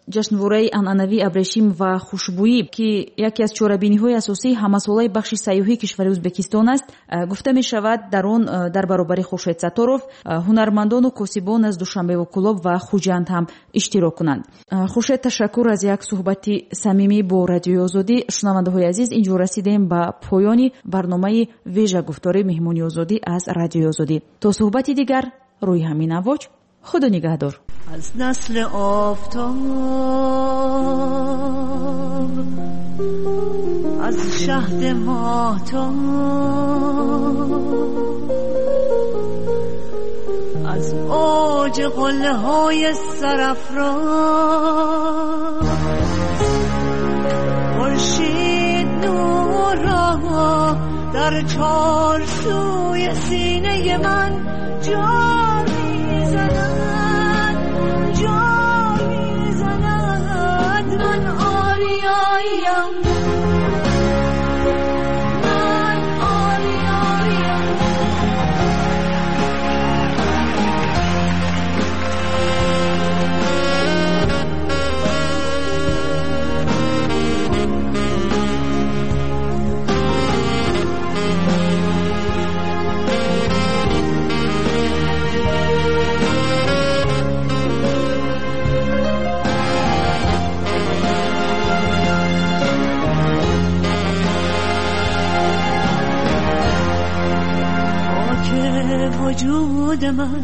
ҷашнвораи анъанавии абрешим ва хушбӯӣ ки яке аз чорабиниҳои асосии ҳамасолаи бахши сайёҳии кишвари ӯзбекистон аст, гуфта мешавад дар он дар баробари Хуршед Сатторов ҳунармандону косибон аз Душанбеву Кӯлоб ва Хуҷанд ҳам иштирок кунанд. Хуршед, ташаккур аз як суҳбати самимӣ бо Радиои Озодӣ. шунавандаҳои азиз, инҷо расидем ба поёни барномаи вежа гуфтори Меҳмони Озодӣ аз Радиои Озодӣ. То суҳбати дигар рӯи ҳамин авоҷ. خدا نگهدار. از نسل آفتاب از شهد ماهتاب از اوج قله های سرافراز خورشید نور را در چارچوی سینه من جان من آریاییم وجود من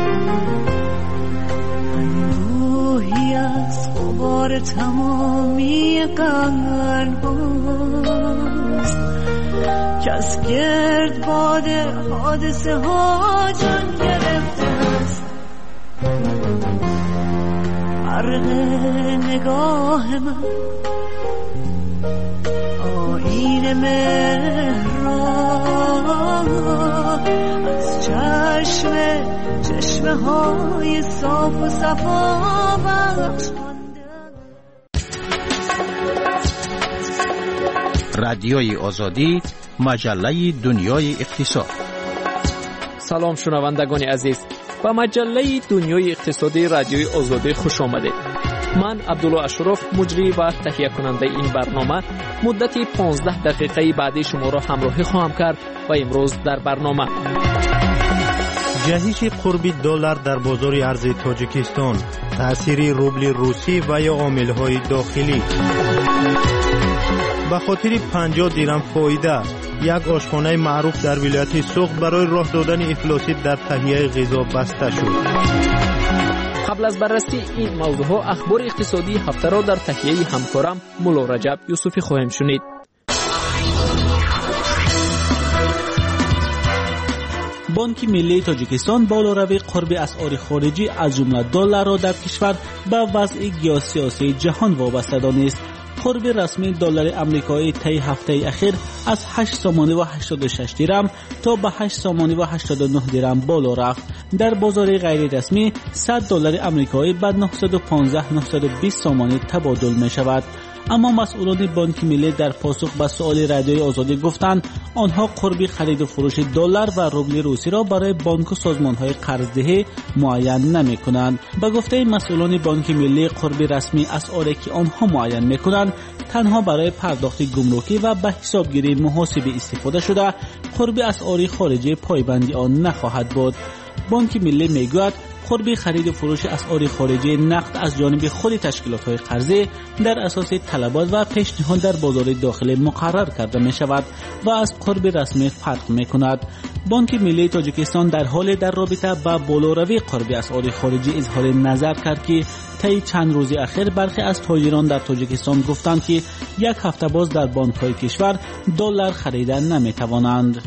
انبوهی از غبار تمامی قرن هاست که از گردباد حادثه ها جان گرفته است. غرق نگاه من آیین مهران از چشمه های صاف و صفا بخش رادیوی آزادی، مجله دنیای اقتصاد. سلام شنوندگان عزیز، به مجله دنیای اقتصادی رادیوی آزادی خوش آمدید. من عبدالله اشرف، مجری و تهیه کننده این برنامه، مدت 15 دقیقه بعدی شما را همراهی خواهم کرد و امروز در برنامه جهش قرب دلار در بازار ارز تاجیکستان، تأثیر روبل روسی و یا عامل‌های داخلی. به خاطر 50 درم فایده، یک آشخانه معروف در ولایت سوخت برای راه دادن افلاسی در تهیه غذا بسته شد. قبل از بررسی این موضوع، اخبار اقتصادی هفته را در تهیه همکارم مولا رجب یوسفی خواهیم شنید. بانک ملی تاجیکستان بالوروی قرب اسعار خارجی از جمله دلار را در کشور به وضع گیوسیاسی جهان وابسته دانست. قرب رسمی دلار آمریکایی طی هفته اخیر از 8 سامانه و 86 درم تا به 8 سامانه و 89 درم بالا رفت. در بازار غیر رسمی 100 دلار آمریکایی به 915-920 سامانه تبادل می شود. اما مسئولان بانک ملی در پاسخ به سؤال رادیوی آزادی گفتند آنها قرب خرید و فروش دلار و روبل روسی را برای بانک و سازمان‌های قرض‌دهی معین نمی‌کنند. به گفته مسئولان بانک ملی، قرب رسمی اسعاری که آنها معین می‌کنند تنها برای پرداخت گمرکی و به حسابگیری محاسبه استفاده شده، قرب اسعار خارجی پایبندی آن نخواهد بود. بانک ملی میگوید قرب خرید و فروش اسعار خارجی نقد از جانب خود تشکیلات‌های قرضی در اساس طلبات و پیشنهاد در بازار داخلی مقرر کرده می شود و از قرب رسمی فرق می کند. بانک ملی تاجیکستان در حال در رابطه با بالاروی قرب اسعار خارجی اظهار نظر کرد که طی چند روز اخیر برخی از تاجران در تاجیکستان گفتند که یک هفته باز در بانک‌های کشور دلار خریدن نمی توانند.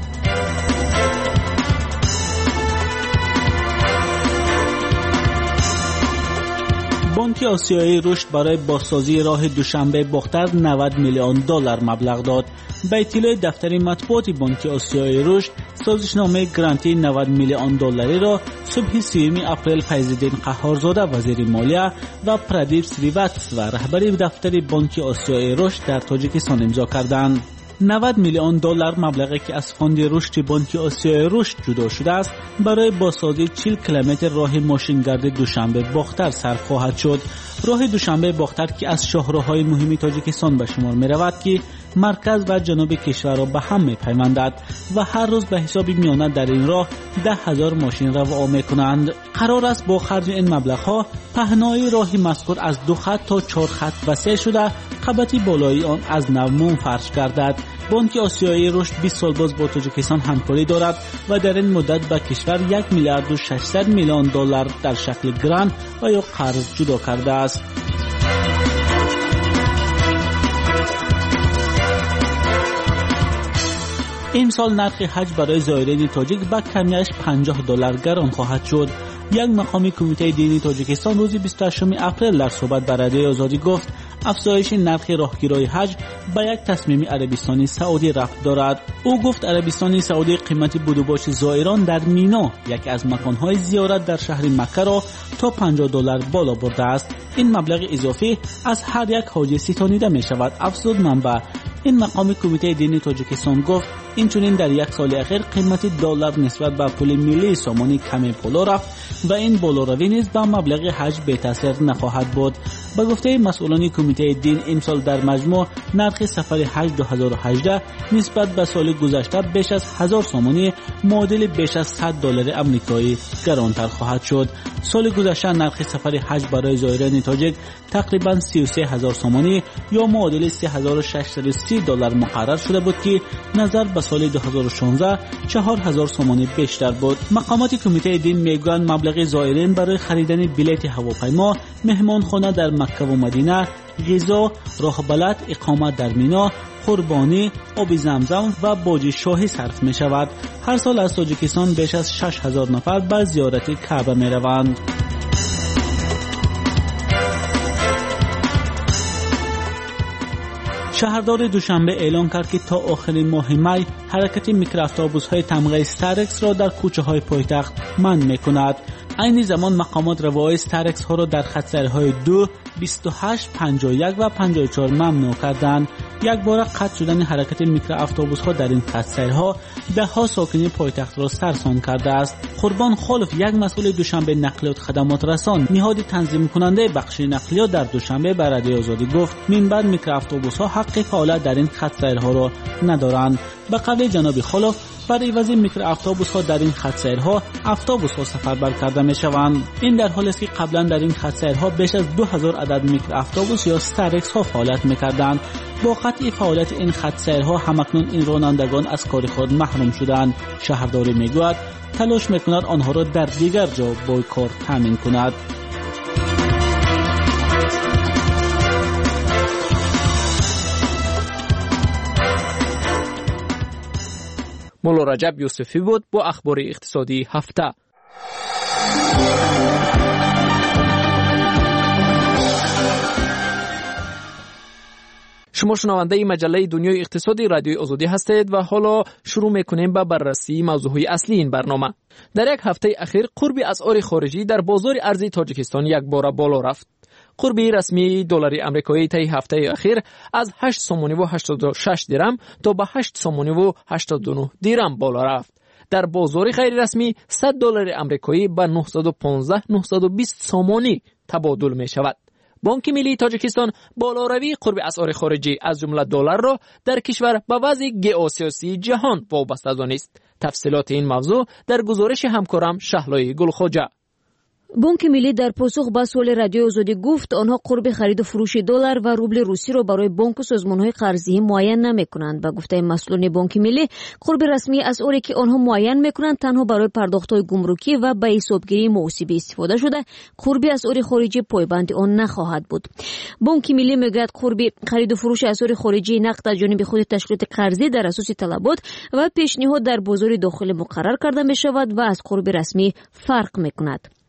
بانک آسیایی رشد برای بازسازی راه دوشنبه باختر 90 میلیون دلار مبلغ داد. به اطلاع دفتر مطبوعات بانک آسیایی رشد، سازشنامه گرانتی 90 میلیون دلاری را صبح 30 اپریل فیض‌الدین قهارزاده وزیر مالیه و پردیپ سریواتس و رهبر دفتر بانک آسیایی رشد در تاجیکستان امضا کردند. $90 میلیون مبلغی که از فاند رشد بانک آسیای رشد جدا شده است برای بازسازی 40 کیلومتر راه ماشینگرد دوشنبه باختر صرف خواهد شد. راه دوشنبه باختر که از شاهراه‌های مهم تاجیکستان به شمار می‌رود که مرکز و جنوب کشور را به هم می‌پیوندد و هر روز به حساب میانه در این راه 10,000 ماشین را راه می‌کنند. قرار است با خرج این مبلغ‌ها پهنای راه مذکور از 2 خط تا 4 خط وسیع شده خط بالایی آن از نو منفرش گردد. بانک آسیایی رشد 20 سال باز با تاجیکستان همکاری دارد و در این مدت به کشور $1 میلیارد و 600 میلیون در شکل گرانت و یا قرض جدا کرده است. امسال نرخ حج برای زائرین تاجیک به کمیش $50 گران خواهد شد. یک مقامی کمیته دینی تاجیکستان روز 28 اپریل در صحبت با رادیوی آزادی گفت افزایش نرخ راهگیری حج به یک تصمیم عربستان سعودی ربط دارد. او گفت عربستان سعودی قیمت بدوباش زائران در مینا، یکی از مکانهای زیارت در شهر مکه را تا $50 بالا برده است. این مبلغ اضافی از هر یک حاجی ستانیده می شود. افزود منبع این مقام کمیته دینی تاجیکستان گفت اینچنین در یک سال اخیر قیمت دلار نسبت به پول ملی سامانی کمی بالا رفت و این بالاروی نیز به مبلغ حج به تاثیر نخواهد بود. به گفته مسئولان کمیته دین امسال در مجموع نرخ سفر حج 2018 نسبت به سال گذشته بیش از 1000 سامانی معادل بیش از $100 آمریکایی گرانتر خواهد شد. سال گذشته نرخ سفر حج برای زائران تاجیک تقریبا 33,000 سامانی یا معادل $3,630 مقرر شده بود که نظر به سال 2016 4,000 سامانی بیشتر بود. مقامات کمیته دین میگویند مبلغ زائرین برای خریدن بلیط هواپیما، مهمانخانه در مکه و مدینه، غذا، راه بلد، اقامت در مینا، قربانی، آب زمزم و باج شاهی صرف می شود. هر سال از تاجیکستان بیش از 6,000 نفر به زیارت کعبه می روند. شهردار دوشنبه اعلان کرد که تا آخر ماه می حرکت میکرواتوبوس‌های تمغه استارکس را در کوچه‌های پایتخت منع می‌کند. این زمان مقامات روای استارکس ها را در خط سیرهای 2، 28، 51 و 54 ممنوع کردند. یک بار قطع شدن حرکت میکرواتوبوس ها در این خط سیرها ده ها ساکنین پایتخت را سرسان کرده است. قربان خالف، یک مسئول دوشنبه نقلیات خدمات رسان نهاد تنظیم کننده بخش نقلیات در دوشنبه به رادیوی آزادی گفت من بعد میکرواتوبوس ها حق فعالیت در این خط سیرها را ندارند. به قول جناب خالف، برای عوض میکرواتوبوس ها در این خط سیرها اتوبوس ها سفربر کرده می شوند. این در حالی است که قبلا در این خط سیرها بیش از 2000 عدد میکرواتوبوس یا استارکس ها فعالیت میکردند. با قطع فعالیت این خط سیرها همکنون این رانندگان از کار خود محروم شدند. شهرداری میگوید تلاش میکند آنها را در دیگر جا با کار تامین کند. مولا رجب یوسفی بود با اخبار اقتصادی هفته. شما شنونده مجله دنیای اقتصادی رادیوی آزادی هستید و حالا شروع میکنیم با بررسی موضوعهای اصلی این برنامه. در یک هفته اخیر قرب اسعار خارجی در بازار ارزی تاجیکستان یک بار بالا رفت. قرب رسمی دلار آمریکایی طی هفته اخیر از 8.86 درم تا به 8.89 درم بالا رفت. در بازار غیر رسمی $100 آمریکایی به 915-920 سامانی تبادل می شود. بانک ملی تاجیکستان بالاروی قرب اسعار خارجی از جمله دلار را در کشور به وضع گئوسیاسی جهان وابسته دانست. تفصیلات این موضوع در گزارش همکارم شهلای گلخوجه. بانک ملی در پاسخ به سوال رادیو آزادی گفت آنها قرب خرید و فروش دلار و روبل روسی را برای بانک و سازمان‌های قرضه‌ای معین نمی‌کنند. به گفته مسئولان بانک ملی، قرب رسمی اسعاری که آنها معین می‌کنند تنها برای پرداخت‌های گمرکی و به حسابگیری محاسبی استفاده شده، قرب اسعار خارجی پایبند آن نخواهد بود. بانک ملی میگوید قرب خرید و فروش اسعار خارجی نقد از جانب خود تشکیلات قرضی در اساس طلبات و پیشنهاد در بازار داخلی مقرر کرده می‌شود و از قرب رسمی فرق می‌کند.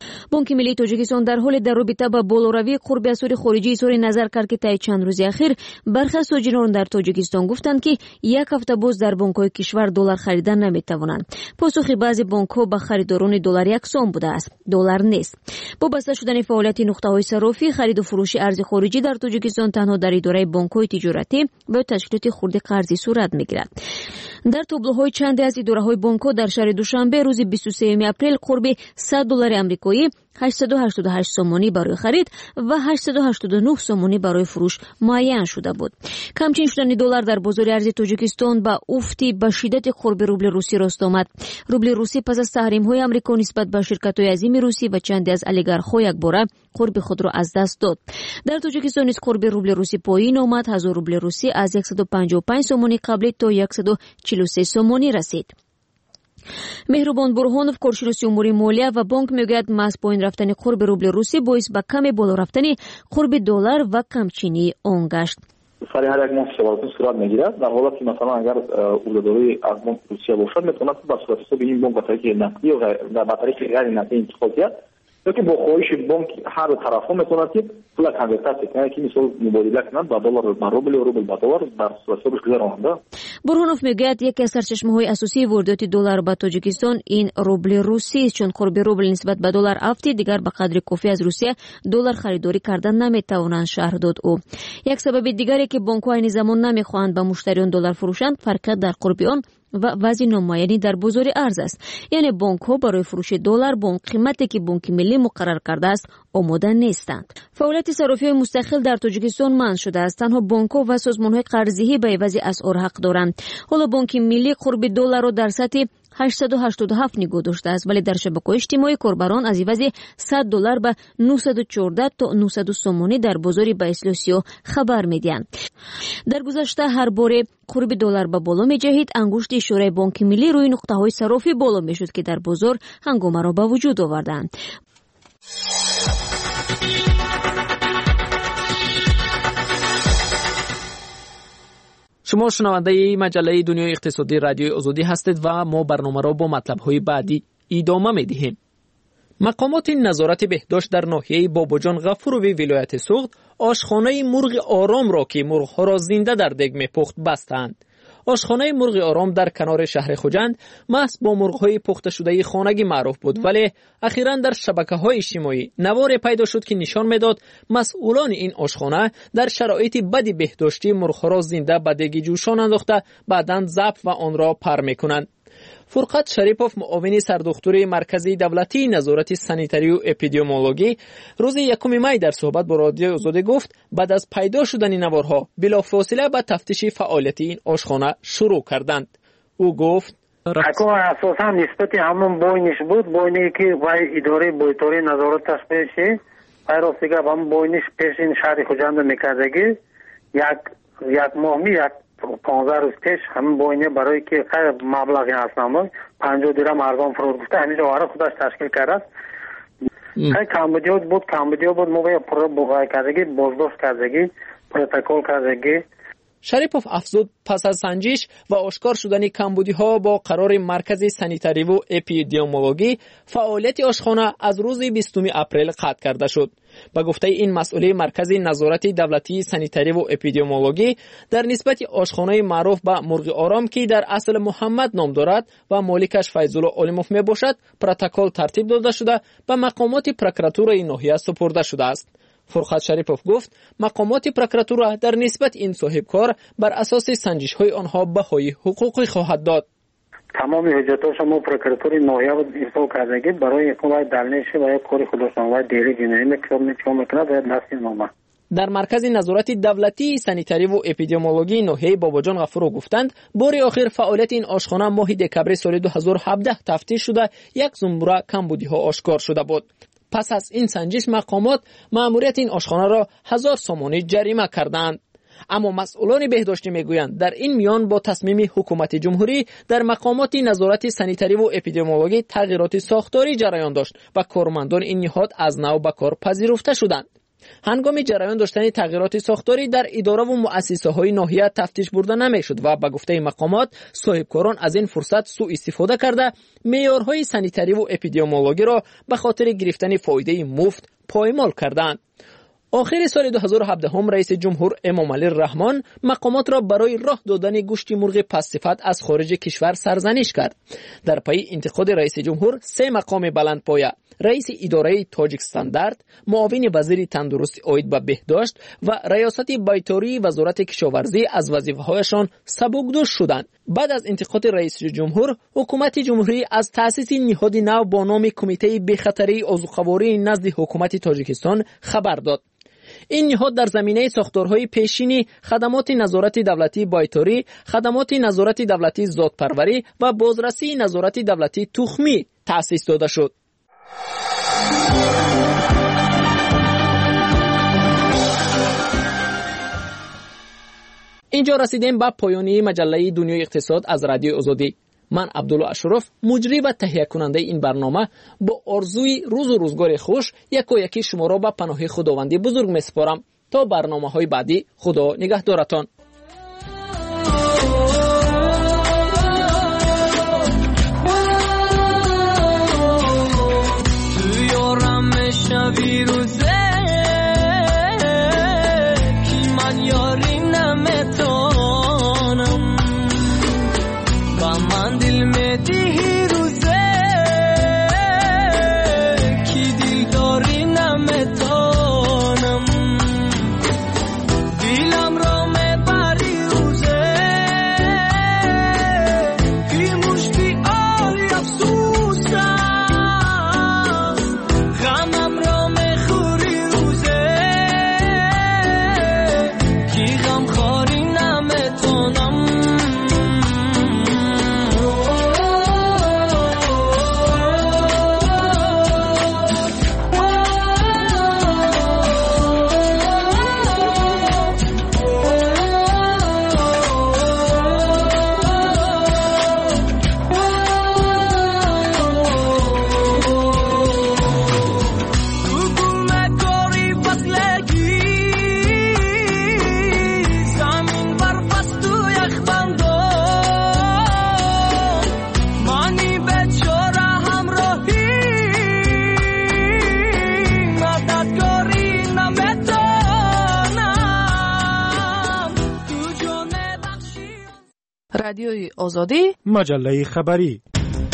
بانک ملی تاجیکستان در حال در رابطه با بالاروی قرب اسعار خارجی اظهار نظر کرد که طی چند روز اخیر برخی از تاجران در تاجیکستان گفتند که یک هفته باز در بانک‌های کشور دلار خریدن نمی‌توانند. پاسخ بعضی بانک‌ها به خریداران دلار یکسان بوده است، دلار نیست. با بسته شدن فعالیت نقطه‌های صرافی، خرید و فروش ارز خارجی در تاجیکستان تنها در اداره بانک‌های تجارتی و تشکیلات خرد قرضی صورت می‌گیرد. در تابلوهای چندی از اداره‌های بانک‌ها در شهر دوشنبه روز 23 اپریل قرب $100 آمریکایی 888 سومانی برای خرید و 889 سومانی برای فروش معین شده بود. کمچین شدن دلار در بازار ارز تاجیکستان با افتی به شدت قرب روبل روسی راست آمد. روبل روسی پس از تحریم‌های آمریکا نسبت به شرکت‌های عظیم روسی و چندی از اولیگارخ‌ها یکباره قرب خود را از دست داد. در تاجیکستان نیز قرب روبل روسی پایین آمد. 1000 روبل روسی از 155 سومانی قبلی تا 143 سومانی رسید. مهربان برهانов کارشناس امور مالیه و بانک میگوید محض پایین رفتن قرب روبل روسی باعث به کم بالا رفتن قرب دلار و کمچینی آن گشت. سر هر یک ماه شباهت صورت میگیرد. در حالتی که مثلا اگر عهده‌داری از بانک روسیه باشد میتواند با صورت حساب این بانک به طریق نقدی یا به طریق غیر نقدی انتقال کرد یا که با خواهش بانک هر دو طرفا میتواند که پول کنورتاسی کنه که مثلا مبادله کنند با دلار به روبل و روبل به دلار در صورت حسابش گذراننده. برهانوف میگوید یکی از سرچشمه‌های اساسی واردات دلار به تاجیکستان این روبل روسی است، چون قرب روبل نسبت به دلار افتی دیگر به قدر کافی از روسیه دلار خریداری کردن نمیتوانند شرح داد او. یک سبب دیگری که بانک‌ها این زمان نمیخواهند به مشتریان دلار فروشند فرق در قرب آن و وضع نامعینی در بازار ارز است. یعنی بانک‌ها برای فروش دلار با قیمتی که بانک ملی مقرر کرده است آماده نیستند. فعالیت صرافی مستقل در تاجیکستان منع شده است. تنها بانک‌ها و سازمان‌های قرضه‌ای به عوض اسعار حق دارند. حالا بانک ملی قرب دلار را در سطح 887 نگاه داشته است، ولی در شبکه‌های اجتماعی کاربران از عوض $100 به 914 تا 900 سومانی در بازار به اسلاسیو خبر می‌دهند. در گذشته هر باره قرب دلار به بالا می‌جهید، انگشت اشاره بانک ملی روی نقطه‌های صرافی بالا می‌شد که در بازار هنگامه را به وجود آوردند. شما شنونده مجله دنیای اقتصادی رادیوی آزادی هستید و ما برنامه را با مطلب‌های بعدی ادامه می‌دهیم. مقامات نظارت بهداشت در ناحیه باباجان غفوروی ولایت سوغد آشخانه مرغ آرام را که مرغ‌ها را زنده در دگ می‌پخت بستند. آشخانه مرغ آرام در کنار شهر خوجند محض با مرغ‌های پخته شده خانگی معروف بود، ولی اخیراً در شبکه‌های اجتماعی نواری پیدا شد که نشان می‌داد مسئولان این آشخانه در شرایط بد بهداشتی مرغ‌ها را زنده به دگ جوشان انداخته بعداً ضبط و آن را پر می‌کنند. فرقت شریپوف معاون سردختور مرکزی دولتی نظارت سانیتری و اپیدمیولوژی روز 1 می در صحبت با رادیو آزادی گفت بعد از پیدا شدن نوارها بلافاصله به تفتیش فعالیت این آشخانه شروع کردند. او گفت اکو اساسا نسبت همون بوینش بود، بوینی که وای اداره بویتوری نظارت تشکیل پیروسیگه هم بوینش پیش این شهر خوجند میکردگی یک ماه می 15 روز پیش همین بوینه برای که مبلغی هستم 50 درهم ارزان فروخت گفته همینجا واره خودش تشکیل کرده. کمبودیا بود ما باید پر بغای کردگی بازداشت کردگی پروتکل کردگی. شریپوف افزود پس از سنجش و آشکار شدن کمبودی‌ها با قرار مرکز سانیتری و اپیدمیولوژی فعالیت آشخانه از روز 20 اپریل قطع کرده شد. با گفته این مسئول مرکز نظارت دولتی سانیتری و اپیدمیولوژی در نسبت آشخانه معروف به مرغ آرام که در اصل محمد نام دارد و مالکش فیض‌الله عالموف می باشد پروتکل ترتیب داده شده به مقامات پروکراتور ناحیه سپرده شده است. فرقت شریپوف گفت مقامات پروکراتور در نسبت این صاحب کار بر اساس سنجش های آنها بهای حقوقی خواهد داد. تمام حجتاش ما پروکراتور ناحیه بود ارسال کردگی برای کمک دلنش و کاری خودشان و دیری جنایی میکنه باید نسل نامه. در مرکز نظارت دولتی سانیتری و اپیدمیولوژی ناحیه باباجان غفورو گفتند بار آخر فعالیت این آشخانه ماه دکبر سال 2017 تفتیش شده یک زنبوره کمبودی‌ها آشکار شده بود. پس از این سنجش مقامات مأموریت این آشخانه را 1000 سومانی جریمه کردند. اما مسئولان بهداشتی میگویند در این میان با تصمیم حکومت جمهوری در مقامات نظارت سانیتری و اپیدمیولوژی تغییرات ساختاری جریان داشت و کارمندان این نهاد از نو به کار پذیرفته شدند. هنگام جریان داشتن تغییرات ساختاری در اداره و مؤسسه‌های ناحیه تفتیش برده نمی‌شد و به گفته مقامات صاحبکاران از این فرصت سوء استفاده کرده معیارهای سانیتری و اپیدمیولوژی را به خاطر گرفتن فایده مفت پایمال کردند. آخر سال 2017 رئیس جمهور امامعلی رحمان مقامات را برای راه دادن گوشت مرغ پس‌صفت از خارج کشور سرزنش کرد. در پی انتقاد رئیس جمهور 3 مقام بلندپایه، رئیس اداره تاجیک استاندارد، معاون وزیر تندرستی عاید به بهداشت و ریاست بیطاری وزارت کشاورزی از وظیفه‌هایشان سبکدوش شدند. بعد از انتقاد رئیس جمهور، حکومت جمهوری از تأسیس نهاد نو با نام کمیته بی‌خطری عضوخواری نزد حکومت تاجیکستان خبر داد. این نهاد در زمینه ساختارهای پیشینی، خدمات نظارت دولتی بیطاری، خدمات نظارت دولتی ذات‌پروری و بازرسی نظارت دولتی تخمی تأسیس داده شد. اینجا رسیدیم به پایانی مجله دنیای اقتصاد از رادیو آزادی. من عبدالله اشرف، مجری و تهیه کننده این برنامه، با آرزوی روز و روزگار خوش یکی شما را به پناه خداوندی بزرگ می‌سپارم. تا برنامه‌های بعدی، خدا نگهدارتان. رادیوی آزادی، مجله خبری.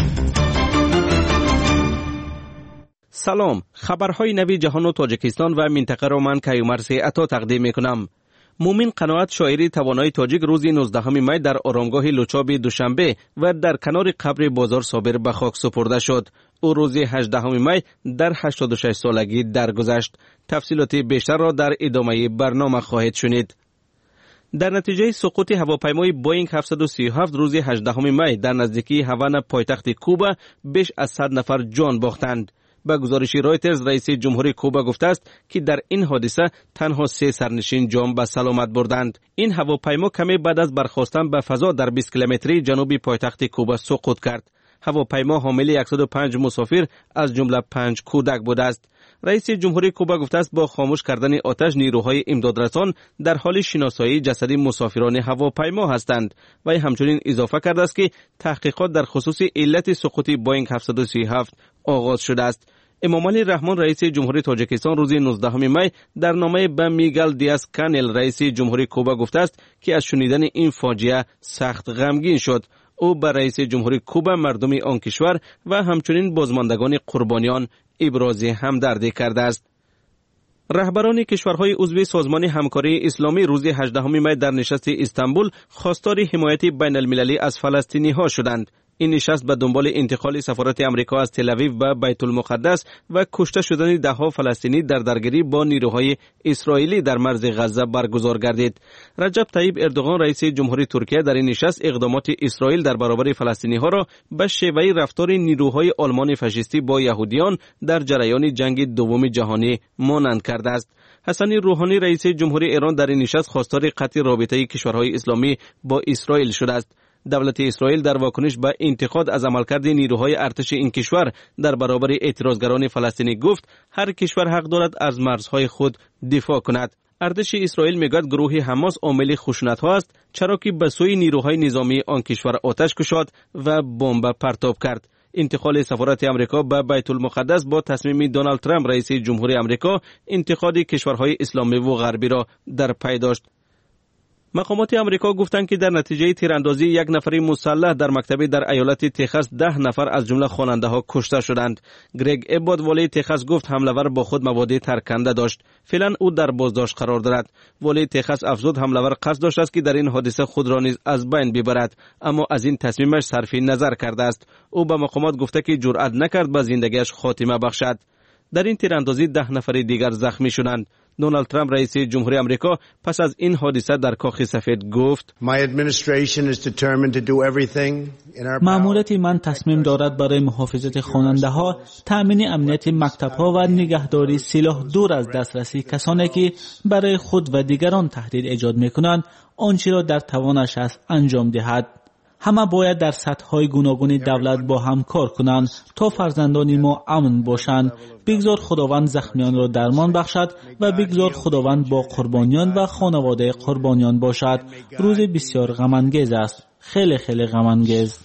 سلام، خبرهای نوی جهان و تاجیکستان و منطقه را من کیومرث عطا تقدیم میکنم. مومن قناعت شاعری توانای تاجیک روز 19 می در آرامگاه لوچاب دوشنبه و در کنار قبر بازار صابر به خاک سپرده شد. او روز 18 می در 86 سالگی درگذشت. تفصیلات بیشتر را در ادامه برنامه خواهید شنید. در نتیجه سقوط هواپیمای بوینگ 737 روز 18 می در نزدیکی هاوانا پایتخت کوبا بیش از 100 نفر جان باختند. به گزارش رایترز، رئیس جمهوری کوبا گفته است که در این حادثه تنها 3 سرنشین جان به سلامت بردند. این هواپیما کمی بعد از برخاستن به فضا در 20 کیلومتری جنوبی پایتخت کوبا سقوط کرد. هواپیما حامل 105 مسافر از جمله 5 کودک بوده است. رئیس جمهوری کوبا گفته است با خاموش کردن آتش نیروهای امدادرسان در حال شناسایی جسد مسافران هواپیما هستند و همچنین اضافه کرده است که تحقیقات در خصوص علت سقوط بوینگ 737 آغاز شده است. امامعلی رحمان رئیس جمهوری تاجیکستان روز 19 می در نامه به میگل دیاز کانل رئیس جمهوری کوبا گفته است که از شنیدن این فاجعه سخت غمگین شد. او به رئیس جمهوری کوبا، مردم آن کشور و همچنین بازماندگان قربانیان ابراز همدردی کرده است. رهبران کشورهای عضو سازمان همکاری اسلامی روز 18 می در نشست استانبول خواستار حمایت بین المللی از فلسطینی ها شدند. این نشست به دنبال انتقال سفارت امریکا از تل آویو به بیت المقدس و کشته شدن ده‌ها فلسطینی در درگیری با نیروهای اسرائیلی در مرز غزه برگزار گردید. رجب طیب اردوغان رئیس جمهوری ترکیه در این نشست اقدامات اسرائیل در برابر فلسطینی ها را به شیوه رفتار نیروهای آلمان فاشیستی با یهودیان در جریان جنگ دوم جهانی مانند کرده است. حسن روحانی رئیس جمهوری ایران در این نشست خواستار قطع رابطه کشورهای اسلامی با اسرائیل شده است. دولت اسرائیل در واکنش به انتقاد از عملکرد نیروهای ارتش این کشور در برابر اعتراضگران فلسطینی گفت هر کشور حق دارد از مرزهای خود دفاع کند. ارتش اسرائیل میگوید گروه حماس عامل خشونت‌ها است، چرا که به سوی نیروهای نظامی آن کشور آتش کشاد و بمب پرتاب کرد. انتقال سفارت امریکا به بیت المقدس با تصمیم دونالد ترامپ رئیس جمهوری امریکا انتقاد کشورهای اسلامی و غربی را در پی داشت. مقامات امریکا گفتند که در نتیجه تیراندازی یک نفر مسلح در مکتبی در ایالت تگزاس 10 نفر از جمله خواننده‌ها کشته شدند. گرگ اباد والی تگزاس گفت حمله‌ور با خود مواد ترکنده داشت. فعلا او در بازداشت قرار دارد. والی تگزاس افزود حمله‌ور قصد داشت است که در این حادثه خود را نیز از بین ببرد، اما از این تصمیمش صرف نظر کرده است. او به مقامات گفته که جرأت نکرد به زندگیش خاتمه بخشد. در این تیراندازی 10 نفر دیگر زخمی شدند. دونالد ترامپ رئیس جمهوری امریکا پس از این حادثه در کاخ سفید گفت مأموریت من تصمیم دارد برای محافظت خواننده‌ها، تأمین امنیت مکتب‌ها و نگهداری سلاح دور از دسترسی کسانی که برای خود و دیگران تهدید ایجاد می‌کنند آنچه را در توانش است انجام دهد. همه باید در سطح‌های گوناگون دولت با هم کار کنند تا فرزندان ما امن باشند. بگذار خداوند زخمیان را درمان بخشد و بگذار خداوند با قربانیان و خانواده قربانیان باشد. روز بسیار غم‌انگیز است، خیلی خیلی غم‌انگیز.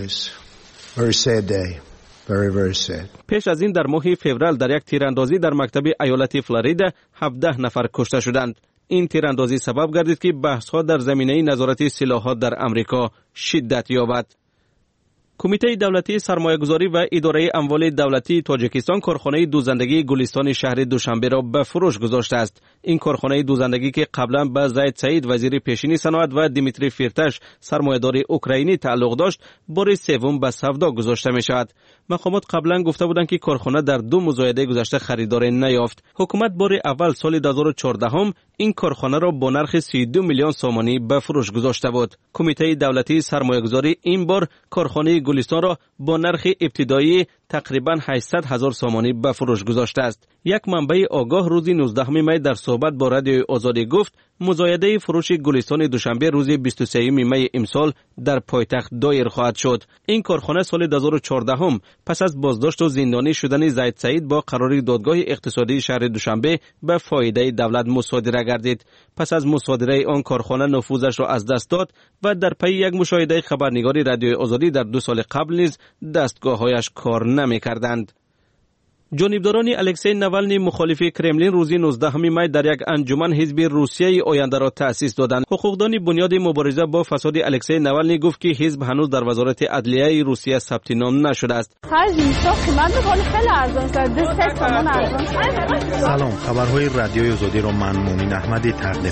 پیش از این در ماه فوریه در یک تیراندازی در مکتب ایالت فلوریدا 17 نفر کشته شدند. این تیراندازی سبب گردید که بحث‌ها در زمینه نظارت سلاح‌ها در امریکا شدت یابد. کمیته دولتی سرمایه‌گذاری و اداره اموال دولتی تاجیکستان کارخانه دوزندگی گلستان شهر دوشنبه را به فروش گذاشته است. این کارخانه دوزندگی که قبلا به زید سعید وزیر پیشین صنعت و دیمیتری فیرتاش سرمایه‌دار اوکراینی تعلق داشت، بار سوم به سودا گذاشته می‌شود. مقامات قبلا گفته بودند که کارخانه در 2 مزایده گذشته خریدار نیافت. حکومت بار اول سال 2014 این کارخانه را با نرخ 32 میلیون سومانی به فروش گذاشته بود. کمیته دولتی سرمایه‌گذاری این بار کارخانه گلستان را با نرخ ابتدایی تقریباً 800,000 سومانی به فروش گذاشته است. یک منبع آگاه روز 19 می در صحبت با رادیوی آزادی گفت مزایده فروش گلستان دوشنبه روز 23 می امسال در پایتخت دایر خواهد شد. این کارخانه سال 2014 پس از بازداشت و زندانی شدن زید سعید با قرار دادگاه اقتصادی شهر دوشنبه به فایده دولت مصادره گردید. پس از مصادره آن کارخانه نفوذش را از دست داد و در پی یک مشاهده خبرنگاری رادیوی آزادی در 2 سال قبل نیز دستگاه‌هایش کار نمی‌کردند. جانبداران الکسی ناوالنی مخالف کرملین روز 19 می در یک انجمن حزب روسیه آینده را تأسیس دادند. حقوقدان بنیاد مبارزه با فساد الکسی ناوالنی گفت که حزب هنوز در وزارت عدلیه روسیه ثبت نام نشده است. سلام، خبرهای رادیوی آزادی را من مومن احمدی تقدیم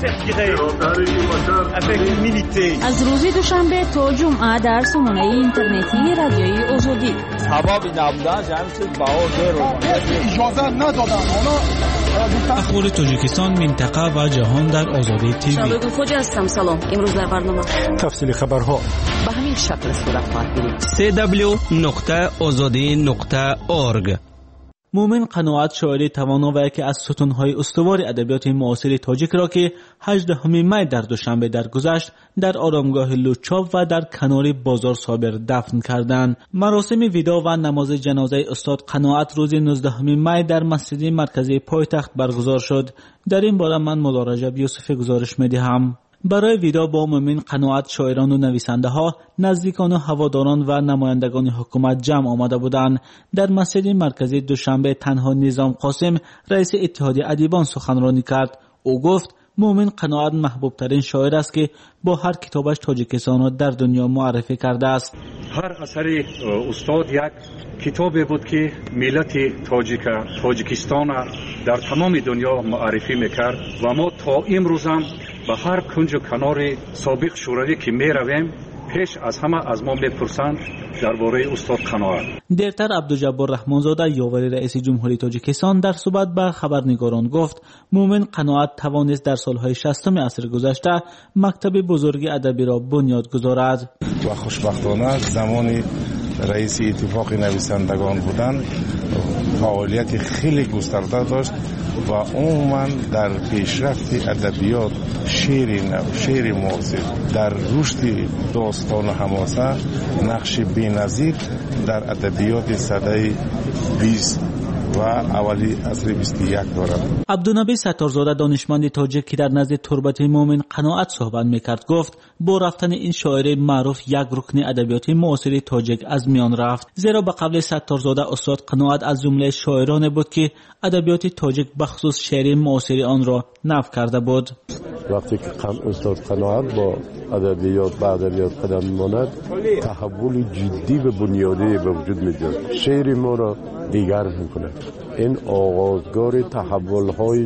می‌کنم. از روز دوشنبه تا جمعه در سامانه اینترنتی رادیوی آزادی. سبب نبودن جمعیت باور اجازه ندادن. اخبار تاجیکستان، منطقه و جهان در آزادی تیوی. شبکه خوجا هستم. سلام. امروز در برنامه تفصیل خبرها به همین شکل صورت خواهد گرفت. www.azadi.org. مومن قناعت شاعری توانا و یکی از ستونهای استوار ادبیات معاصر تاجیک را که 18 می در دوشنبه درگذشت در آرامگاه لوچاو و در کنار بازار صابر دفن کردند. مراسم ویدا و نماز جنازه استاد قناعت روز 19 می در مسجد مرکزی پایتخت برگزار شد. در این باره من مولا رجب یوسفی گزارش می‌دهم. برای ویدا با مومن قناعت شاعران و نویسنده ها، نزدیکان و هواداران و نمایندگان حکومت جمع آمده بودند. در مسجد مرکزی دوشنبه تنها نظام قاسم رئیس اتحادیه ادیبان سخنرانی کرد. او گفت مومن قناعت محبوب ترین شاعر است که با هر کتابش تاجیکستان را در دنیا معرفی کرده است. هر اثر استاد یک کتابی بود که ملت تاجیکستان در تمام دنیا معرفی میکرد و ما تا امروز هم به هر کنج و کنار سابق شوروی که می رویم پیش از همه از ما میپرسند درباره استاد قناعت. دیرتر عبدالجبار رحمانزاده یاور رئیس جمهوری تاجیکستان در صحبت به خبرنگاران گفت مومن قناعت توانست در سالهای 60 عصر گذشته مکتب بزرگ ادبی را بنیاد گذارد و خوشبختانه زمانی رئیس اتفاق نویسندگان بودند فعالیت خیلی گسترده داشت و عموما در پیشرفت ادبیات شعر معاصر در رشد داستان و حماسه نقش بی‌نظیر در ادبیات سده 20 و اولی عصر 21 دارد. عبدالنبی ستارزاده دانشمند تاجیک که در نزد تربت مومن قناعت صحبت میکرد گفت با رفتن این شاعر معروف یک رکن ادبیات معاصر تاجیک از میان رفت، زیرا به قبل ستارزاده استاد قناعت از جمله شاعران بود که ادبیات تاجیک بخصوص شعر معاصر آن را نفی کرده بود. وقتی که استاد قناعت با ادبیات به ادبیات قدم می‌ماند، تحول جدی و بنیادی به وجود می‌آید. شعر ما را دیگر می‌کند. این آغازگار تحول‌های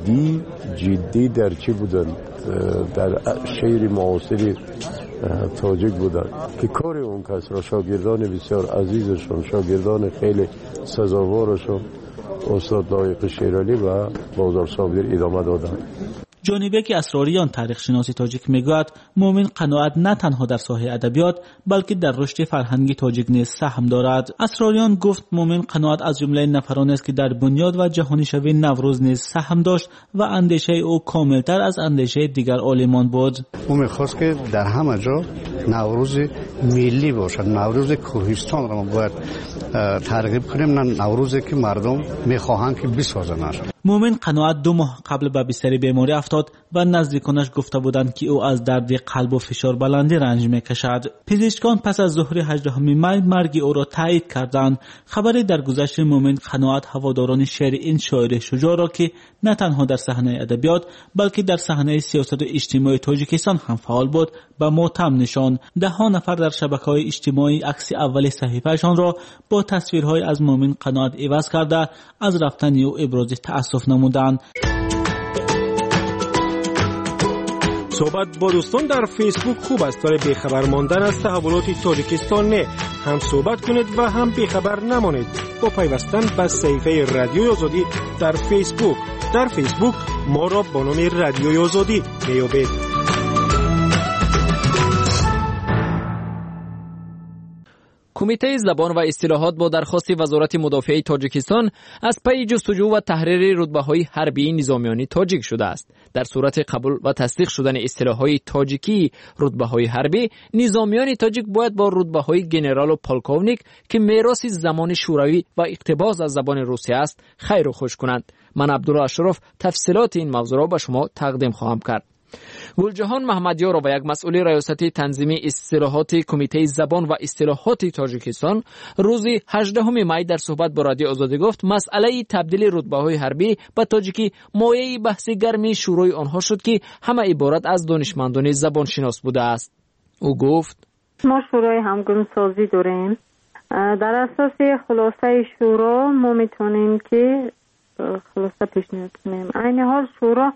جدی در چی بودند؟ در شعر معاصر تاجیک بودند که کار اون کس را شاگردان بسیار عزیزشون، شاگردان خیلی سزاوارشون استاد لایق شیرالی و بازار صابر ادامه دادند. جانبه اسراریان تاریخ شناسی تاجیک میگوید مومن قناعت نه تنها در ساحه ادبیات بلکه در رشد فرهنگی تاجیک نیز سهم دارد. اسراریان گفت مومن قناعت از جمله نفرانی است که در بنیاد و جهانی شوی نوروز نیز سهم داشت و اندیشه او کاملتر از اندیشه دیگر عالمان بود. او میخواست که در همه جا نوروز ملی باشد، نوروز کوهستان را ما باید ترغیب کنیم، نه نوروزی که مردم میخواهند که بسازند. مومن قناعت 2 ماه قبل به بستر بیماری افتاد و نزدیکانش گفته بودند که او از درد قلب و فشار بلندی رنج میکشد. پزشکان پس از ظهر 18 می مرگ او را تایید کردند. خبری در گذشت مومن قناعت هواداران شعر این شاعر شجاع را که نه تنها در صحنه ادبیات بلکه در صحنه سیاست و اجتماعی تاجیکستان هم فعال بود به ماتم نشان. 10 نفر در شبکه‌های اجتماعی عکس اول صحیفه‌شان را با تصویرهای از مومن قناعت عوض کرده از رفتن او ابراز تأسف نمودند. صحبت با دوستان در فیسبوک خوب است، برای بیخبر ماندن از تحولات تاجیکستان نه. هم صحبت کنید و هم بیخبر نمانید با پیوستن به صفحه رادیوی آزادی در فیسبوک. در فیسبوک ما را با نام رادیوی آزادی میابید. کمیته زبان و اصطلاحات با درخواست وزارت مدافعه تاجیکستان از پی جستجو و تحریر رتبه‌های حربی نظامیان تاجیک شده است. در صورت قبول و تصدیق شدن اصطلاح‌های تاجیکی رتبه‌های حربی، نظامیان تاجیک باید با رتبه‌های گنرال و پالکونیک که میراث زمان شوروی و اقتباس از زبان روسیه است خیر و خوش کنند. من عبدالله اشرف تفصیلات این موضوع را به شما تقدیم خواهم کرد. گلجهان محمدیار و یک مسئول ریاست تنظیمی اصطلاحات کمیته زبان و اصطلاحات تاجیکستان روز 18 می در صحبت با رادیو آزادی گفت مسئله تبدیل رتبه‌های حربی به تاجیکی مایه بحث گرمی شورای آنها شد که همه عبارت از دانشمندان زبان شناس بوده است. او گفت ما شورای همگون سازی داریم. در اساس خلاصه شورا ما میتونیم که خلاصه پیشنهاد کنیم. این حال شورا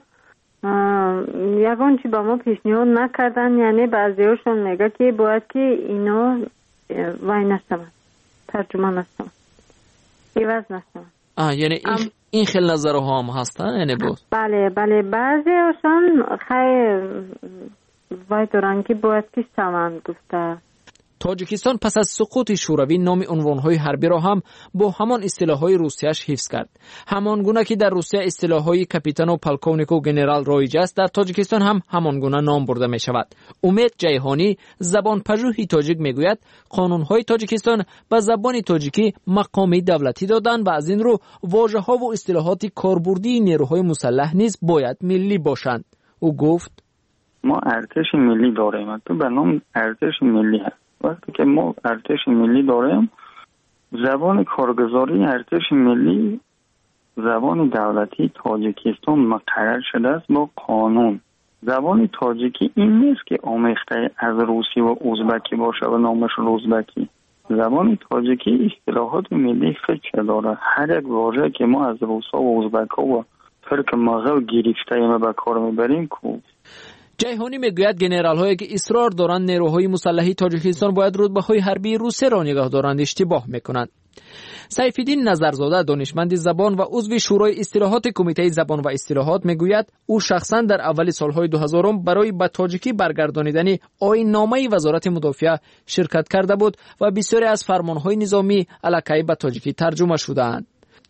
یگان چی با ما پیشنهاد نکردن، یعنی بعضیاشون میگه که باید که اینا وای نشتمن، ترجمه نشتمن، ایواز نشتمن. یعنی این خیلی نظرها هم هستن یعنی بود؟ بله بعضیاشون خیلی وای دارن که باید که شتمن گفته. تاجیکستان پس از سقوط شوروی نام عنوان‌های حربی را هم با همان اصطلاح‌های روسیه‌اش حفظ کرد. همان گونه که در روسیه اصطلاح‌های کاپیتان و پالکونیک و گنرال رایج است، در تاجیکستان هم همان گونه نام برده می‌شود. امید جیهانی زبان پژوهی تاجیک می‌گوید قانون‌های تاجیکستان به زبان تاجیکی مقام دولتی دادند و از این رو واژه‌ها و اصطلاحات کاربردی نیروهای مسلح نیز باید ملی باشند. او گفت ما ارتش ملی داریم، تو به نام ارتش ملی هست. وقتی که ما ارتش ملی داریم، زبان کارگزاری ارتش ملی زبان دولتی تاجیکستان مقرر شده است با قانون. زبان تاجیکی این نیست که آمیخته از روسی و ازبکی باشه و نامش ازبکی. زبان تاجیکی اصطلاحات ملی فکر داره. هر یک واژه که ما از روسا و ازبکا و ترک مغول گرفته ایم به کار میبریم کو. جیهانی میگوید گنرال هایی که اصرار دارند نیروهای مسلحی تاجیکستان باید رتبه‌های حربی روسیه را نگاه دارند اشتباه میکنند. سیفالدین نظرزاده دانشمند زبان و عضو شورای اصطلاحات کمیته زبان و اصطلاحات میگوید او شخصا در اول سالهای 2000 برای به تاجیکی برگردانیدن آیین‌نامه وزارت مدافعه شرکت کرده بود و بسیاری از فرمانهای نظامی الکی به تاجیکی ترجمه شده‌اند.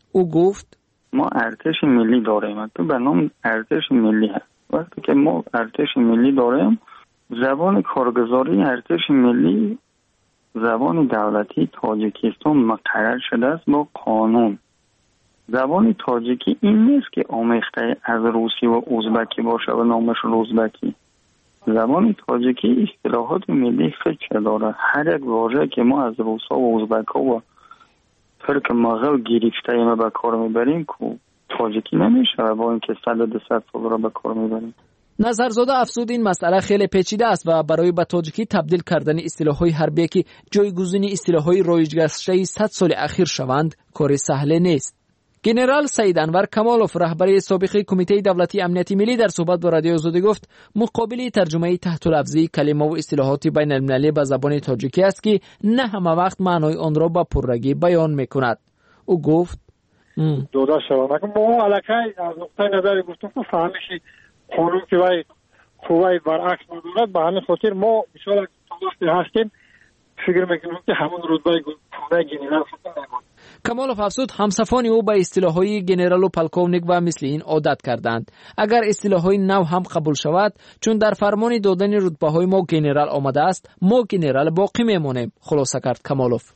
او گفت ما ارتش ملی داریم، تو به نام ارتش ملی هست. وقتی که ما ارتش ملی داریم، زبان کارگزاری ارتش ملی زبان دولتی تاجیکستان مقرر شده است با قانون. زبان تاجیکی این نیست که آمیخته از روسی و ازبکی باشه و نامش ازبکی. زبان تاجیکی اصطلاحات ملی فکر داره. هر یک واژه که ما از روسا و ازبکا و ترک مغول گرفته ایم به کار میبریم که تاجیکی نمیشه با اینکه 100 سال را به کار میبریم. نظرزاده افزود این مسئله خیلی پیچیده است و برای به تاجیکی تبدیل کردن اصطلاح‌های حربی که جایگزین اصطلاح‌های رایج گشته 100 سال اخیر شوند کار سهل نیست. گنرال سید انور کمالوف رهبر سابق کمیته دولتی امنیتی ملی در صحبت با رادیو آزادی گفت مقابل ترجمه تحت لفظی کلمه و اصطلاحات بین المللی به زبان تاجیکی است که نه همه وقت معنای آن را با پررگی بیان میکند. او گفت دودا شوم ما الکی از نقطه نظر گفتم فهمیشی قانون که وای قوای برعکس ندارد به همین خاطر ما بسیار وقتی هستیم فکر میکنم که همون رتبه گنرال خودمون. کمالوف افزود همصفان او به اصطلاح‌های گنرال و پلکونیک و مثل این عادت کردند. اگر اصطلاح‌های نو هم قبول شود چون در فرمان دادن رتبه‌های ما گنرال آمده است ما گنرال باقی میمانیم، خلاصه کرد کمالوف.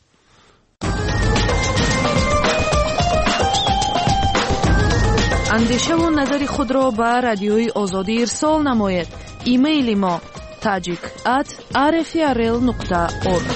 اندیشه و نظر خود را به رادیوی آزادی ارسال نمایید. ایمیل ما tajik@rfrl.org.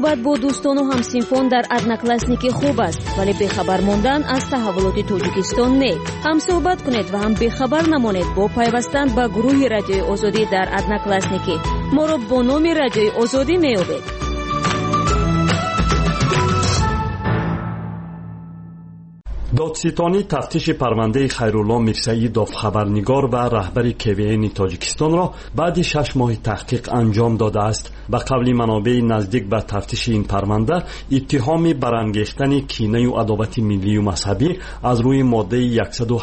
صحبت با دوستان و همسینفان در ادناکلاسنیک خوب است، ولی بخبر ماندن از تحولات تاجیکستان نه. هم صحبت کنید و هم بخبر نمانید با پیوستن به گروه رادیوی آزادی در ادناکلاسنیک. ما را با نام رادیوی آزادی میابید. دادستانی تفتیش پرونده خیرالله میرسعیدوف خبرنگار و رهبر KVN تاجیکستان را بعد 6 ماه تحقیق انجام داده است. به قول منابع نزدیک به تفتیش این پرونده، اتهام برانگیختن کینه و عداوت ملی و مذهبی از روی ماده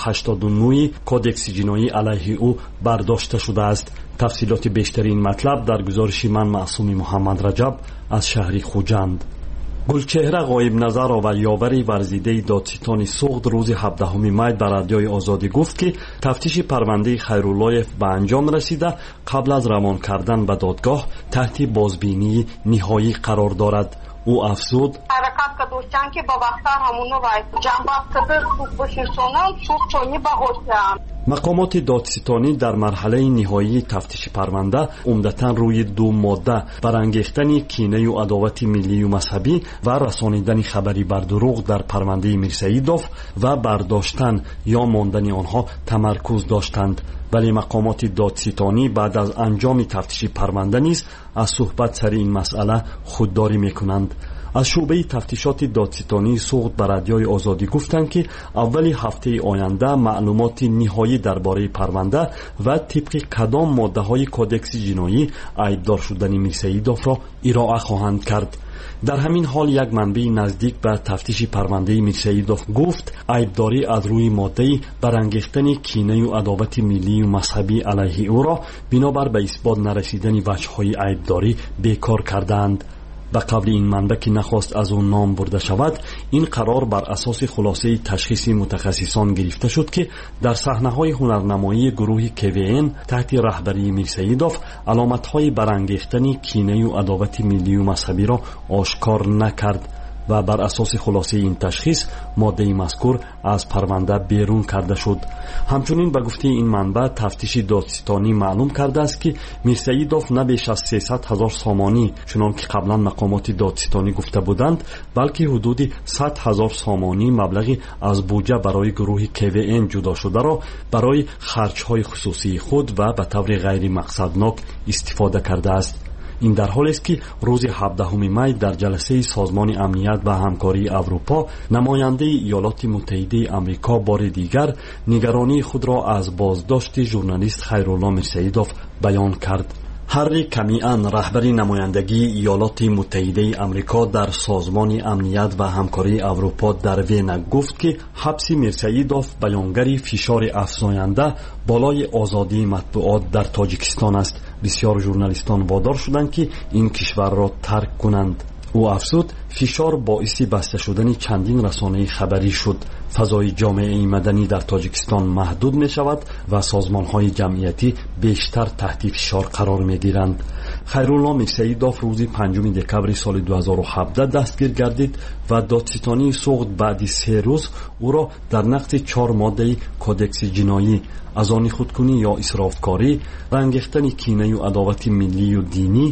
189 کدکس جنایی علیه او برداشته شده است. تفصیلات بیشتر این مطلب در گزارش من معصوم محمد رجب از شهر خوجند. گلچهره غایب نظر و یاوری ورزیده دادستان سوخت روز 17 می به رادیوی آزادی گفت که تفتیش پرونده خیرالله به انجام رسیده قبل از روان کردن به دادگاه تحت بازبینی نهایی قرار دارد. او افزود: حرکت که دوستان که با وقتار همونو باید جنبات کده خوب بشنسونن سوخ چونی با غشتن. مقامات دادستانی در مرحله نهایی تفتیش پرونده عمدتاً روی 2 ماده برانگیختن کینه و عداوت ملی و مذهبی و رسانیدن خبری بر دروغ در پرونده میرسعیدوف و برداشتن یا ماندن آنها تمرکز داشتند. ولی مقامات دادستانی بعد از انجام تفتیش پرونده نیز از صحبت سر این مسئله خودداری میکنند. از شعبه تفتیشات دادستانی سوخت به رادیوی آزادی گفتند که اولی هفته آینده معلومات نهایی درباره پرونده و طبق کدام ماده‌های کدکس جنایی عیبدار شدن میرسعیدوف را ارائه خواهند کرد. در همین حال یک منبع نزدیک به تفتیش پرونده میرسعیدوف گفت عیبداری از روی ماده برانگیختن کینه و عداوت ملی و مذهبی علیه او را بنابر به اثبات نرسیدن وجه‌های عیبداری بیکار کردند. به قبل این منبع که نخواست از اون نام برده شود، این قرار بر اساس خلاصه تشخیص متخصصان گرفته شد که در صحنه‌های هنرنمایی گروه KVN تحت رهبری میرسعیدوف علامت‌های برانگیختن کینه و عداوت ملی و مذهبی را آشکار نکرد و بر اساس خلاصه این تشخیص ماده مذکور از پرونده بیرون کرده شد. همچنین به گفته این منبع تفتیش دادستانی معلوم کرده است که میرسعیدوف نه بیش از 300,000 سامانی چنان که قبلا مقامات دادستانی گفته بودند، بلکه حدود 100,000 سامانی مبلغی از بودجه برای گروه KVN جدا شده را برای خرچ‌های خصوصی خود و به طور غیر مقصدناک استفاده کرده است. این در حالی است که روز 17 می در جلسه سازمان امنیت و همکاری اروپا نماینده ایالات متحده آمریکا بار دیگر نگرانی خود را از بازداشت ژورنالیست خیرالله میرسعیدوف بیان کرد. هری کمیان رهبر نمایندگی ایالات متحده آمریکا در سازمان امنیت و همکاری اروپا در وین گفت که حبس میرسعیدوف بیانگر فشار افزاینده بالای آزادی مطبوعات در تاجیکستان است. بسیار ژورنالیستان وادار شدند که این کشور را ترک کنند. او افزود فشار باعث بسته شدن چندین رسانه خبری شد. فضای جامعه مدنی در تاجیکستان محدود می شود و سازمان های جمعیتی بیشتر تحت فشار قرار می گیرند. خیرالله میرسعیدوف روز 5 دکمبر سال 2017 دستگیر گردید و دادستانی سوخت بعد 3 روز او را در نقض 4 ماده کدکس جنایی از آن خودکنی یا اسرافکاری، رنگیختن کینه و عداوت ملی و دینی،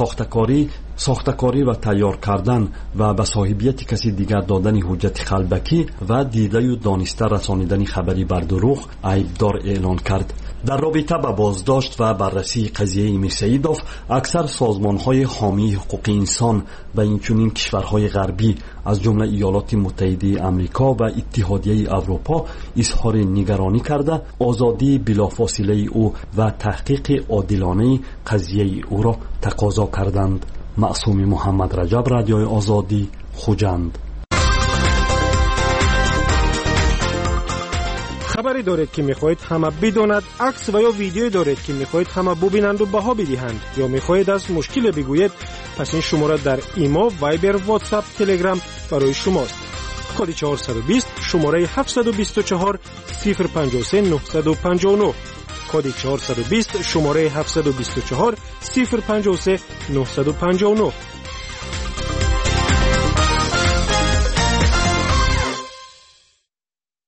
ساختکاری و تیار کردن و به صاحبیت کسی دیگر دادن حجت خلبکی و دیده و دانسته رسانیدن خبری بر دروغ عیبدار اعلان کرد. در رابطه با بازداشت و بررسی قضیه میرسعیدوف اکثر سازمان‌های حامی حقوق انسان و اینچنین کشورهای غربی از جمله ایالات متحده آمریکا و اتحادیه اروپا اظهار نگرانی کرده آزادی بلافاصله او و تحقیق عادلانه قضیه او را تقاضا کردند. معصوم محمد رجب، رادیوی آزادی، خوجند. خبری دارید که میخواهید همه بداند، عکس و یا ویدیویی دارید که میخواهید همه ببینند و بها بدهند، یا میخواهید از مشکل بگویید، پس این شماره در ایما، وایبر، واتساپ، تلگرام برای شماست. کد 420 شماره 724 053 959. کد 420 شماره 724 053 959.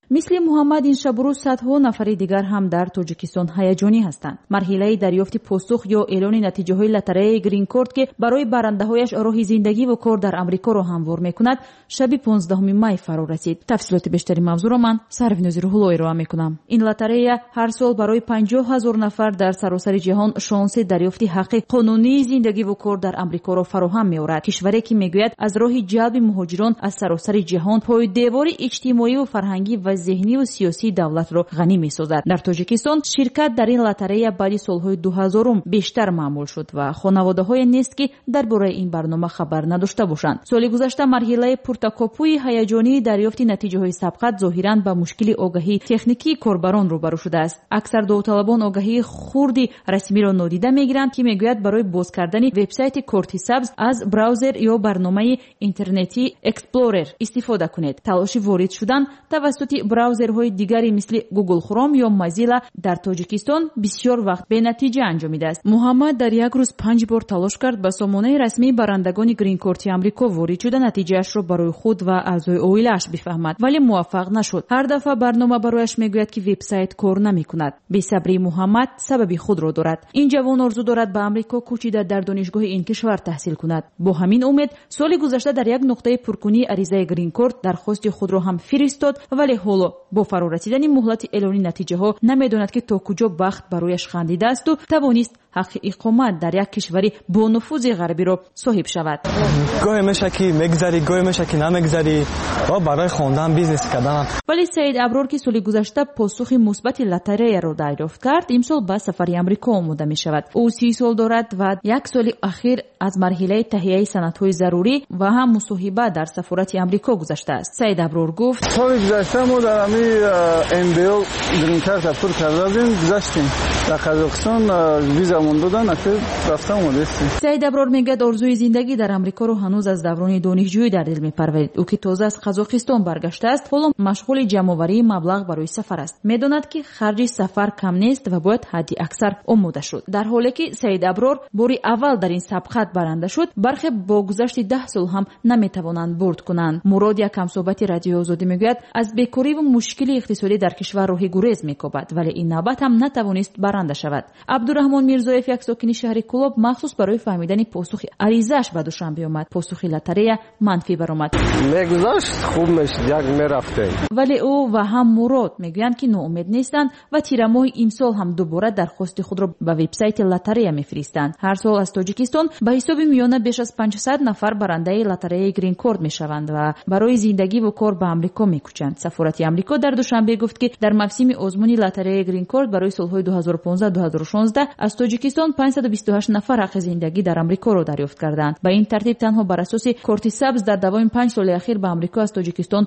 مثل محمد این شب و روز صدها نفر دیگر هم در تاجیکستان هیجانی هستند. مرحله دریافت پاسخ یا اعلان نتیجه های لاتاری گرین کارت که برای برنده هایش راه زندگی و کار در امریکا را هموار میکند شب 15 می فرا رسید. تفصیلات بیشتری موضوع را من سروینوز روح‌الله ارائه میکنم. این لاتاری هر سال برای 50,000 نفر در سراسر جهان شانس دریافت حق قانونی زندگی و کار در امریکا را فراهم می‌آورد. کشوری که میگوید از راه جلب مهاجران از سراسر جهان پای دیوار اجتماعی و فرهنگی و ذهنی و سیاسی دولت را غنی می‌سازد. در تاجیکستان شرکت در این لاتاری بعد سال‌های 2000 بیشتر معمول شد و خانواده‌های نیست که درباره این برنامه خبر نداشته باشند. سال گذشته مرحله پرتکاپوی هیجانی دریافت نتیجه‌های سبقت ظاهراً با مشکل آگاهی تکنیکی کاربران روبرو شده است. اکثر داوطلبان آگاهی خردی رسمی را نادیده می‌گیرند که میگوید برای باز کردن وبسایت کارت سبز از براوزر یا برنامه اینترنتی اکسپلورر استفاده کنید. تلاش وارد شدن توسط براوزرهای دیگری مثل گوگل کروم یا موزیلا در تاجیکستان بسیار وقت به نتیجه انجامیده است. محمد در یک روز 5 بار تلاش کرد با سامانه رسمی برندگان گرین کارت آمریکا وارد شده نتیجهش را برای خود و اعضای عائله‌اش بفهمد، ولی موفق نشد. هر دفعه برنامه برایش میگوید که وبسایت کار نمی‌کند. بی‌صبری محمد سبب خود را دارد. این جوان آرزو دارد به آمریکا کوچیده در دانشگاه این کشور تحصیل کند. با همین امید سال گذشته در یک نقطه پرکنی عریضه گرین کارت درخواست خود را هم فرستاد، ولی حالا با فرا رسیدن مهلت اعلان نتیجه ها نمیداند که تا کجا بخت برایش خندیده است و توانست حق اقامت در یک کشوری با نفوذ غربی را صاحب شود. گاهی میشه که میگذری، گاهی میشه که نمیگذری و برای خواندن بیزنس کردن. ولی سید ابرار که سال گذشته پاسخ مثبت لاتاری را دریافت کرد، امسال به سفر آمریکا آماده می شود. او 30 سال دارد و یک سال اخیر از مرحله تهیه سندهای ضروری و هم مصاحبه در سفارت آمریکا گذشته است. سید ابرار گفت سال گذشته ما در همین MBO گرین کارت اپلای کرده بودیم، گذشتیم در قزاقستان ویزا مون دادن، اخیر رفتم اومدیم. سید ابرار میگه آرزوی زندگی در آمریکا رو هنوز از دوران دانشجویی در دل میپرورید. او که تازه از قزاقستان برگشته است، حالا مشغول جمع‌آوری مبلغ برای سفر است. میداند که خرج سفر کم نیست و باید حدی اکثر آماده شد. در حالی که سید ابرار باری اول در این سبقت برنده شد، برخی با گذشت 10 سال هم نمیتوانند برد کنند. مراد یک همصحبت رادیو آزادی میگوید از بیکاری و مشکل اقتصادی در کشور راه گریز میکوبد، ولی این نوبت هم نتوانست برنده شود. عبدالرحمن میرزایف یک ساکن شهر کلاب مخصوص برای فهمیدن پاسخ عریضه‌اش به دوشنبه آمد. پاسخ لاتاری منفی برآمد. میگذاشت خوب میشد، یک میرفته. ولی او و هم مراد میگویند که ناامید نیستند و تیر ماه امسال هم دوباره درخواست خود را به وبسایت لاتاری میفرستند. هر سال از تاجیکستان به حساب میانه بیش از 500 نفر برنده لاتاری گرین کارت میشوند و برای زندگی و کار به آمریکا میکوچند. سفارت آمریکا در دوشنبه گفت که در موسم آزمون لاتاری گرین کارت برای سالهای 2015-2016 از تاجیکستان 528 نفر حق زندگی در آمریکا را دریافت کردند. به این ترتیب تنها بر اساس کارت سبز در دوام 5 سال اخیر به آمریکا از تاجیکستان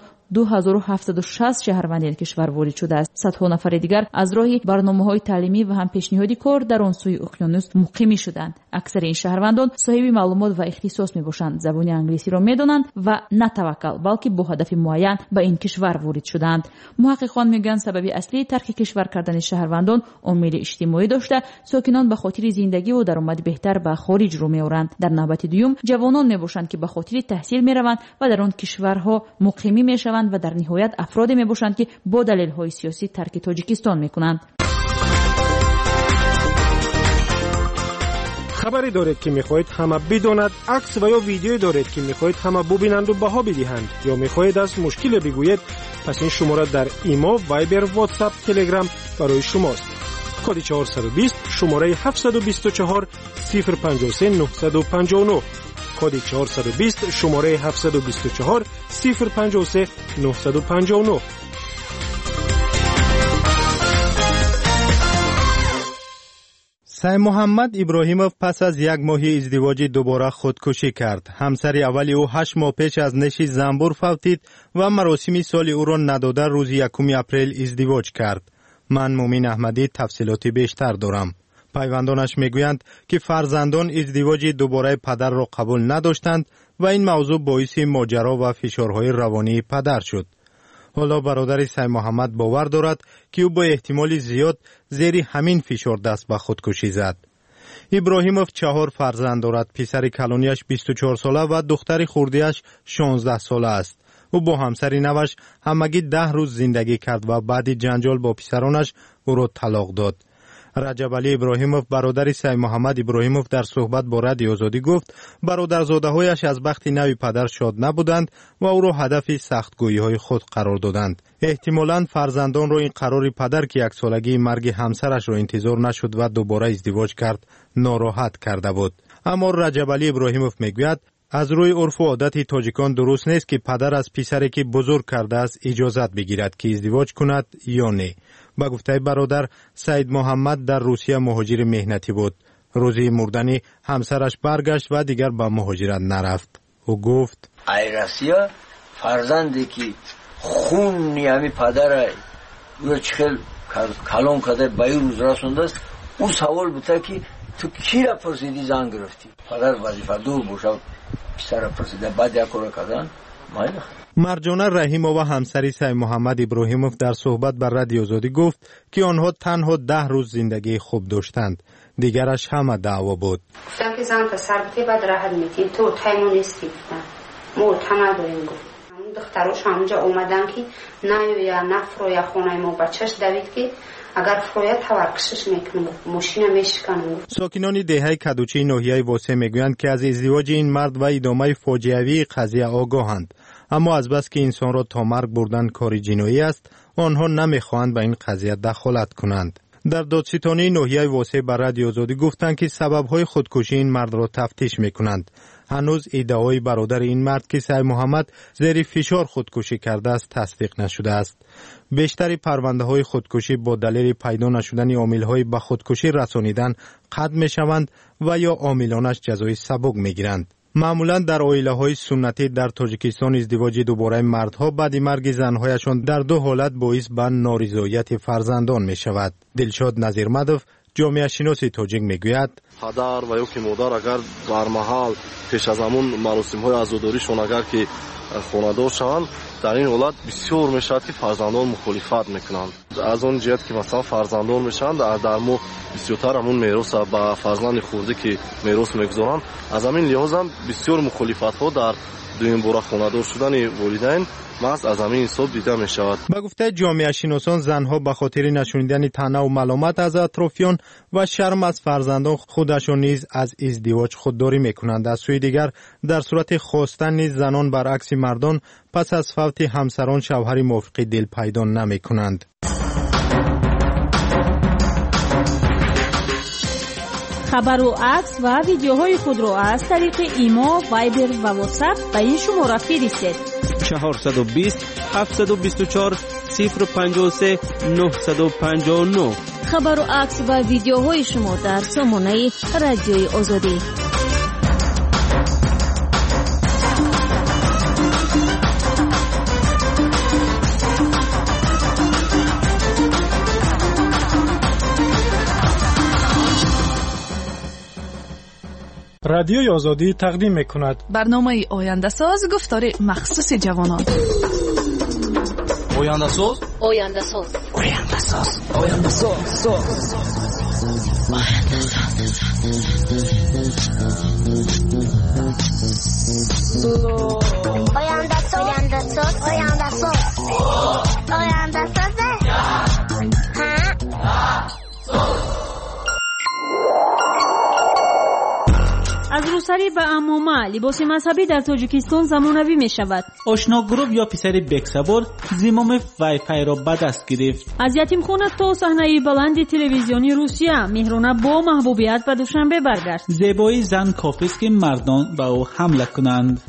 2760 شهروند این کشور وارد شده است. صدها نفر دیگر از راه برنامه‌های تعلیمی و هم پیشنهادی کار در آن سوی اقیانوس مقیم شدند. اکثر این شهروندان صاحب معلومات و اختصاص میباشند، زبان انگلیسی را میدانند و نه توکل بلکه با هدف معین به این کشور وارد شدند. محققان میگن سبب اصلی ترک کشور کردن شهروندان عامل اجتماعی داشته، ساکنان به خاطر زندگی و درآمد بهتر به خارج رو میآورند. در نوبت دوم جوانان میباشند که به خاطر تحصیل میروند و در آن کشورها مقیمی میشوند و در نهایت افرادی میباشند که با دلایل سیاسی ترک تاجیکستان میکنند. خبری دارید که میخواهید همه بداند، عکس و یا ویدیویی دارید که میخواهید همه ببینند و بها بدهند، یا میخواهید از مشکل بگویید، پس این شماره در ایما، وایبر، واتساپ، تلگرام برای شماست. کد 420 شماره 724 053 959. کد 420 شماره 724 053 959. سید محمد ابراهیموف پس از یک ماه ازدواج دوباره خودکشی کرد. همسر اولی او 8 ماه پیش از نشی زنبور فوتید و مراسم سال او را نداده روز 1 اپریل ازدواج کرد. من مومن احمدی تفصیلات بیشتر دارم. پیوندانش میگویند که فرزندان ازدواج دوباره پدر را قبول نداشتند و این موضوع باعث ماجرا و فشارهای روانی پدر شد. حالا برادر سید محمد باور دارد که او با احتمال زیاد زیر همین فشار دست به خودکشی زد. ابراهیموف 4 فرزند دارد. پسر کلانیش 24 ساله و دختر خردیش 16 ساله است. او با همسر نوش همگی 10 روز زندگی کرد و بعد جنجال با پسرانش او را طلاق داد. رجب علی ابراهیموف برادر سید محمد ابراهیموف در صحبت با رادیو آزادی گفت برادرزاده‌هایش از بخت نوی پدر شاد نبودند و او را هدف سختگویی‌های خود قرار دادند. احتمالاً فرزندان را این قرار پدر که 1 سالگی مرگ همسرش را انتظار نشد و دوباره ازدواج کرد ناراحت کرده بود. اما رجب علی ابراهیموف میگوید از روی عرف و عادت تاجیکان درست نیست که پدر از پسری که بزرگ کرده است اجازت بگیرد که ازدواج کند یا نه. با گفته برادر سید محمد در روسیه مهاجر مهنتی بود. روزی مردن همسرش برگشت و دیگر به مهاجرت نرفت. او گفت ای روسیه فرزندی که خون نیامی پدر یا چخل کلان کده به روز رسونده است او سوال بوده که تو کی را پرسیدی زن گرفتی؟ پدر وظیفه دور باشه پسر پرسیده بعد یک کار کردن مایل. مرجانه رحیم‌آوا و همسری سید محمد ابراهیموف در صحبت بر رادیو آزادی گفت که آنها تنها 10 روز زندگی خوب داشتند، دیگرش همه دعوا بود. گفتم که زن پسر بودی بعد راحت میتین تو تایمو نیستی گفتم معتمد داریم گفت همون دختراش همونجا اومدن که نه یا نفرو یا خونه ما بچهش دوید که اگر فروید تورکشش میکنم ماشین میشکنم. ساکنان دهه کدوچی ناحیه واسه میگویند که از ازدواج این مرد و ادامه فاجعه‌ای قضیه آگاهند، اما از بس که انسان را تا مرگ بردن کاری جنایی است آنها نمیخواهند به این قضیه دخالت کنند. در دادستانی ناحیه واسه بر رادیو آزادی گفتند که سبب‌های خودکشی این مرد را تفتیش میکنند. هنوز ادعای برادر این مرد که سید محمد زیر فشار خودکشی کرده است تصدیق نشده است. بیشتر پرونده‌های خودکشی با دلیل پیدا نشدن عامل‌های به خودکشی رسانیدن قطع می‌شوند و یا عاملانش جزای سبک می‌گیرند. معمولا در عائله‌های سنتی در تاجیکستان ازدواج دوباره مردها بعد مرگ زن‌هایشان در 2 حالت باعث به نارضایت فرزندان می‌شود. دلشاد نظیرمدوف جامعه شناس تاجیک میگوید پدر و یا که مادر اگر در محل پیش از همون مراسم‌های عزاداریشون اگر که خانه‌دار شوند در این حالت بسیار میشود که فرزندان مخالفت میکنند. از اون جهت که مثلا فرزندان میشن در مو بسیارتر همون میراث به فرزند خورده که میراث میگذارن از همین لحاظ هم بسیار مخالفت ها در دویم بار خانه‌دار شدن والدین محض از همین حساب دیده می شود. به گفته جامعه شناسان زنها به خاطر نشانیدن طعنه و ملامت از اطرافیان و شرم از فرزندان خودشان نیز از ازدواج خودداری میکنند. از سوی دیگر در صورت خواستن نیز زنان برعکس مردان پس از فوت همسران شوهر موافق دل پیدا نمیکنند. خبر و عکس و ویدیوهای خود را از طریق ایما، وایبر و واتساپ به این شماره فرستید: 420 724 053 959. خبر و عکس و ویدیوهای شما در سامانه رادیوی آزادی. رادیوی آزادی تقدیم میکند برنامه آینده ساز، گفتار مخصوص جوانان. آینده ساز، آینده ساز، آینده ساز، آینده ساز، آینده ساز، آینده ساز، آینده ساز، آینده ساز. از روسری به عمومه لباس مذهبی در تاجیکستان زمانوی می شود. آشنا گروه یا پسر بکسبور زمام وایفای را به دست گرفت. از یتیمخانه تا صحنه بلند تلویزیونی روسیه مهرونه با محبوبیت به دوشنبه برگشت. زیبایی زن کافی است که مردان به او حمله کنند.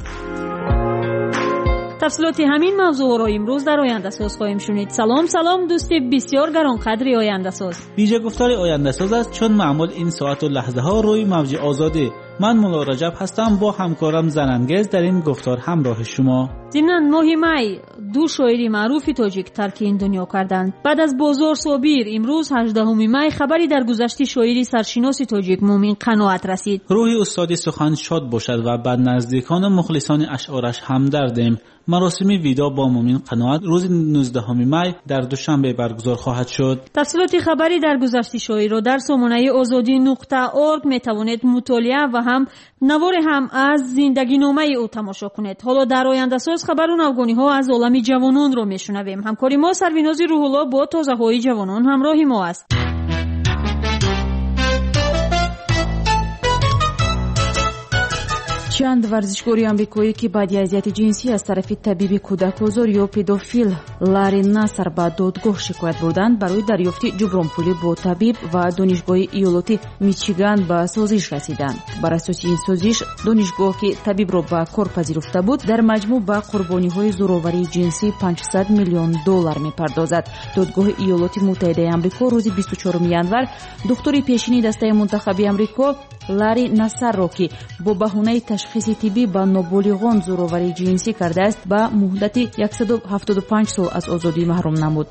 تفصیلات همین موضوع را امروز در آینده ساز خواهیم شنید. سلام دوستی بسیار گرانقدر آینده ساز. ویژه گفتار آینده ساز است چون معمول این ساعت و لحظه ها روی موج آزادی. من مولا رجب هستم با همکارم زنانگیز در این گفتار همراه شما. ضمناً 9 می 2 شاعری معروف تاجیک ترک این دنیا کردند. بعد از بازار صابیر امروز 18 می خبری در گذشته شاعری سرشناس تاجیک مومن قناعت رسید. روح استاد سخن شاد باشد و بعد نزدیکان و مخلصان اشعارش همدردیم. مراسم ویدا با مومن قناعت روز 19 می در دوشنبه برگزار خواهد شد. تفصیلات خبری در گذشته شاعری را در سامانه آزادی.org می توانید مطالعه و هم наворе ҳам аз зиндагиномаи ӯ тамошо кунед. ҳоло дар ояндасоз хабару навгониҳо аз олами ҷавононро мешунавем. ҳамкори мо Сарвинози Рӯҳулло бо тозаҳои ҷавонон ҳамроҳи мо аст. чанд варзишгори амрикоӣ ки баъди азияти ҷинсӣ аз тарафи табиби кӯдакозор ё педофил Ларри Нассар ба додгоҳ шикоят бурданд, барои дарёфти ҷубронпулӣ бо табиб ва донишгоҳи иёлоти Мичиган ба созиш расиданд. бар асоси ин созиш донишгоҳ ки табибро ба кор пазируфта буд, дар маҷмӯъ ба қурбониҳои зӯроварии ҷинсӣ $500 миллион мепардозад. додгоҳи иёлоти муттаҳидаи амрико рӯзи 24 январ духтури пешини дастаи мунтахаби амрико Ларри Нассарро ки бо баҳонаи ташхиси тиббӣ ба ноболиғон зӯроварии ҷинсӣ кардааст, ба муҳлати 175 сол аз озодӣ маҳрум намуд.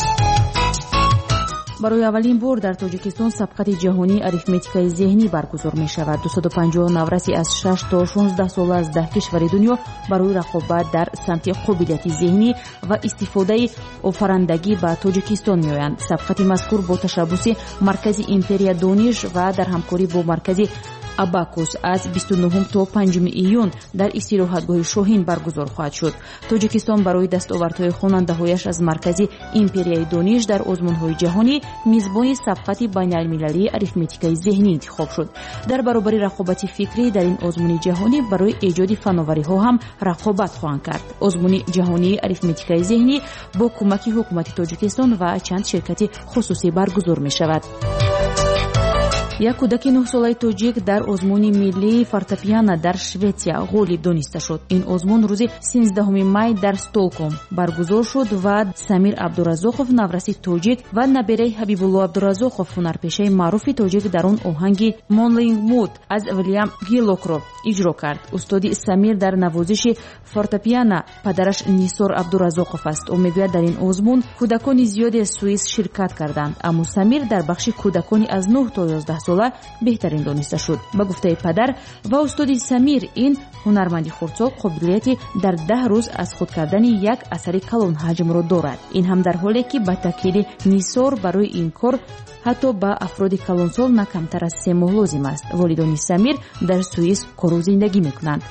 барои аввалин бор дар тоҷикистон сабқати ҷаҳонии арифметикаи зеҳнӣ баргузор мешавад. 250 навраси аз 6 то 16 сола аз 10 кишвари дунё барои рақобат дар самти қобилияти зеҳнӣ ва истифодаи офарандагӣ ба Тоҷикистон меоянд. сабқати мазкур бо ташаббуси маркази империя дониш ва дар ҳамкорӣ бо маркази Абакус аз 29 то 5 июн дар истироҳатгоҳи Шоҳин баргузор хоҳад шуд. Тоҷикистон барои дастовардҳои хонандаҳояш аз маркази империяи дониш дар озмунҳои ҷаҳонӣ мизбони сабқати байналмилалии арифметикаи зеҳнӣ интихоб шуд. дар баробари рақобати фикрӣ дар ин озмуни ҷаҳонӣ барои эҷоди фановариҳо ҳам рақобат хоҳанд кард. озмуни ҷаҳонии арифметикаи зеҳнӣ бо кӯмаки ҳукумати Тоҷикистон ва чанд ширкати хусусӣ баргузор мешавад. як кӯдаки 9 солаи тоҷик дар озмуни миллии фортепиано дар Шветсия ғолиб дониста шуд. ин озмун рӯзи 13 май дар Стокгольм баргузор шуд ва Самир Абдуразоқов навраси тоҷик ва набераи Ҳабибулло Абдуразоқов ҳунарпешаи маъруфи тоҷик дар он оҳанги Morning Mood аз Вилям Гилокро иҷро кард. устоди Самир дар навозиши фортепиано падараш Нисор Абдуразоқов аст. ӯ мегӯяд дар ин озмун кӯдакони зиёде суис ширкат карданд, аммо Самир дар бахши кӯдакони аз 9 то 11 сола беҳтарин дониста шуд. ба гуфтаи падар ва устоди Самир, ин ҳунарманди хурдсол қобилияти дар 10 рӯз аз худ кардани як асари калон ҳаҷмро дорад. ин ҳам дар ҳоле ки ба такиди Нисор барои ин кор ҳатто ба афроди калонсол на камтар аз 3 моҳ лозим аст. волидони Самир дар Суис кору зиндагӣ мекунанд.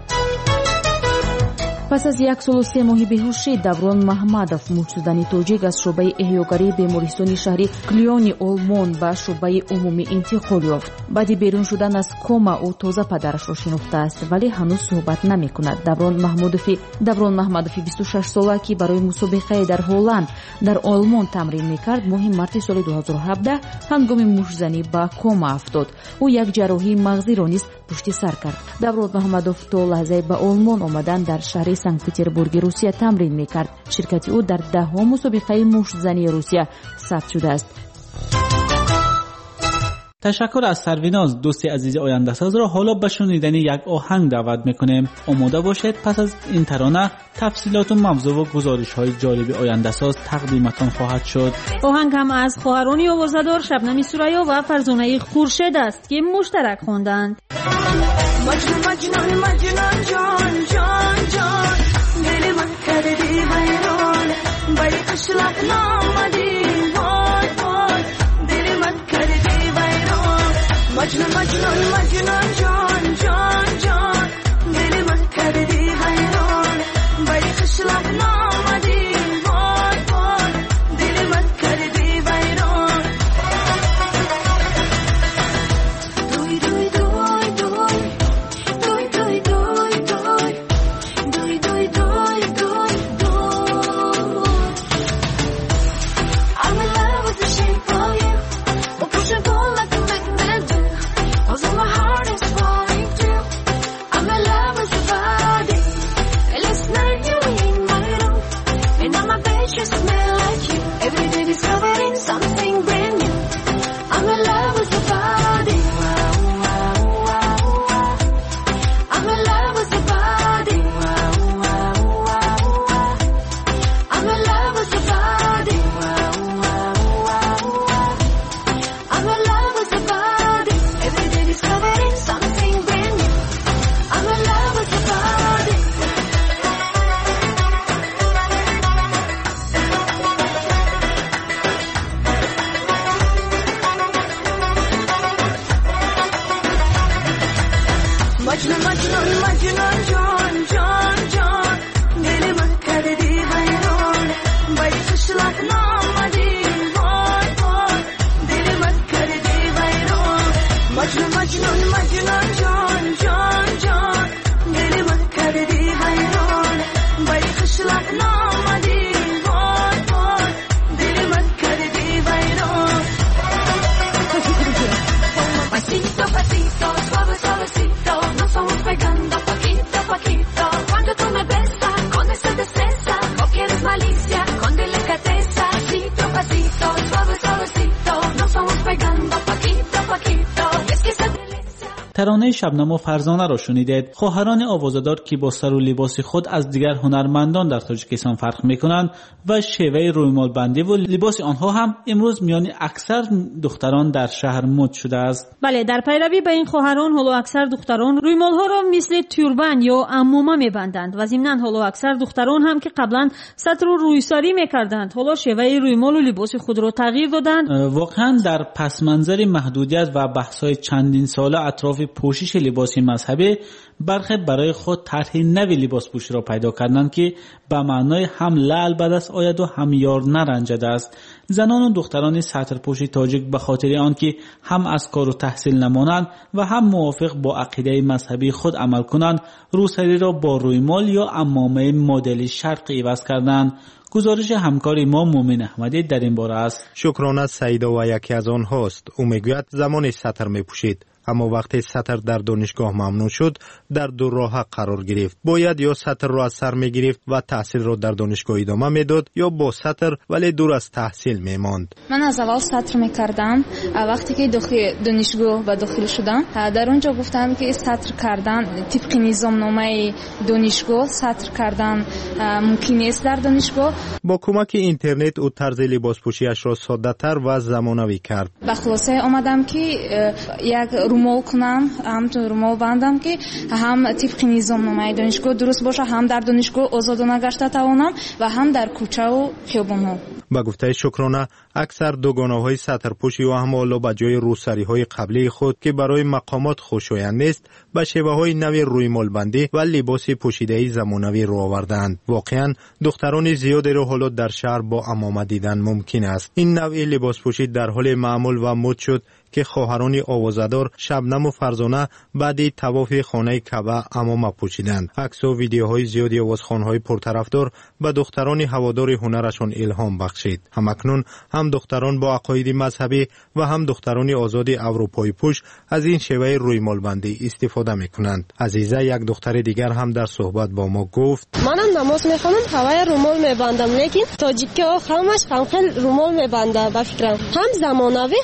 пас аз 1 солу 3 моҳи беҳушӣ Даврон Маҳмадов мӯҷзудани тоҷик аз шӯъбаи эҳёгарии бемористони шаҳри Клёни Олмон ба шӯъбаи умумӣ интиқол ёфт. баъди берун шудан аз кома ӯ тоза падарашро шинохтааст, вале ҳанӯз суҳбат намекунад. Даврон Маҳмадови 26 сола ки барои мусобиқае дар Ҳолланд дар Олмон тамрин мекард, моҳи марти соли 2017 ҳангоми мушзанӣ ба кома афтод. ӯ як ҷарроҳии мағзиро низ пушти сар кард. Даврон Маҳмадов то лаҳзае ба Олмон омадан дар шаҳри Санкт-Петербурги Русия тамрин мекард. ширкати ӯ дар даҳҳо мусобиқаи мушзании Русия сабт шудааст. تشکر از سرویناز. دوستی عزیز آینده‌ساز را حالا به شنیدن یک آهنگ دعوت میکنیم. آماده باشید. پس از این ترانه تفصیلات و موضوع و گزارش‌های جالب آینده‌ساز تقدیمتان خواهد شد. آهنگ هم از خواهران آوازه‌دار شبنم سوریا و فرزانه خورشید است که مشترک خواندند. مجنون مجنون مجنون جان جان جان دل من کردی حیران بری قشلق نامدی وای وای دل من کردی حیران مجنون مجنون مجنون جان جان جان دل من کردی حیران بری قشلق نامدی وای وای دل من کردی حیران دوی دوی دوی دوی دوی دوی دوی دوی ترانه شبنم و فرزانه را شنیدید. خواهران آوازه‌دار که با سر و لباس خود از دیگر هنرمندان در تاجیکستان فرق می‌کنند و شیوه رویمال بندی و لباس آنها هم امروز میان اکثر دختران در شهر مد شده است. بله، در پیروی به این خواهران حالا اکثر دختران رویمال‌ها را مثل توربان یا عمامه می‌بندند و ضمناً حالا اکثر دختران هم که قبلا سطر رو رویساری می‌کردند حالا شیوه رویمال و لباس خود را تغییر دادند. واقعاً در پس منظر محدودیت و بحث‌های چندین ساله اطراف پوشش لباس مذهبی برخی برای خود طرح نوی لباس پوشی را پیدا کردند که به معنای هم لعل بد است آید و هم یار نرنجد است. زنان و دختران سطرپوش تاجیک به خاطر آنکه هم از کار و تحصیل نمانند و هم موافق با عقیده مذهبی خود عمل کنند، روسری را با رویمال یا عمامه مدل شرقی عوض کردند. گزارش همکار ما مومن احمدی در این باره است. شکرانه سعیده و یکی از آنهاست. او میگوید زمان سطر میپوشید، اما وقتی سطر در دانشگاه ممنوع شد در دو راه قرار گرفت. باید یا سطر را از سر میگرفت و تحصیل را در دانشگاه ادامه میداد یا با سطر ولی دور از تحصیل میماند. من از اول سطر میکردم. وقتی که دانشگاه و داخل شدم در اونجا گفتم که سطر کردن طبق نظام نامه دانشگاه سطر کردن ممکن است در دانشگاه. با کمک اینترنت او طرز لباس پوشیش را ساده تر و زمانوی کرد. به خلاصه آمدم که یک رومال کنم، هم تو رومال بندم که هم طبق نظام نامه دانشگاه درست باشه، هم در دانشگاه آزادانه گشته توانم و هم در کوچه و خیابان‌ها. با گفته شکرانه اکثر دوگانه‌های سطرپوشی و هم به جای روسری‌های قبلی خود که برای مقامات خوشایند نیست به شیوه‌های نوی رویمال بندی و لباس پوشیده‌ای زمانوی رو آوردند. واقعاً دختران زیادی را حالا در شهر با عمامه دیدن ممکن است. این نوع لباس پوشی در حال معمول و مد شد که خواهران آوازه‌دار شبنم و فرزانه بعد طواف خانه کعبه عمامه پوشیدند. عکس و ویدیوهای زیادی آوازخوان‌های پرطرفدار به دختران هوادار هنرشان الهام بخشید. همکنون هم دختران با عقاید مذهبی و هم دختران آزاد اروپایی پوش از این شیوه رویمال بندی استفاده می‌کنند. عزیزه یک دختر دیگر هم در صحبت با ما گفت: منم نماز می‌خوانم، هوای رومال می‌بندم، لیکن تاجیک‌ها همش خیلی رومال می‌بنده به فکرم. هم زمانوی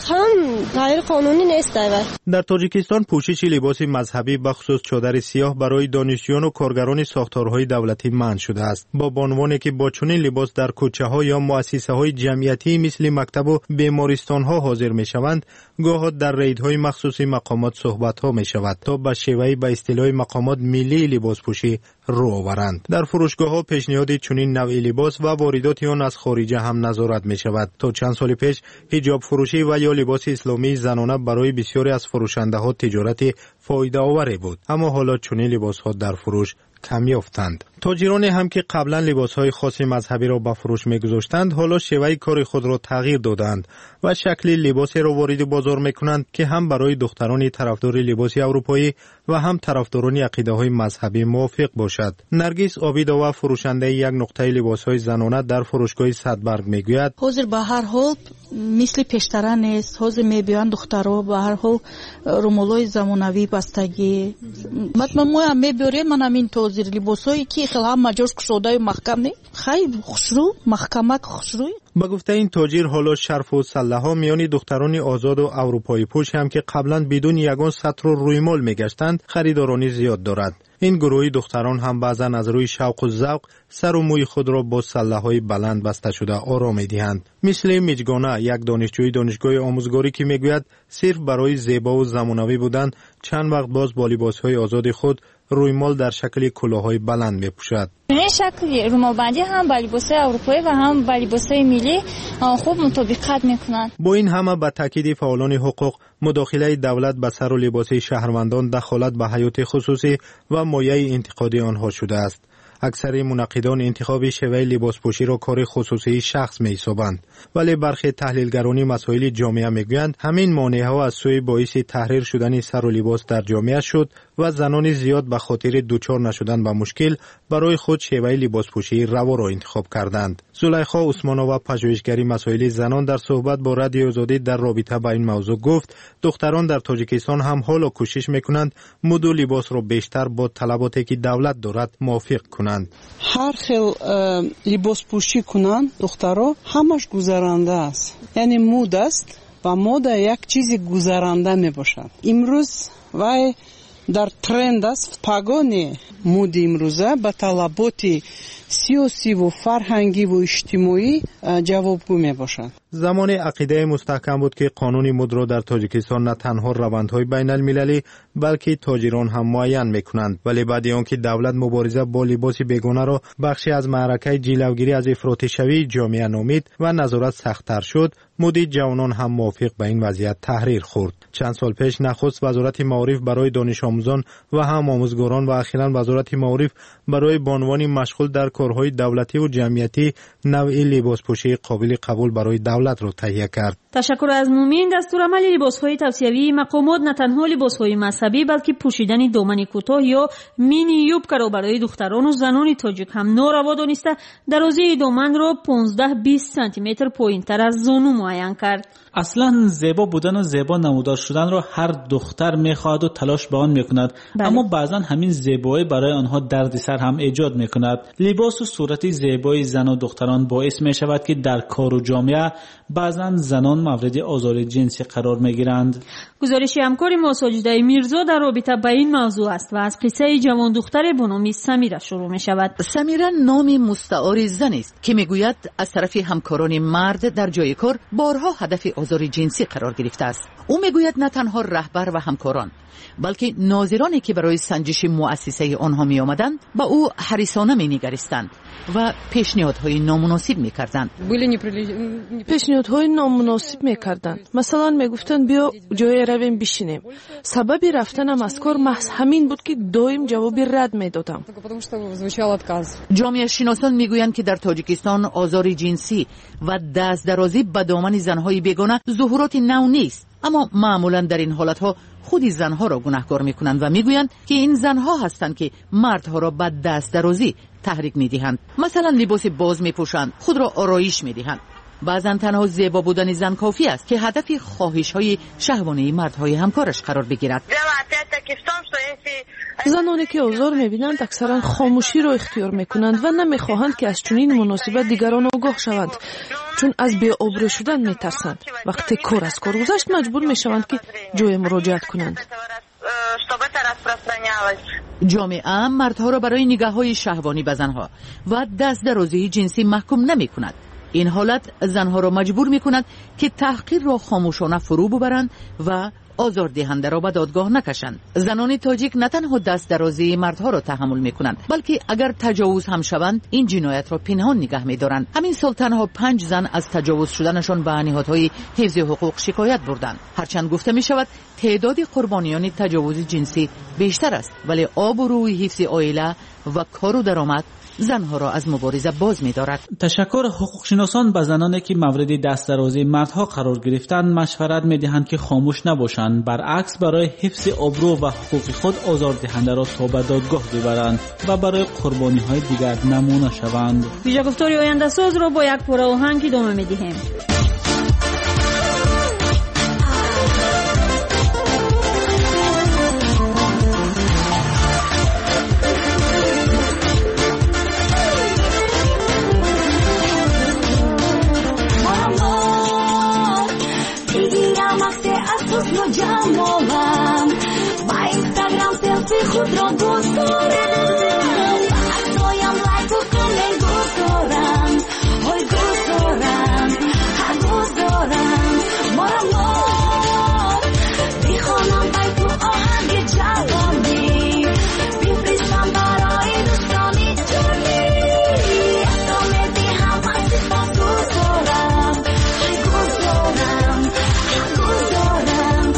هم قانونی نیست. در تاجیکستان پوشش لباس مذهبی بخصوص چادر سیاه برای دانشجویان و کارگران ساختارهای دولتی منع شده است. با بانوانی که با چنین لباس در کوچه‌ها یا مؤسسه‌های جمعیتی مثل مکتب و بیمارستان‌ها حاضر می‌شوند، گاه در ریدهای مخصوصی مقامات صحبت‌ها می‌شود تا به شیوهی به اصطلاح مقامات ملی لباس پوشی رو آورند. در فروشگاه‌ها پیشنهاد چنین نوع لباس و واردات آن از خارجه هم نظارت می‌شود. تا چند سال پیش حجاب فروشی و یا لباس اسلامی زنانه برای بسیاری از فروشنده‌ها تجارت فایده آوری بود، اما حالا چنین لباس‌ها در فروش کم یافتند. تاجران هم که قبلا لباس‌های خاص مذهبی را به فروش می‌گذاشتند حالا شیوه کار خود را تغییر دادند و شکل لباسی را وارد بازار می‌کنند که هم برای دختران طرفدار لباس اروپایی و هم طرفداران عقیده‌های مذهبی موافق باشد. نرگس عابدова فروشنده یک نقطه لباس‌های زنانه در فروشگاه صدبرگ می‌گوید: حاضر به هر حال مثل پیشتر نیست. حاضر می‌بینند دخترها به هر حال رومالای زمانوی بستگی. مثلا ما هم می‌بریم، من همین توزیر لباسایی که خیلی هم مجاز کشوده و محکم نه، خیلی خوشرو محکمک خوشروی. با گفته این تاجر حالا شرف و سله‌ها میان دختران آزاد و اروپایی پوش هم که قبلا بدون یگان سطر و رویمال میگشتند خریدارانی زیاد دارد. این گروهی دختران هم بعضا از روی شوق و ذوق سر و موی خود را با سله‌های بلند بسته شده آرام می‌دهند. مثل میجگانه یک دانشجوی دانشگاه آموزگاری که میگوید صرف برای زیبا و زمانوی بودن چند وقت باز با لباس‌های آزاد خود رویمال در شکل کلاه‌های بلند می‌پوشد. این شکل رومال بندی هم با لباس اروپایی و هم با لباس ملی خوب مطابقت می‌کنند. با این همه به تاکید فعالان حقوق مداخله دولت به سر و لباس شهروندان دخالت به حیات خصوصی و مایه انتقادی آنها شده است. اکثر منقدان انتخاب شیوه لباس پوشی را کار خصوصی شخص می‌حسابند، ولی برخی تحلیلگران مسائل جامعه میگویند همین مانع‌ها از سوی باعث تحریر شدن سر و لباس در جامعه شد و زنان زیاد به خاطر دوچار نشدن به مشکل برای خود شیوه لباس پوشی روا را انتخاب کردند. زلیخا عثمانова پژوهشگری مسائل زنان در صحبت با رادیو آزادی در رابطه با این موضوع گفت دختران در تاجیکستان هم حالا کوشش میکنند مد و لباس را بیشتر با طلباتی که دولت دارد موافق کنند. هر خیل لباس پوشی کنند دخترها همش گذرانده است، یعنی مد است و مد یک چیز گذرانده می باشد. امروز вай дар тренд аст. В пагони муди имрӯза ба талаботи сиёсиву фарҳангиву иҷтимоӣ ҷавобгӯ мебошад. زمان عقیده مستحکم بود که قانون مد را در تاجیکستان نه تنها روندهای بین المللی بلکه تاجران هم معین میکنند، ولی بعد از آنکه دولت مبارزه با لباس بیگانه را بخشی از معرکه جلوگیری از افراطی شوی جامعه نامید و نظارت سخت‌تر شد، مدیر جوانان هم موافق به این وضعیت تحریر خورد. چند سال پیش نخست وزارت معارف برای دانش آموزان و هم آموزگاران و اخیراً وزارت معارف برای بانوان مشغول در کارهای دولتی و جمعیتی نوعی لباسپوشی قابل قبول برای دولت را تهیه کرد. تشکر از مومین. دستورالعمل لباس‌های توصیوی مقامات نه تنها لباس‌های مذهبی بلکه پوشیدن دامن کوتاه یا مینی یوبکه را برای دختران و زنان تاجیک هم ناروا دانسته درازی دامن را 15-20 سانتی متر پایین‌تر از زانو معین کرد. اصلا زیبا بودن و زیبا نمودار شدن را هر دختر میخواهد و تلاش به آن میکند، اما بعضا همین زیبایی برای آنها دردسر هم ایجاد میکند. لباس و صورت زیبای زن و دختران باعث میشود که در کار و جامعه بعضا زنان مورد آزار جنسی قرار میگیرند. گزارش همکار ما ساجده میرزا در رابطه با این موضوع است و از قصه جوان دختر به نام سمیره شروع می شود. سمیره نامی مستعار زن است که میگوید از طرف همکاران مرد در جای کار بارها هدف آزار جنسی قرار گرفته است. او میگوید نه تنها رهبر و همکاران بلکه ناظرانی که برای سنجش مؤسسه آنها می آمدند با او حریصانه می نگریستند و پیشنهادهای نامناسب می کردند. پیشنهادهای نامناسب می کردند. مثلا می گفتند بیا جای رویم بشینیم. سبب رفتنم از کار محض همین بود که دائم جواب رد می دادم. جامعه شناسان می گویند که در تاجیکستان آزار جنسی و دست درازی به دامن زنهای بیگانه ظهورات نو نیست، اما معمولا در این حالتها خودی زنها را گناهکار میکنند و میگویند که این زنها هستند که مردها را به دست درازی تحریک میدهند. مثلا لباس باز میپوشند، خود را آرایش میدهند. بعضا تنها زیبا بودن زن کافی است که هدف خواهش های شهوانی مردهای همکارش قرار بگیرد. زنانی که آزار میبینند اکثرا خاموشی را اختیار میکنند و نمیخواهند که از چنین مناسبت دیگران آگاه شوند، چون از بی‌آبرو شدن میترسند. وقتی کار از کار گذشت مجبور میشوند که جای مراجعت کنند. جامعه مردها را برای نگاه‌های شهوانی به زنها و دست درازی جنسی محکوم نمی کند. این حالت زنها را مجبور می کند که تحقیر را خاموشانه فرو ببرند و آزار دهنده را به دادگاه نکشند. زنان تاجیک نه تنها دست درازی مردها را تحمل می کنند بلکه اگر تجاوز هم شوند این جنایت را پنهان نگه می دارند. همین سال تنها 5 زن از تجاوز شدنشان به نهادهای حفظ حقوق شکایت بردند. هرچند گفته می شود تعداد قربانیان تجاوز جنسی بیشتر است، ولی آبروی حفظ عائله و کار و درآمد زنها را از مبارزه باز می دارد. تشکر. حقوقشناسان به زنانی که مورد دست درازی مردها قرار گرفتند مشورت می دهند که خاموش نباشند، برعکس برای حفظ آبرو و حقوق خود آزار دهنده را تا به دادگاه ببرند و برای قربانی های دیگر نمونه شوند. ویژه گفتاری آینده ساز را با یک پاره آهنگ ادامه می دهیم. جمالم با اینستاگرام سلفی خود را دوست دارم، با عکسایم لایک و کامنت دوست دارم، های دوست دارم، هر دوست دارم. مارم میخوانم بای تو آهنگ جوانی، بفرستم برای دوستانی جوری، ادامه هم از سپاس دوست دارم، های دوست دارم، هر دوست دارم.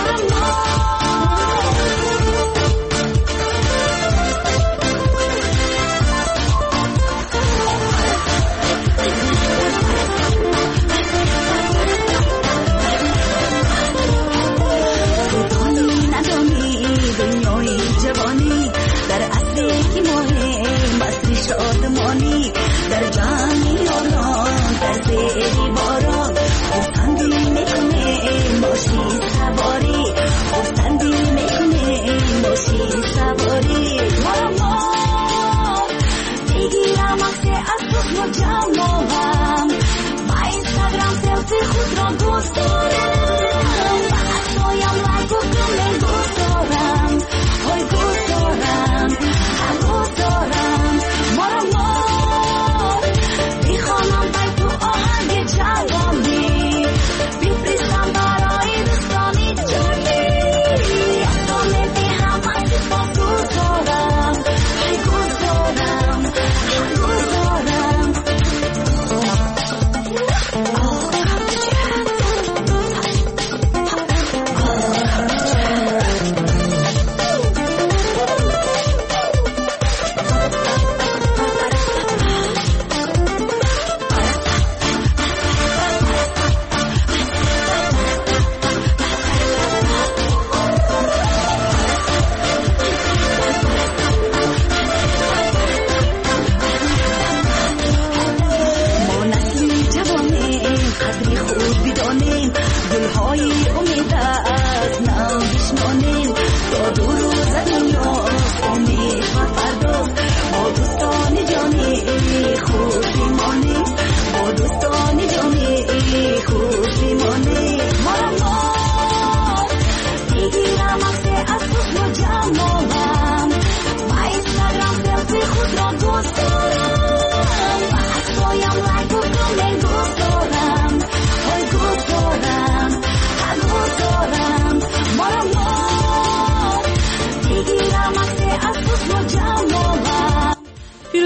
در اصلی که مهم بسری شادمانی، در جانی آنان در زیری باران افتندی میکنه باشی سواری، افتندی میکنه باشی سواری. ماما بگیرم عکس از تو جمالم، با اینستاگرام سلفی خود را دوست دارم، با عکسایم لایک و کامنت دوست دارم.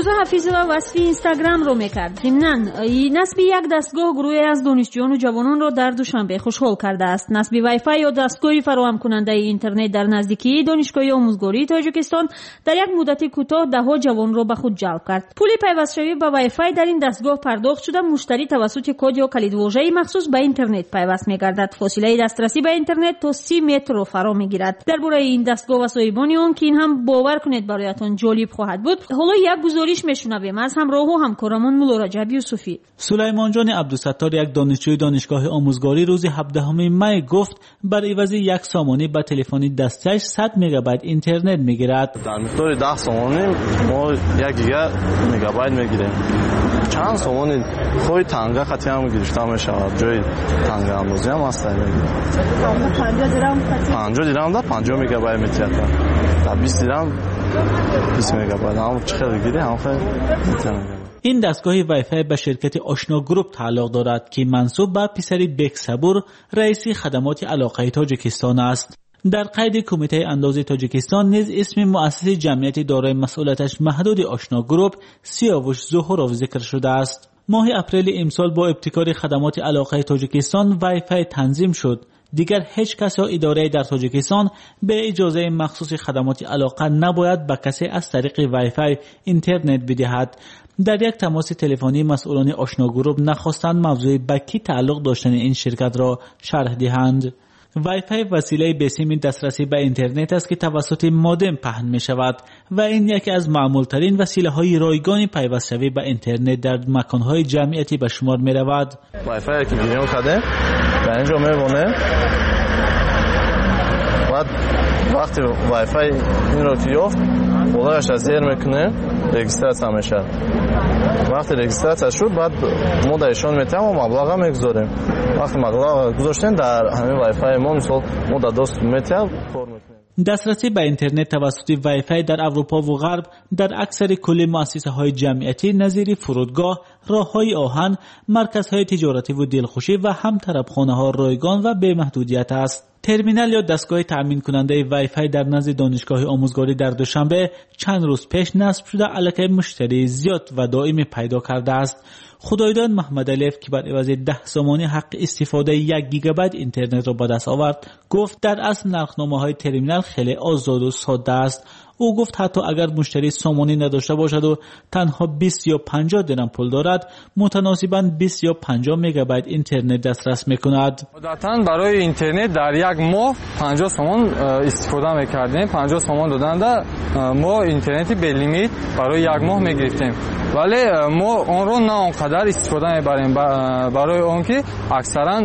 фирӯза ҳафизова васфи инстаграмро мекард. зимнан насби як дастгоҳ гурӯҳе аз донишҷӯёну ҷавононро дар душанбе хушҳол кардааст. насби вайфай ё дастгоҳи фароҳамкунандаи интернет дар наздикии донишгоҳи омӯзгории тоҷикистон дар як муддати кӯтоҳ даҳо ҷавонро ба худ ҷалб кард. пули пайвастшавӣ ба вайфай дар ин дастгоҳ пардохт шуда, муштарӣ тавассути код ё калидвожаи махсус ба интернет пайваст мегардад. фосилаи дастрасӣ ба интернет то 30 метрро фаро мегирад. дар бораи ин дастгоҳ ва соҳибони он ки ин ҳам бовар кунед бароятон ҷолиб хоҳад буд, ҳоло як гузориш мешунавем аз ҳамроҳу ҳамкорамон мулло раҷаб юсуфӣ. سلیمانجان عبدالستار یک دانشجوی دانشگاه آموزگاری روز 17 می گفت بر عوض یک سامانی با تلفن دستیش 100 مگابایت اینترنت میگیرد. در مقدار 10 سامانی ما 1 گیگا مگابایت میگیریم. چند سامانی خود تنگه خطی هم گرفته میشود. جای تنگه اندازی هم هست. 50 درهم در 50 مگابایت میتونه. در 20 درهم 20 مگابایت هم چقدر گیره هم خیلی میتونه. این دستگاه وایفای به شرکت آشنا گروپ تعلق دارد که منسوب به پسری بیک صبور رئیس خدمات علاقه تاجیکستان است. در قید کمیته اندازه تاجیکستان نیز اسم مؤسس جمعیت دارای مسئولیتش محدود آشنا گروپ سیاوش زهورov ذکر شده است. ماه اپریل امسال با ابتکار خدمات علاقه تاجیکستان وایفای تنظیم شد. دیگر هیچ کس یا اداره در تاجیکستان به اجازه مخصوص خدمات علاقه نباید به کسی از طریق وایفای اینترنت بدهد. در یک تماس تلفنی مسئولان آشنا گروپ نخواستند موضوع به کی تعلق داشتن این شرکت را شرح دهند. وایفای وسیله بسیار دسترسی به اینترنت است که توسط مودم پهن می شود و این یکی از معمولترین وسیله های رایگان پیوست‌شوی به اینترنت در مکانهای جمعیتی به شمار می رود. وایفای که گیریم کرده در اینجا می بونه وقتی وایفای این رو که یافت خودش از زیر میکنه رجیستراسیون میشه. وقتی رجیستراسیون شد بعد ما درشون میتیم و مبلغ میگذاریم. وقتی مبلغ گذاشتیم در همین وایفای ما مثلا ما در دوست میتیم کار میکنیم. دسترسی به اینترنت توسط وایفای در اروپا و غرب در اکثر کل مؤسسه‌های جمعیتی نظیر فرودگاه، راه‌های آهن، مرکزهای تجارتی و دلخوشی و همطرفخانه‌ها رایگان و به محدودیت است. ترمینال یا دستگاه تأمین کننده وایفای در نزد دانشگاه آموزگاری در دوشنبه چند روز پیش نصب شده علاقه مشتری زیاد و دائمی پیدا کرده است. خدایداد محمد علیف که بر عوض 10 سامانی حق استفاده 1 گیگابایت اینترنت را به دست آورد گفت در اصل نرخنامه‌های ترمینال خیلی آزاد و ساده است. او گفت حتی اگر مشتری سامانی نداشته باشد و تنها 20 یا 50 درهم پول دارد متناسباً 20 یا 50 مگابایت اینترنت دسترس میکند. عادتاً برای اینترنت در یک ماه 50 سومون استفاده میکردیم. 50 سومون دادن ما اینترنتی به لیمیت برای یک ماه میگرفتیم. ولی ما اون رو نه اونقدر استفاده میبریم برای اون که اکثرا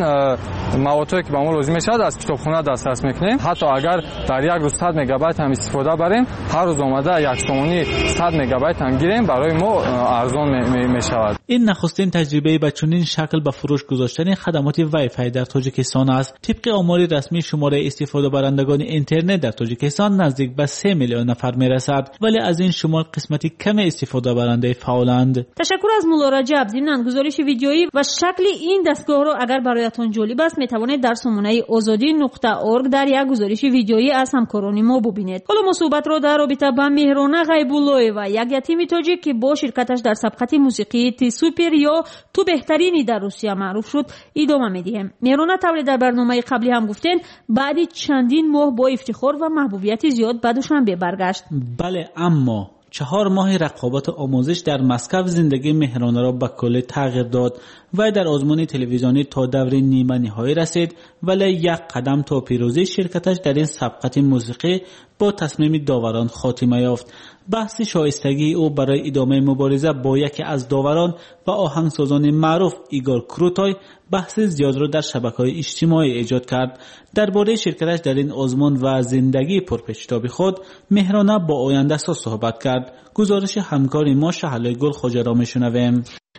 موادی که به ما لازم میشد از کتابخانه دسترس میکنیم. حتی اگر در یک روز 100 مگابایت هم استفاده بریم هر روز اومده یک سومونی 100 مگابایت هم گیریم برای ما ارزان میشود. این نخستین تجربه به چنین شکل به فروش گذاشتن خدمات وایفای در تاجیکستان است. طبق آمار رسمی شماره استفاده برندگان اینترنت در تاجیکستان نزدیک به 3 میلیون نفر میرسد، ولی از این شمار قسمتی کم استفاده برنده فعالند. تشکر از مولا رجب. ضمن گزارش ویدیویی و شکل این دستگاه را اگر برایتان جالب است میتوانید در سامانه azadi.org در یک گزارش ویدیویی از همکاران ما ببینید. حالا ما صحبت را در رابطه با مهرانه غیب‌الله و یک یتیم تاجیک که با شرکتش در سبقت موسیقی تی سوپر یا تو بهترینی در روسیه معروف شد ادامه میدیم. مهرانه طوری در برنامه قبلی هم گفتن بعد چندین ماه با افتخار و محبوبیت زیاد به دوشنبه برگشت. بله، اما 4 ماه رقابت آموزش در مسکو زندگی مهرانه را به کل تغییر داد و در آزمون تلویزیونی تا دور نیمه نهایی رسید، ولی یک قدم تا پیروزی شرکتش در این سبقت موسیقی با تصمیم داوران خاتمه یافت. بحث شایستگی او برای ادامه مبارزه با یکی از داوران و آهنگسازان معروف ایگور کروتای بحث زیاد را در شبکه‌های اجتماعی ایجاد کرد. درباره شرکتش در این آزمون و زندگی پرپیچ‌تاب خود مهرانه با آینده ساز صحبت کرد. گزارش همکار ما شهلای گل خوجا را میشنویم.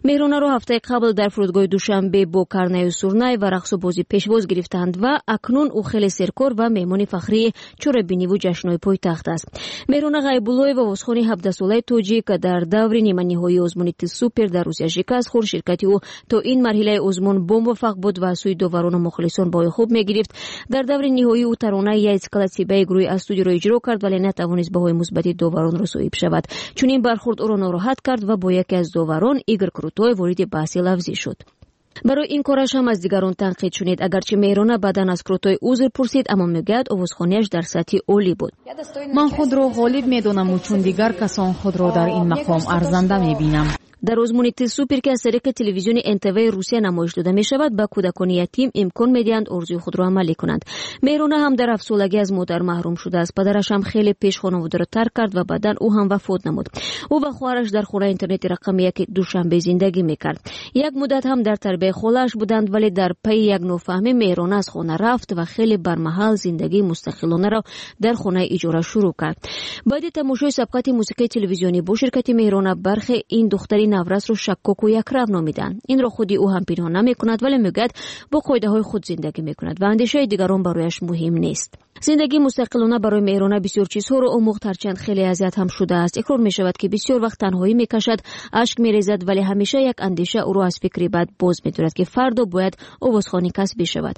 مهرونه را هفته قبل در فرودگاه دوشنبه با کرنه و سورنای و رقص و بازی پیشواز گرفتند و اکنون او خیلی سرکار و مهمان فخری چوربینی و جشن‌های پایتخت است. مهرونه غیب‌الله و واسخانی 17 ساله توجی که در دور نیمه نهایی ازمون سوپر در روسیه شکست خورد، شرکتی او تا این مرحله ازمون با موفق بود و سوی داوران و مخلصان با خوب میگرفت. در دور نهایی او ترانه یایسکلاسی به گروه استودیو را اجرا کرد ولی نتوانست بهای مثبت داوران را صایب شود. چون این برخورد او را ناراحت کرد و با یکی از داوران ایگور کروتوی وارد بحث لفظی شد. برای این کارش هم از دیگران تنقید شنید. اگرچه مهرونه بعداً از کروتوی عذر پرسید اما میگوید آوازخوانیش در سطح عالی بود. من خود را غالب میدانم و چون دیگر کسان خود را در این مقام ارزنده میبینم. در ازمونیت سوپر که از طریق تلویزیون انتوی روسیه نمایش داده می شود به کودکان یتیم امکان میدهند آرزوی خود را عملی کنند. مهرونه هم در 7 سالگی از مادر محروم شده است. پدرش هم خیلی پیش خانواده را ترک کرد و بعداً او هم وفات نمود. او و خواهرش در خانه اینترنتی رقم 1 دوشنبه زندگی میکرد. یک مدت هم در تربیت خالش بودند ولی در پی یک نوفهمی مهرونه از خانه رفت و خیلی برمحل زندگی مستقلانه را در خانه اجاره شروع کرد. بعد تماشای سبقت موسیقی تلویزیونی با شرکت مهرونه برخی این دختری نورس رو شکاک و یکرو نامیدن. این را خودی او هم پنهان نمی‌کند ولی میگوید با قاعده های خود زندگی می‌کند و اندیشه دیگران برایش مهم نیست. زندگی مستقلانه برای مهرونه بسیار چیزها را آموخت، هرچند خیلی اذیت هم شده است. اقرار می‌شود که بسیار وقت تنهایی می‌کشد، اشک می‌ریزد ولی همیشه یک اندیشه او را از فکری بد باز می‌دارد که فردا باید آوازخوانی کسبی شود.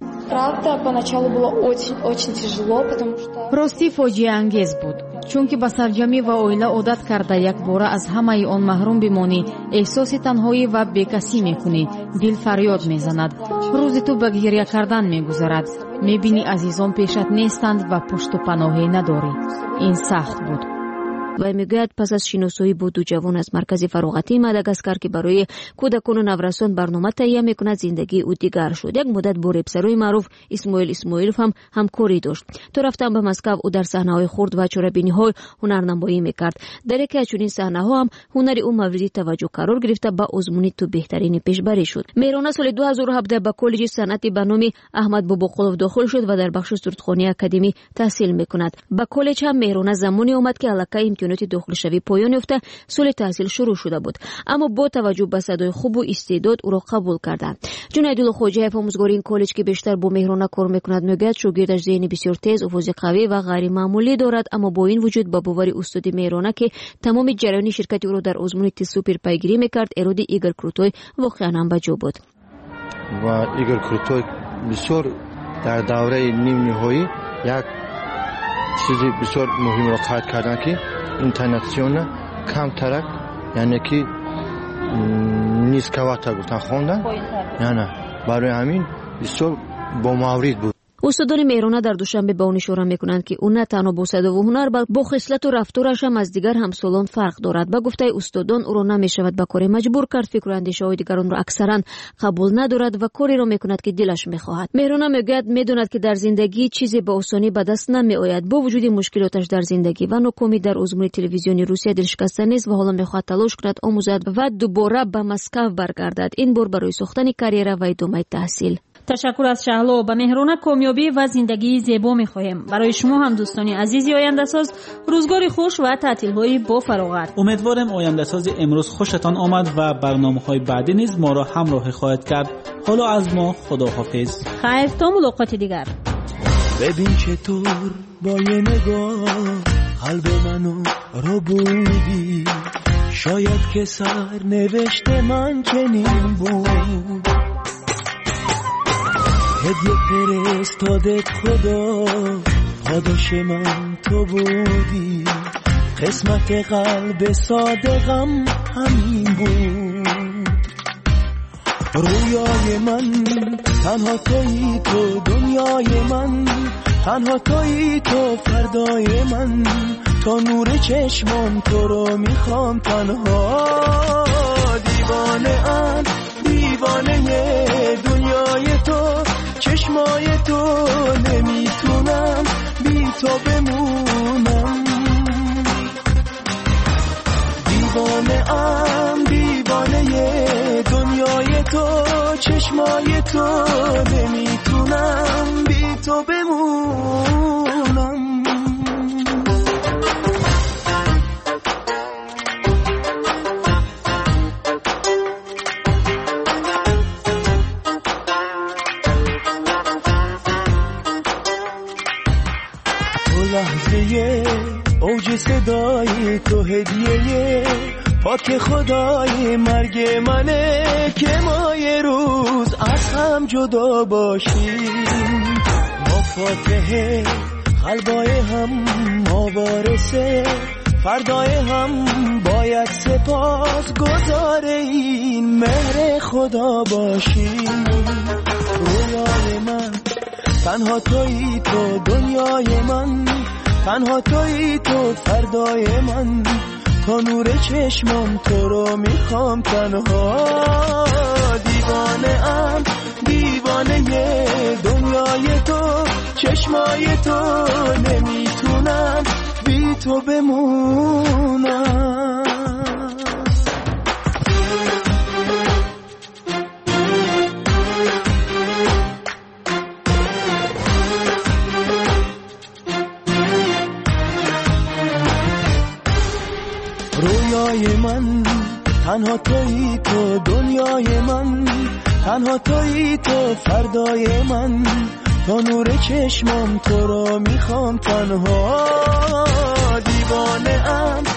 راستی فاجعه انگیز بود چون که به سرجمی و اویله عادت کرده یک باره از همه آن محروم بمانی، احساس تنهایی و بیکسی میکنی، دل فریاد میزند، روز تو به گریه کردن میگذرد، میبینی عزیزان پیشت نیستند و پشت و پناهی نداری. این سخت بود. و میگوید پس از شناسایی با 2 جوان از مرکز فراغتی ماداگاسکار که برای کودکان و نورسان برنامه تهیه میکند زندگی او دیگر شد. یک مدت با رپسروی معروف اسماعیلوف هم همکاری داشت. تو رفتن به مسکو او در صحنه‌های خرد و چوربینی‌های هنرنمایی میکرد. در یکی از چنین صحنه‌ها هم هنری او مورد توجه قرار گرفته با آزمونی تو بهترین پیشبری شد. مهرونه سال 2017 به کالج صنعتی به نام احمد باباقلوف داخل شد و در بخش سرودخوانی اکادمی تحصیل میکند. به کالج هم مهرونه زمانی آمد که الکی داخل شوی پایان یافته سال تحصیل شروع شده بود، اما با توجه به صدای خوب و استعداد او را قبول کردند. جنیدالله خواجه‌یف آموزگار این کالج که بیشتر با مهرونه کار میکند میگوید شاگردش ذهن بسیار تیز، آواز قوی و غیر معمولی دارد، اما با این وجود با باور استاد مهرونه که تمام جریان شرکت او را در آزمون سوپر پیگیری میکرد، اراد ایگور کروتوی واقعا هم بجا بود. و ایگور کروتوی بسیار در دوره نیم نهایی یک چیزی بسیار مهم را قید کردن که اینترناسیونال کمترک، یعنی که نیسکواتر گفتن خوندن، یعنی برای همین بسیار با مورد بود. استادان مهرونه در دوشنبه به آن اشاره میکنند که او نه تنها با صدا و هنر بلکه با خصلت و رفتارش هم از دیگر همسالان فرق دارد. با گفته استادان او را نمیشود به کاری مجبور کرد، فکر و اندیشه های دیگران را اکثرا قبول ندارد و کاری را میکند که دلش میخواهد. مهرونه میگوید میداند که در زندگی چیزی به آسانی به دست نمیآید. با وجود مشکلاتش در زندگی و ناکامی در آزمون تلویزیونی روسیه دلشکسته نیست و حالا میخواهد تلاش کند آموزد و دوباره به مسکو برگردد، این بار برای ساختن کریر و ادامه تحصیل. تشکر از شهلا. به مهرونه کامیابی و زندگی زیبا می‌خواهیم. برای شما هم دوستان عزیزی آینده ساز روزگاری خوش و تعطیل‌های با فراغت. امیدوارم آینده ساز امروز خوشتان آمد و برنامه‌های بعدی نیز ما را همراه خواهد کرد. حالا از ما خداحافظ. خیر تا ملاقات دیگر. ببین چطور با یه نگاه قلب منو رو بودی، شاید که سر نوشته من چنین بود، هدیه فرستادت خدا، پاداش من تو بودی، قسمت قلب صادقم همین بود. رویای من تنها تویی، تو دنیای من تنها تویی، تو فردای من، تا نور چشمام تو رو میخوام تنها. دیوانه ام دیوانه دنیای تو، چشمای تو، نمیتونم بی تو بمونم. دیوانه ام دیوانه دنیای تو، چشمای تو، نمیتونم بی تو بمونم. هدیه پاک خدای مرگ منه که ما یه روز از هم جدا باشیم. ما فاتحه قلبای هم، ما وارثه فردای هم، باید سپاس گزار این مهر خدا باشیم. رویای من تنها تویی، تو دنیای من تنها تویی، تو فردای من، تا نور چشمم تو رو میخوام تنها. دیوانه ام دیوانه دنیای تو، چشمای تو، نمیتونم بی تو بمونم. رویای من تنها تویی، تو دنیای من تنها تویی، تو فردای من، تا نور چشمم تو رو میخوام تنها. دیوانه ام